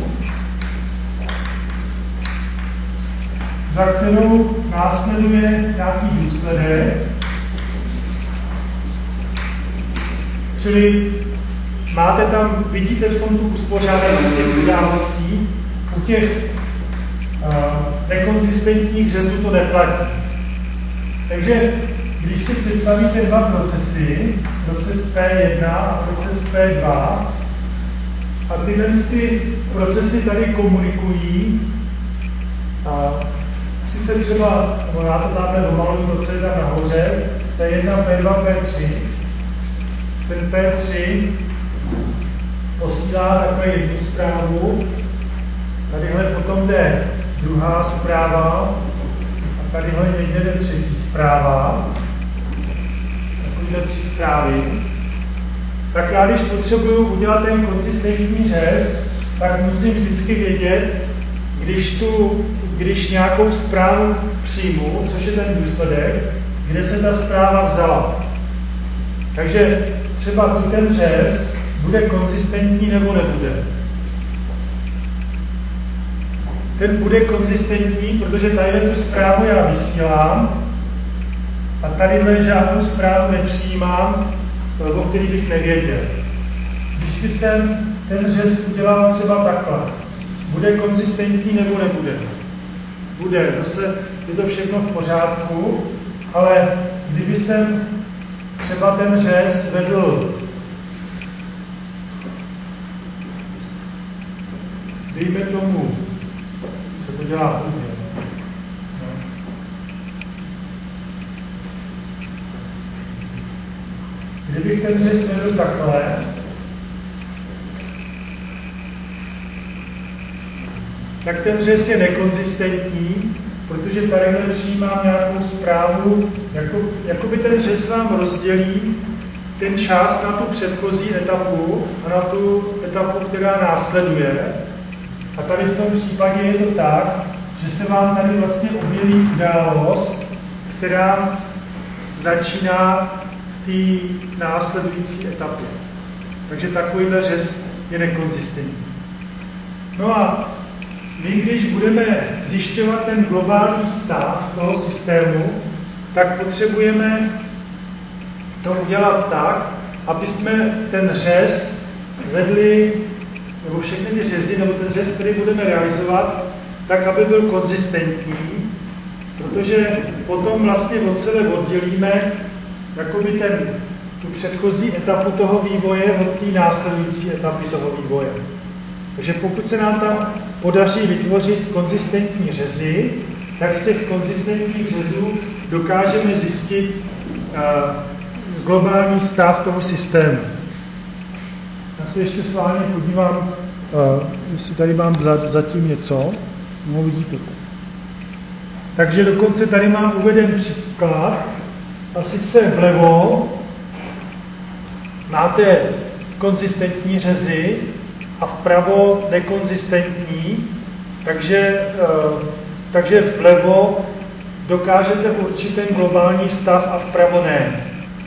za kterou následuje nějaký důsledek. Čili máte tam, vidíte v tom tu uspořádanost těch událostí, u těch uh, nekonzistentních řezů to neplatí. Takže když si představíte dva procesy, proces P jedna a proces P dva, a tyhle ty procesy tady komunikují A sice třeba, no já to tamhle omaluju, to, co je tam nahoře, to je jedna P dva P tři. Ten P tři posílá takhle jednu zprávu, tadyhle potom jde druhá zpráva a tadyhle někde jde třetí zpráva. Takovýhle tři zprávy. Tak já, když potřebuju udělat ten konzistentní řez, tak musím vždycky vědět, když, tu, když nějakou zprávu přijmu, což je ten důsledek, kde se ta zpráva vzala. Takže třeba tu ten řez bude konzistentní nebo nebude. Ten bude konzistentní, protože tadyhle tu zprávu já vysílám a tadyhle žádnou zprávu nepřijímám, o který bych nevěděl. Když by jsem ten řez udělal třeba takhle, bude konzistentní nebo nebude? Bude, zase je to všechno v pořádku, ale kdyby jsem třeba ten řez vedl, dejme tomu, se to dělá hodně, no. Kdybych ten řez vedl takhle, tak ten řez je nekonzistentní, protože tadyhle přijímám nějakou zprávu, jako, jako by ten řez vám rozdělí ten čas na tu předchozí etapu a na tu etapu, která následuje. A tady v tom případě je to tak, že se vám tady vlastně objeví událost, která začíná v té následující etapě. Takže takovýhle řez je nekonzistentní. No a my, když budeme zjišťovat ten globální stav toho systému, tak potřebujeme to udělat tak, aby jsme ten řez vedli, nebo všechny ty řezy, nebo ten řez, který budeme realizovat, tak, aby byl konzistentní, protože potom vlastně od sebe oddělíme jakoby ten, tu předchozí etapu toho vývoje od té následující etapy toho vývoje. Takže pokud se nám tam podaří vytvořit konzistentní řezy, tak z těch konzistentních řezů dokážeme zjistit uh, globální stav toho systému. Já se ještě s vámi podívám, uh, jestli tady mám za, zatím něco. No, vidíte to. Takže dokonce tady mám uveden příklad, a sice vlevo máte konzistentní řezy a vpravo nekonzistentní, takže, takže vlevo dokážete určit ten globální stav a vpravo ne.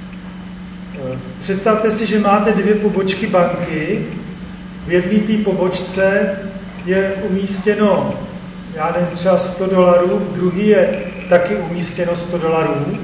Představte si, že máte dvě pobočky banky, v jedné té pobočce je umístěno, já nevím, třeba sto dolarů, v druhý je taky umístěno sto dolarů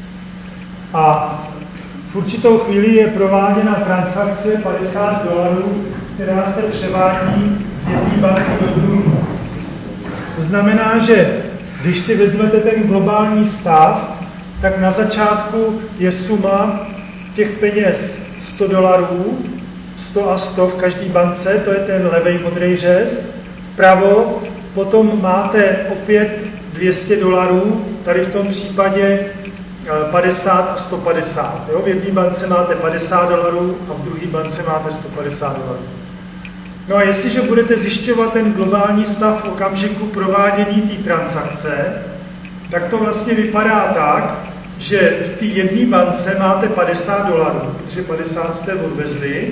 a v určitou chvíli je prováděna transakce padesát dolarů, která se převádí z jedné banky do druhé. To znamená, že když si vezmete ten globální stav, tak na začátku je suma těch peněz sto dolarů, sto a sto v každé bance, to je ten levej modrý řez. Vpravo potom máte opět dvě stě dolarů, tady v tom případě padesát a sto padesát. Jo? V jedné bance máte padesát dolarů a v druhé bance máte sto padesát dolarů. No a jestliže budete zjišťovat ten globální stav v okamžiku provádění té transakce, tak to vlastně vypadá tak, že v té jedné bance máte padesát dolarů, protože padesát jste odvezli.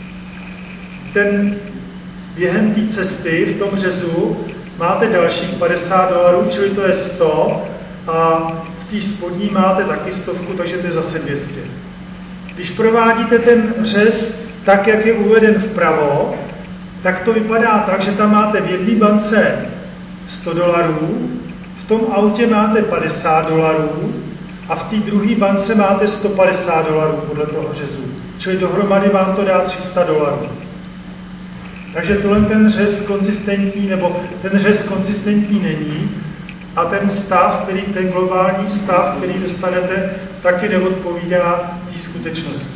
Ten během té cesty v tom řezu máte dalších padesát dolarů, čili to je sto, a v té spodní máte taky stovku, takže to je zase dvě stě. Když provádíte ten řez tak, jak je uveden vpravo, tak to vypadá tak, že tam máte v jedné bance sto dolarů, v tom autě máte padesát dolarů a v té druhé bance máte sto padesát dolarů podle toho řezu. Čili dohromady vám to dá tři sta dolarů. Takže tohle ten řez konzistentní, nebo ten řez konzistentní není a ten stav, který, ten globální stav, který dostanete, taky neodpovídá té skutečnosti.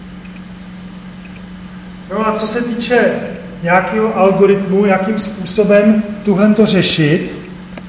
No a co se týče nějakého algoritmu, jakým způsobem tuhle to řešit,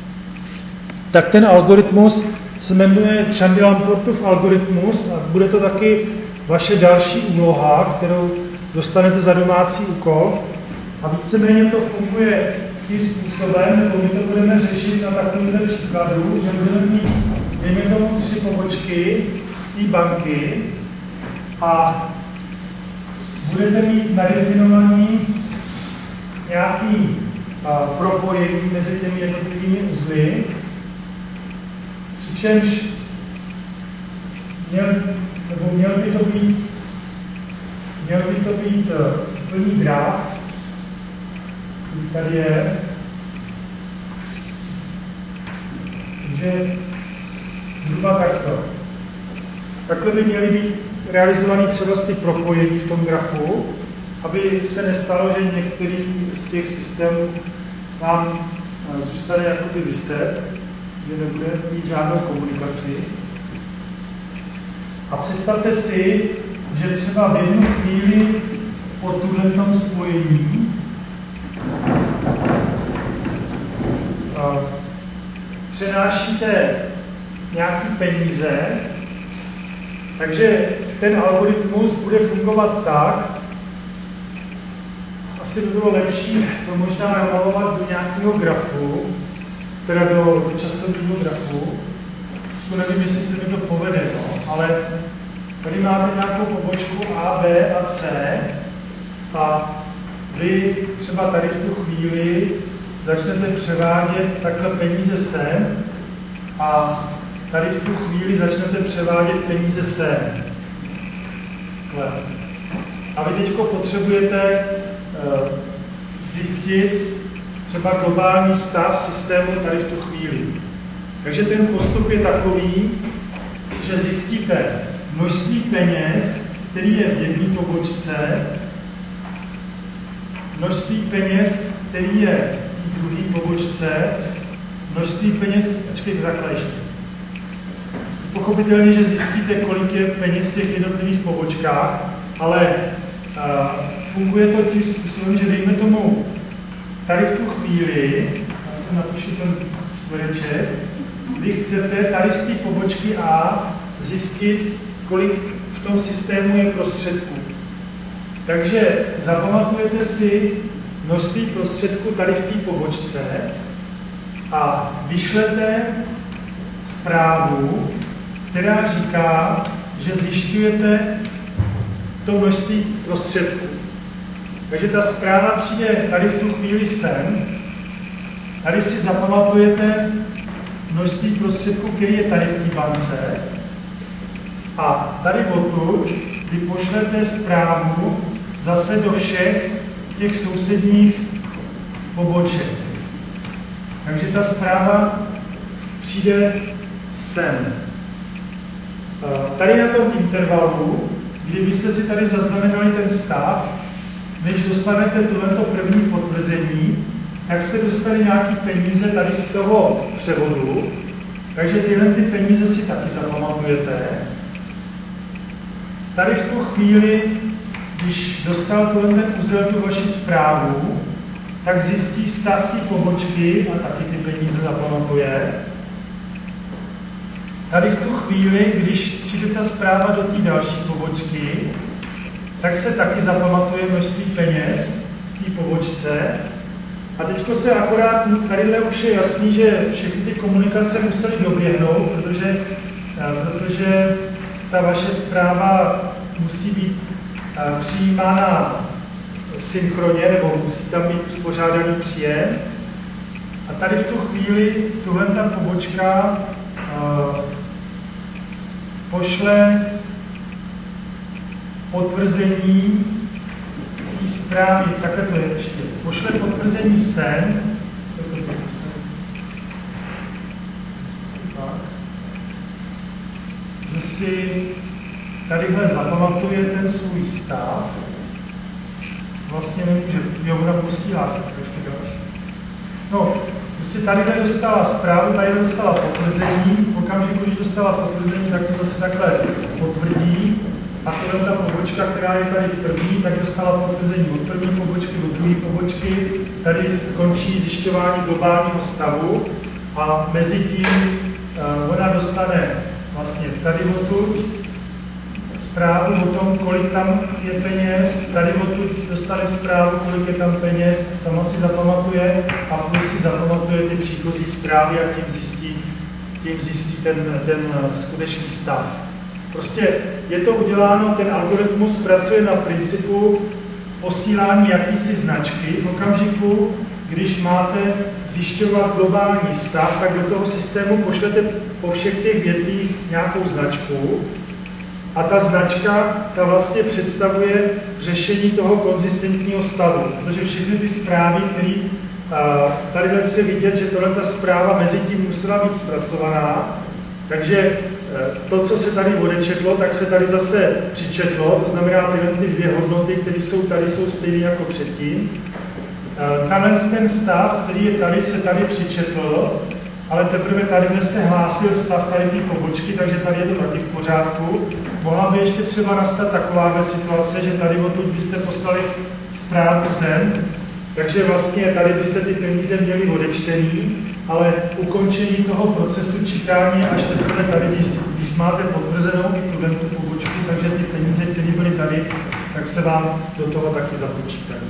tak ten algoritmus se jmenuje Chandy-Lamportův algoritmus a bude to taky vaše další úloha, kterou dostanete za domácí úkol. A víceméně to funguje tím způsobem, nebo my to budeme řešit na takovémhle příkladu, že budeme mít, dejme tomu, tři pobočky té banky a budete mít nadefinovaný nějaký a, propojení mezi těmi jednotlivými uzly, přičemž měl, nebo měl by to být, měl by to být plný graf, který tady je. Takže zhruba takto. Takhle by měly být realizovaný třeba ty propojení v tom grafu, aby se nestalo, že některý z těch systémů nám zůstane jakoby vyset, že nebude mít žádnou komunikaci. A představte si, že třeba v jednu chvíli po tuhle spojení přenášíte nějaký peníze, takže ten algoritmus bude fungovat tak, asi by bylo lepší to možná namalovat do nějakého grafu, teda do, do časového grafu. To nevím, jestli se mi to povede, no, ale tady máte nějakou pobočku A, B a C a vy třeba tady v tu chvíli začnete převádět takhle peníze sem a tady v tu chvíli začnete převádět peníze sem. A vy teď potřebujete uh, zjistit třeba globální stav systému tady v tu chvíli. Takže ten postup je takový, že zjistíte množství peněz, který je v jedné pobočce, množství peněz, který je v druhé pobočce, množství peněz, počkejte takhle ještě. Pochopitelně, že zjistíte, kolik je peněz v těch jednotlivých pobočkách, ale uh, funguje to tím způsobem, že dejme tomu tady v tu chvíli, já si napíšu ten čtvereček, vy chcete tady z té pobočky A zjistit, kolik v tom systému je prostředků. Takže zapamatujete si množství prostředků tady v té pobočce a vyšlete zprávu, která říká, že zjišťujete to množství prostředků. Takže ta zpráva přijde tady v tu chvíli sem, tady si zapamatujete množství prostředků, který je tady v té bance a tady odtud vy pošlete zprávu zase do všech těch sousedních poboček. Takže ta zpráva přijde sem. Tady na tom intervalu, kdy byste si tady zaznamenali ten stav, než dostanete tohleto první potvrzení, tak jste dostali nějaký peníze tady z toho převodu, takže tyhle ty peníze si taky zapamatujete. Tady v tu chvíli, když dostal tohle ten uzel tu vaši zprávu, tak zjistí stav té pobočky a taky ty peníze zapamatuje. Tady v tu chvíli, když přijde ta zpráva do té další pobočky, tak se taky zapamatuje množství peněz v té pobočce. A teďko se akorát, tadyhle už je jasný, že všechny ty komunikace musely doběhnout, protože, protože ta vaše zpráva musí být přijímána synchronně, nebo musí tam být uspořádaný příjem. A tady v tu chvíli tuhle ta pobočka uh, pošle potvrzení té zprávy, takhle to je ještě, pošle potvrzení sem, že si tadyhle zapamatuje ten svůj stav, vlastně nemůže, jo, ona posílá se trošku další. No, prostě tadyhle dostala zprávu, tadyhle dostala potvrzení, v okamžiku, když dostala potvrzení, tak to zase takhle potvrdí. A tohle ta pobočka, která je tady první, tak dostala potvrzení od první pobočky do druhé pobočky. Tady skončí zjišťování globálního stavu a mezi tím uh, ona dostane vlastně tady odtud zprávu o tom, kolik tam je peněz, tady odtud dostane zprávu, kolik je tam peněz, sama si zapamatuje a plus si zapamatuje ty příchozí zprávy a tím zjistí, tím zjistí ten, ten skutečný stav. Prostě je to uděláno, ten algoritmus pracuje na principu posílání jakýsi značky v okamžiku, když máte zjišťovat globální stav, tak do toho systému pošlete po všech těch větvích nějakou značku a ta značka ta vlastně představuje řešení toho konzistentního stavu, protože všechny ty zprávy, které tady je vidět, že tohle ta zpráva mezi tím musela být zpracovaná, takže to, co se tady odečetlo, tak se tady zase přičetlo, to znamená, tyhle ty dvě hodnoty, které jsou tady, jsou stejné jako předtím. Tenhle ten stav, který je tady, se tady přičetl, ale teprve tady se hlásil stav tady ty pobočky, takže tady je to taky v pořádku. Mohla by ještě třeba nastat takováhle situace, že tady odtud byste poslali zprávu sem, takže vlastně tady byste ty peníze měli odečtený, ale ukončení toho procesu čítání až teprve tady, když, když máte potvrzenou i tu tu pobočku, takže ty peníze, které byly tady, tak se vám do toho taky započítají.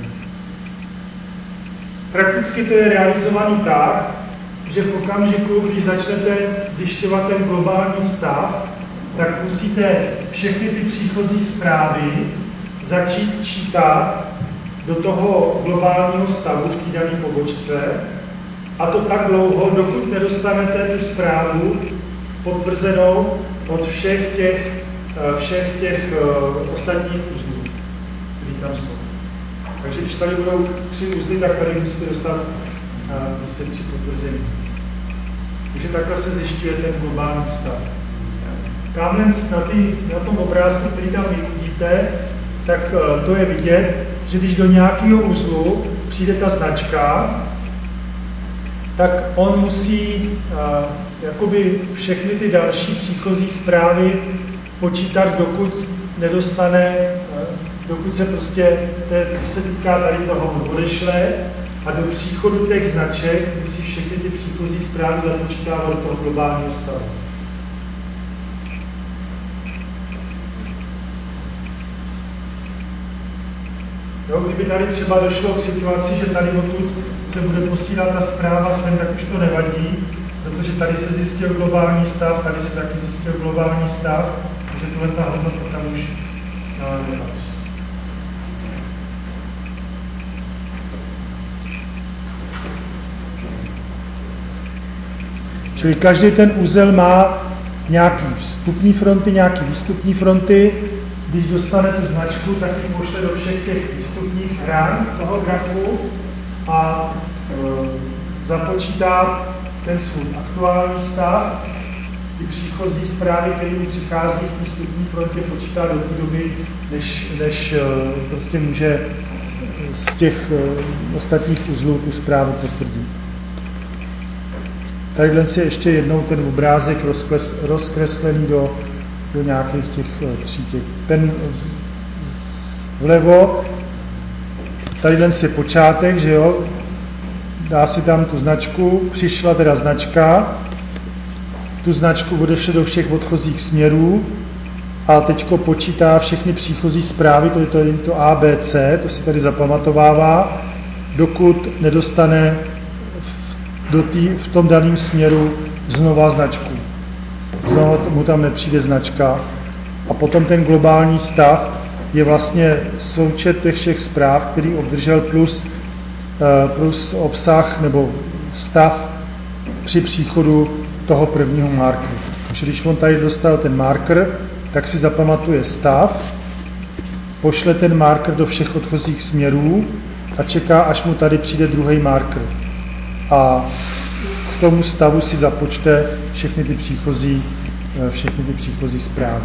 Prakticky to je realizovaný tak, že v okamžiku, když začnete zjišťovat ten globální stav, tak musíte všechny ty příchozí zprávy začít čítat do toho globálního stavu v té dané pobočce, a to tak dlouho, dokud nedostanete tu zprávu potvrzenou od všech těch, všech těch uh, ostatních uzlů, které tam jsou. Takže když tady budou tři uzly, tak tady musíte dostat uh, prostě tři potvrzení. Takže takhle se zjišťuje ten globální stav. Tamhle na, tý, na tom obrázku, který tam vidíte, tak uh, to je vidět, že když do nějakého uzlu přijde ta značka, tak on musí uh, jakoby všechny ty další příchozí zprávy počítat, dokud nedostane, uh, dokud se prostě, to se týká tady toho, odešle a do příchodu těch značek musí všechny ty příchozí zprávy započítávat do toho globálního stavu. Jo, kdyby tady třeba došlo k situaci, že tady odtud se bude posílat ta zpráva sem, tak už to nevadí, protože tady se zjistil globální stav, tady se taky zjistil globální stav, takže tohle ta hodnota tam už nepatří. Čili každý ten úzel má nějaký vstupní fronty, nějaký výstupní fronty. Když dostane tu značku, tak ji pošle do všech těch výstupních hran toho grafu a e, započítá ten svůj aktuální stav, ty příchozí zprávy, které mu přichází v té vstupní frontě, počítá do té doby, než, než e, prostě může z těch e, ostatních uzlů tu zprávu potvrdit. Tadyhle si ještě jednou ten obrázek rozkles, rozkreslený do do nějakých těch třítek. Ten vlevo, tadyhle je počátek, že jo, dá si tam tu značku, přišla teda značka, tu značku odešle do všech odchozích směrů a teďko počítá všechny příchozí zprávy, to je to, to A, B, C, to si tady zapamatovává, dokud nedostane v, do tý, v tom daném směru znova značku. Znovu mu tam nepřijde značka a potom ten globální stav je vlastně součet těch všech zpráv, který obdržel plus, plus obsah nebo stav při příchodu toho prvního markeru. Takže když on tady dostal ten marker, tak si zapamatuje stav, pošle ten marker do všech odchozích směrů a čeká, až mu tady přijde druhý marker. A k tomu stavu si započte všechny ty příchozí, všechny ty příchozí zprávy.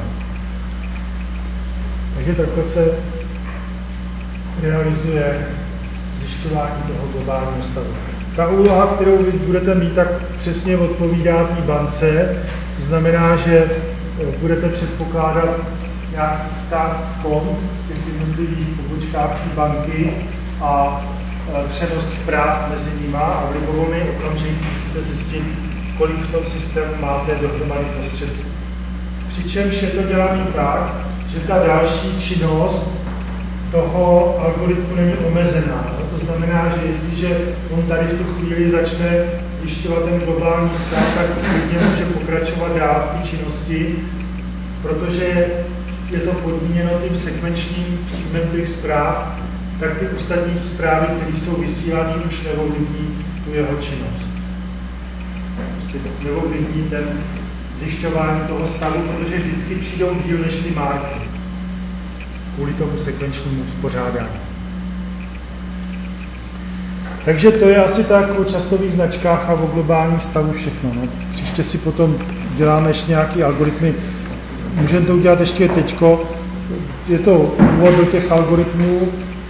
Takže takhle se realizuje zjišťování toho globálního stavu. Ta úloha, kterou vy budete mít, tak přesně odpovídá té bance. To znamená, že budete předpokládat nějaký stav kont v těch jednotlivých pobočkách té banky a přenos zpráv mezi nima a v libovolný okamžik musíte zjistit, kolik v tom systému máte dohromady prostředků. Přičemž je to dělané tak, že ta další činnost toho algoritmu není omezená. To znamená, že jestliže on tady v tu chvíli začne zjišťovat ten globální stav, tak klidně může pokračovat dál v té činnosti, protože je to podmíněno tím sekvenčním příjmem těch zpráv, tak ty ostatní zprávy, které jsou vysílané, už neovlivní tu jeho činnost. Prostě neovlivní ten zjišťování toho stavu, protože vždycky přijdou díl než ty marky kvůli tomu sekvenčnímu uspořádání. Takže to je asi tak o časových značkách a o globálním stavu všechno. No. Příště si potom děláme ještě nějaký algoritmy. Můžeme to udělat ještě teďko. Je to úvod do těch algoritmů.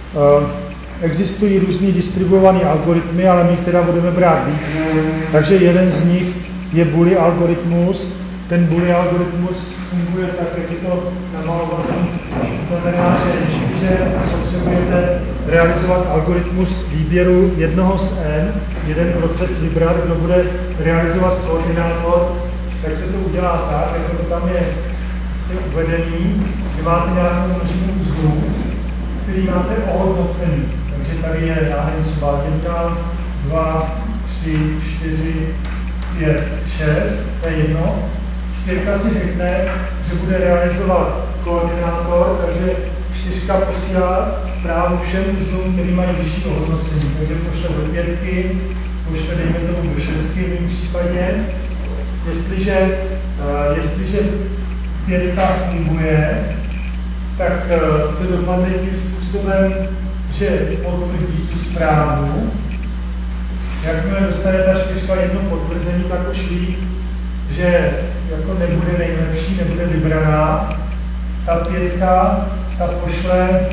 Existují různý distribuované algoritmy, ale my jich teda budeme brát víc. Takže jeden z nich je Bully algoritmus. Ten Bully algoritmus funguje tak, jak je to namalované. Znamená, že jestliže potřebujete realizovat algoritmus výběru jednoho z n, jeden proces vybrat, kdo bude realizovat koordinátor, tak se to udělá tak, jako to tam je prostě uvedený, že máte nějakou množinu uzlů, který máte ohodnocený. Takže tady je, já nevím, třeba jedna, dva, tři, čtyři, pět, šest, to je jedno. Čtyřka si řekne, že bude realizovat koordinátor, takže čtyřka posílá zprávu všem uzlům, který mají vyšší ohodnocení. Takže pošle do pětky, pošle dejme tomu do šestky v mým případě. Jestliže, uh, jestliže pětka funguje, tak uh, to dopadne tím způsobem, že potvrdí tu zprávu. Jakmile dostane ta čtyřka jedno potvrzení, tak už ví, že jako nebude nejlepší, nebude vybraná. Ta pětka, ta pošle e,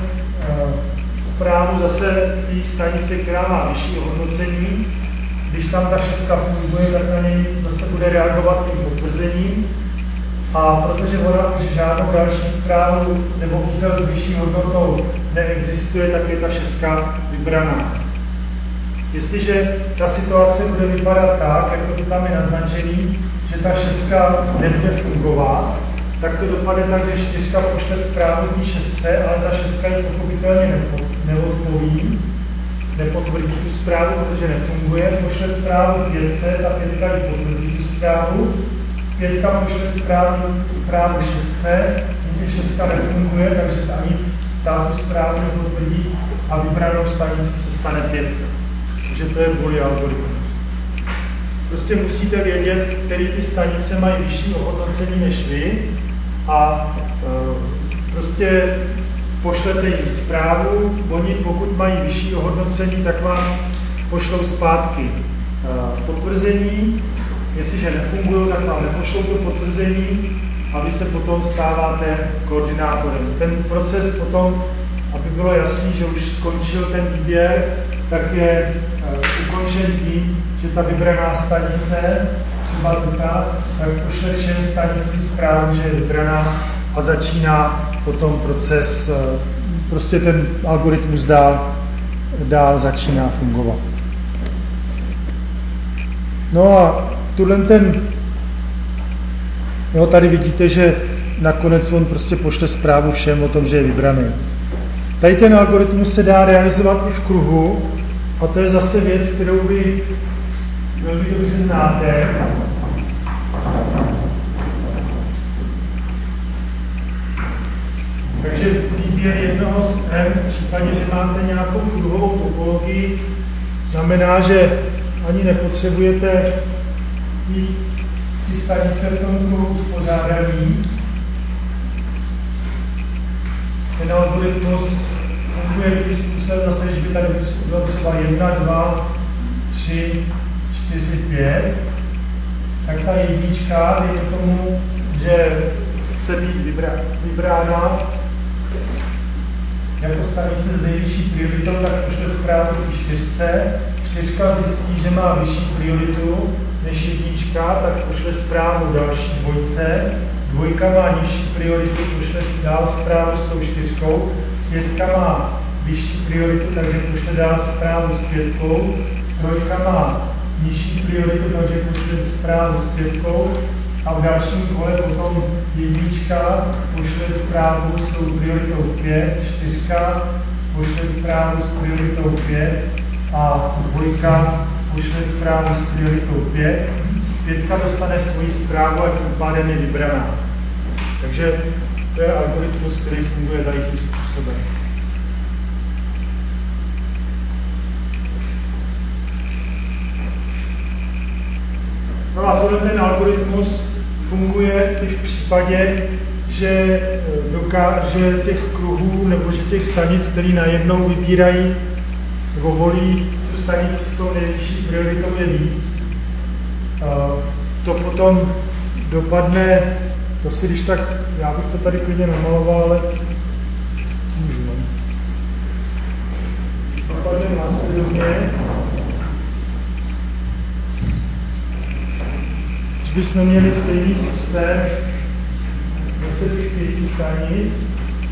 zprávu zase té stanice, která má vyšší hodnocení. Když tam ta šestka funguje, tak na něj zase bude reagovat tím potvrzením. A protože ona už žádnou další zprávu nebo úzel s vyšší hodnotou neexistuje, tak je ta šestka vybraná. Jestliže ta situace bude vypadat tak, jako to tam je naznačený, že ta šestka nebude fungovat, tak to dopadne tak, že čtyřka pošle zprávu té šestce, ale ta šestka ji pochopitelně neodpoví, nepotvrdí tu zprávu, protože nefunguje, pošle zprávu pětce, ta pětka ji potvrdí tu zprávu, pětka pošle zprávu, zprávu šestce, když šestka nefunguje, takže ani ta tu zprávu nepotvrdí a vybranou stanicí se stane pětka. Takže to je Bully algoritmus. Prostě musíte vědět, které ty stanice mají vyšší ohodnocení než vy a e, prostě pošlete jim zprávu, oni pokud mají vyšší ohodnocení, tak vám pošlou zpátky e, potvrzení, jestliže nefungují, tak vám nepošlou to potvrzení a vy se potom stáváte koordinátorem. Ten proces potom, aby bylo jasný, že už skončil ten výběr, tak je uh, ukončen tím, že ta vybraná stanice, třeba tuta, tak pošle všem stanicím zprávu, že je vybraná a začíná potom proces, uh, prostě ten algoritmus dál, dál začíná fungovat. No a tuhle ten, jo, tady vidíte, že nakonec on prostě pošle zprávu všem o tom, že je vybraný. Tady ten algoritmus se dá realizovat i v kruhu a to je zase věc, kterou vy velmi dobře znáte. Takže výběr jednoho z M, v případě, že máte nějakou kruhovou topologii, znamená, že ani nepotřebujete mít ty stanice v tom kruhu uspořádaný. Ten algoritmus funguje tím způsobem zase, když by tady bylo třeba jedna, dva, tři, čtyři, pět, tak ta jednička, dejme tomu, že chce být vybra, vybrána jako stanice s nejvyšší prioritou, tak pošle zprávu k čtyřce. Čtyřka zjistí, že má vyšší prioritu než jednička, tak pošle zprávu další dvojce. Dvojka má nižší prioritu, pošle dál zprávu s tou čtyřkou. Pětka má vyšší prioritu, takže pošle dál zprávu s pětkou. Trojka má nižší prioritu, takže pošle zprávu s pětkou a v dalším kole potom jednička pošle zprávu s tou prioritou pět, čtyřka pošle zprávu s prioritou pět a dvojka pošle zprávu s prioritou pět. Pětka dostane svoji zprávu a tím pádem je vybraná. Takže to je algoritmus, který funguje tady tím způsobem. No a tohle ten algoritmus funguje i v případě, že, doká- že těch kruhů nebo že těch stanic, které najednou vybírají nebo volí tu stanici s tou nejvyšší prioritou je víc. To potom dopadne, to si když tak, já bych to tady klidně namaloval, ale můžu. Dopadne následovně. Když bychom měli stejný systém, zase těch pěti stanic,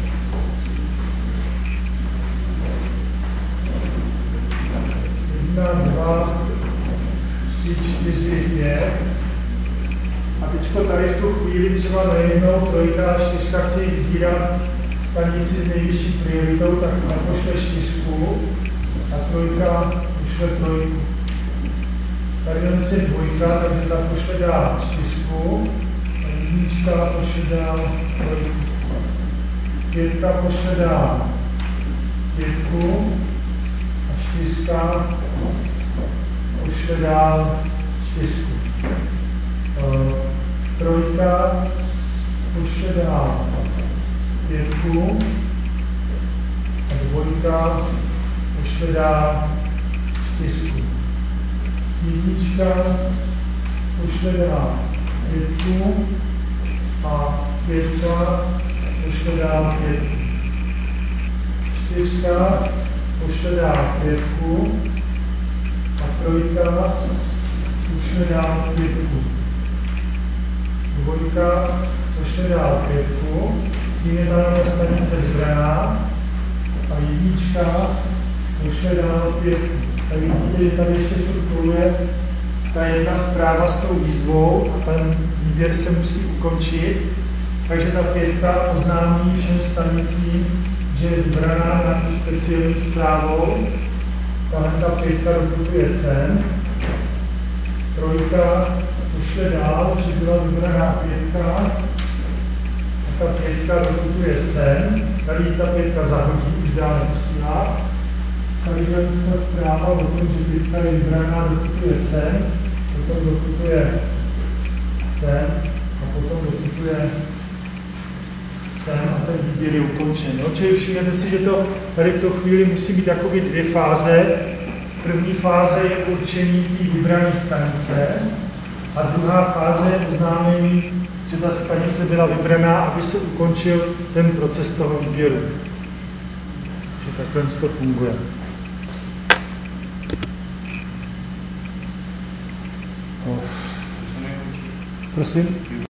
jedna, dva, tři, čtyři, pět. A teďko tady v tu chvíli třeba najednou trojka a čtyřka chtějí vybírat stanici s nejvyšší prioritou, tak pošle čtyřku a trojka pošle trojku. Tady je dvojka, takže ta pošle dál čtyřku a jednička pošle dál trojku. Pětka pošle dál pětku a čtyřka pošle dál čtyřku. Uh, trojka pošle dál pětku a dvojka pošle dál čtyřku. Jednička pošle dál pětku a pětka pošle dál pětku. Čtyřka pošle dál pětku a trojka pošle dál pětku. Dvojka pošle dál pětku, tím je ta stanice vybraná a jednička pošle dál pětku. Tady vidíte, že tady ještě koluje ta jedna zpráva s tou výzvou a ten výběr se musí ukončit, takže ta pětka oznámí všem stanicím, že je vybraná nějakou speciální zprávou. Tahle ta pětka doputuje sem. Trojka pošle dál, že byla vybraná pětka. A ta pětka doputuje sem. Tady ta pětka zahodí, už dál neposílá. Tady je ta zpráva o tom, že pětka je vybraná, doputuje sem. Potom doputuje sem. A potom doputuje sem a ten výběr je ukončen. No, čili všimněte si, že to tady v tu chvíli musí být jakoby dvě fáze. První fáze je určení té vybrané stanice a druhá fáze je oznámení, že ta stanice byla vybraná, aby se ukončil ten proces toho výběru. Že takhle to funguje. Oh. Prosím?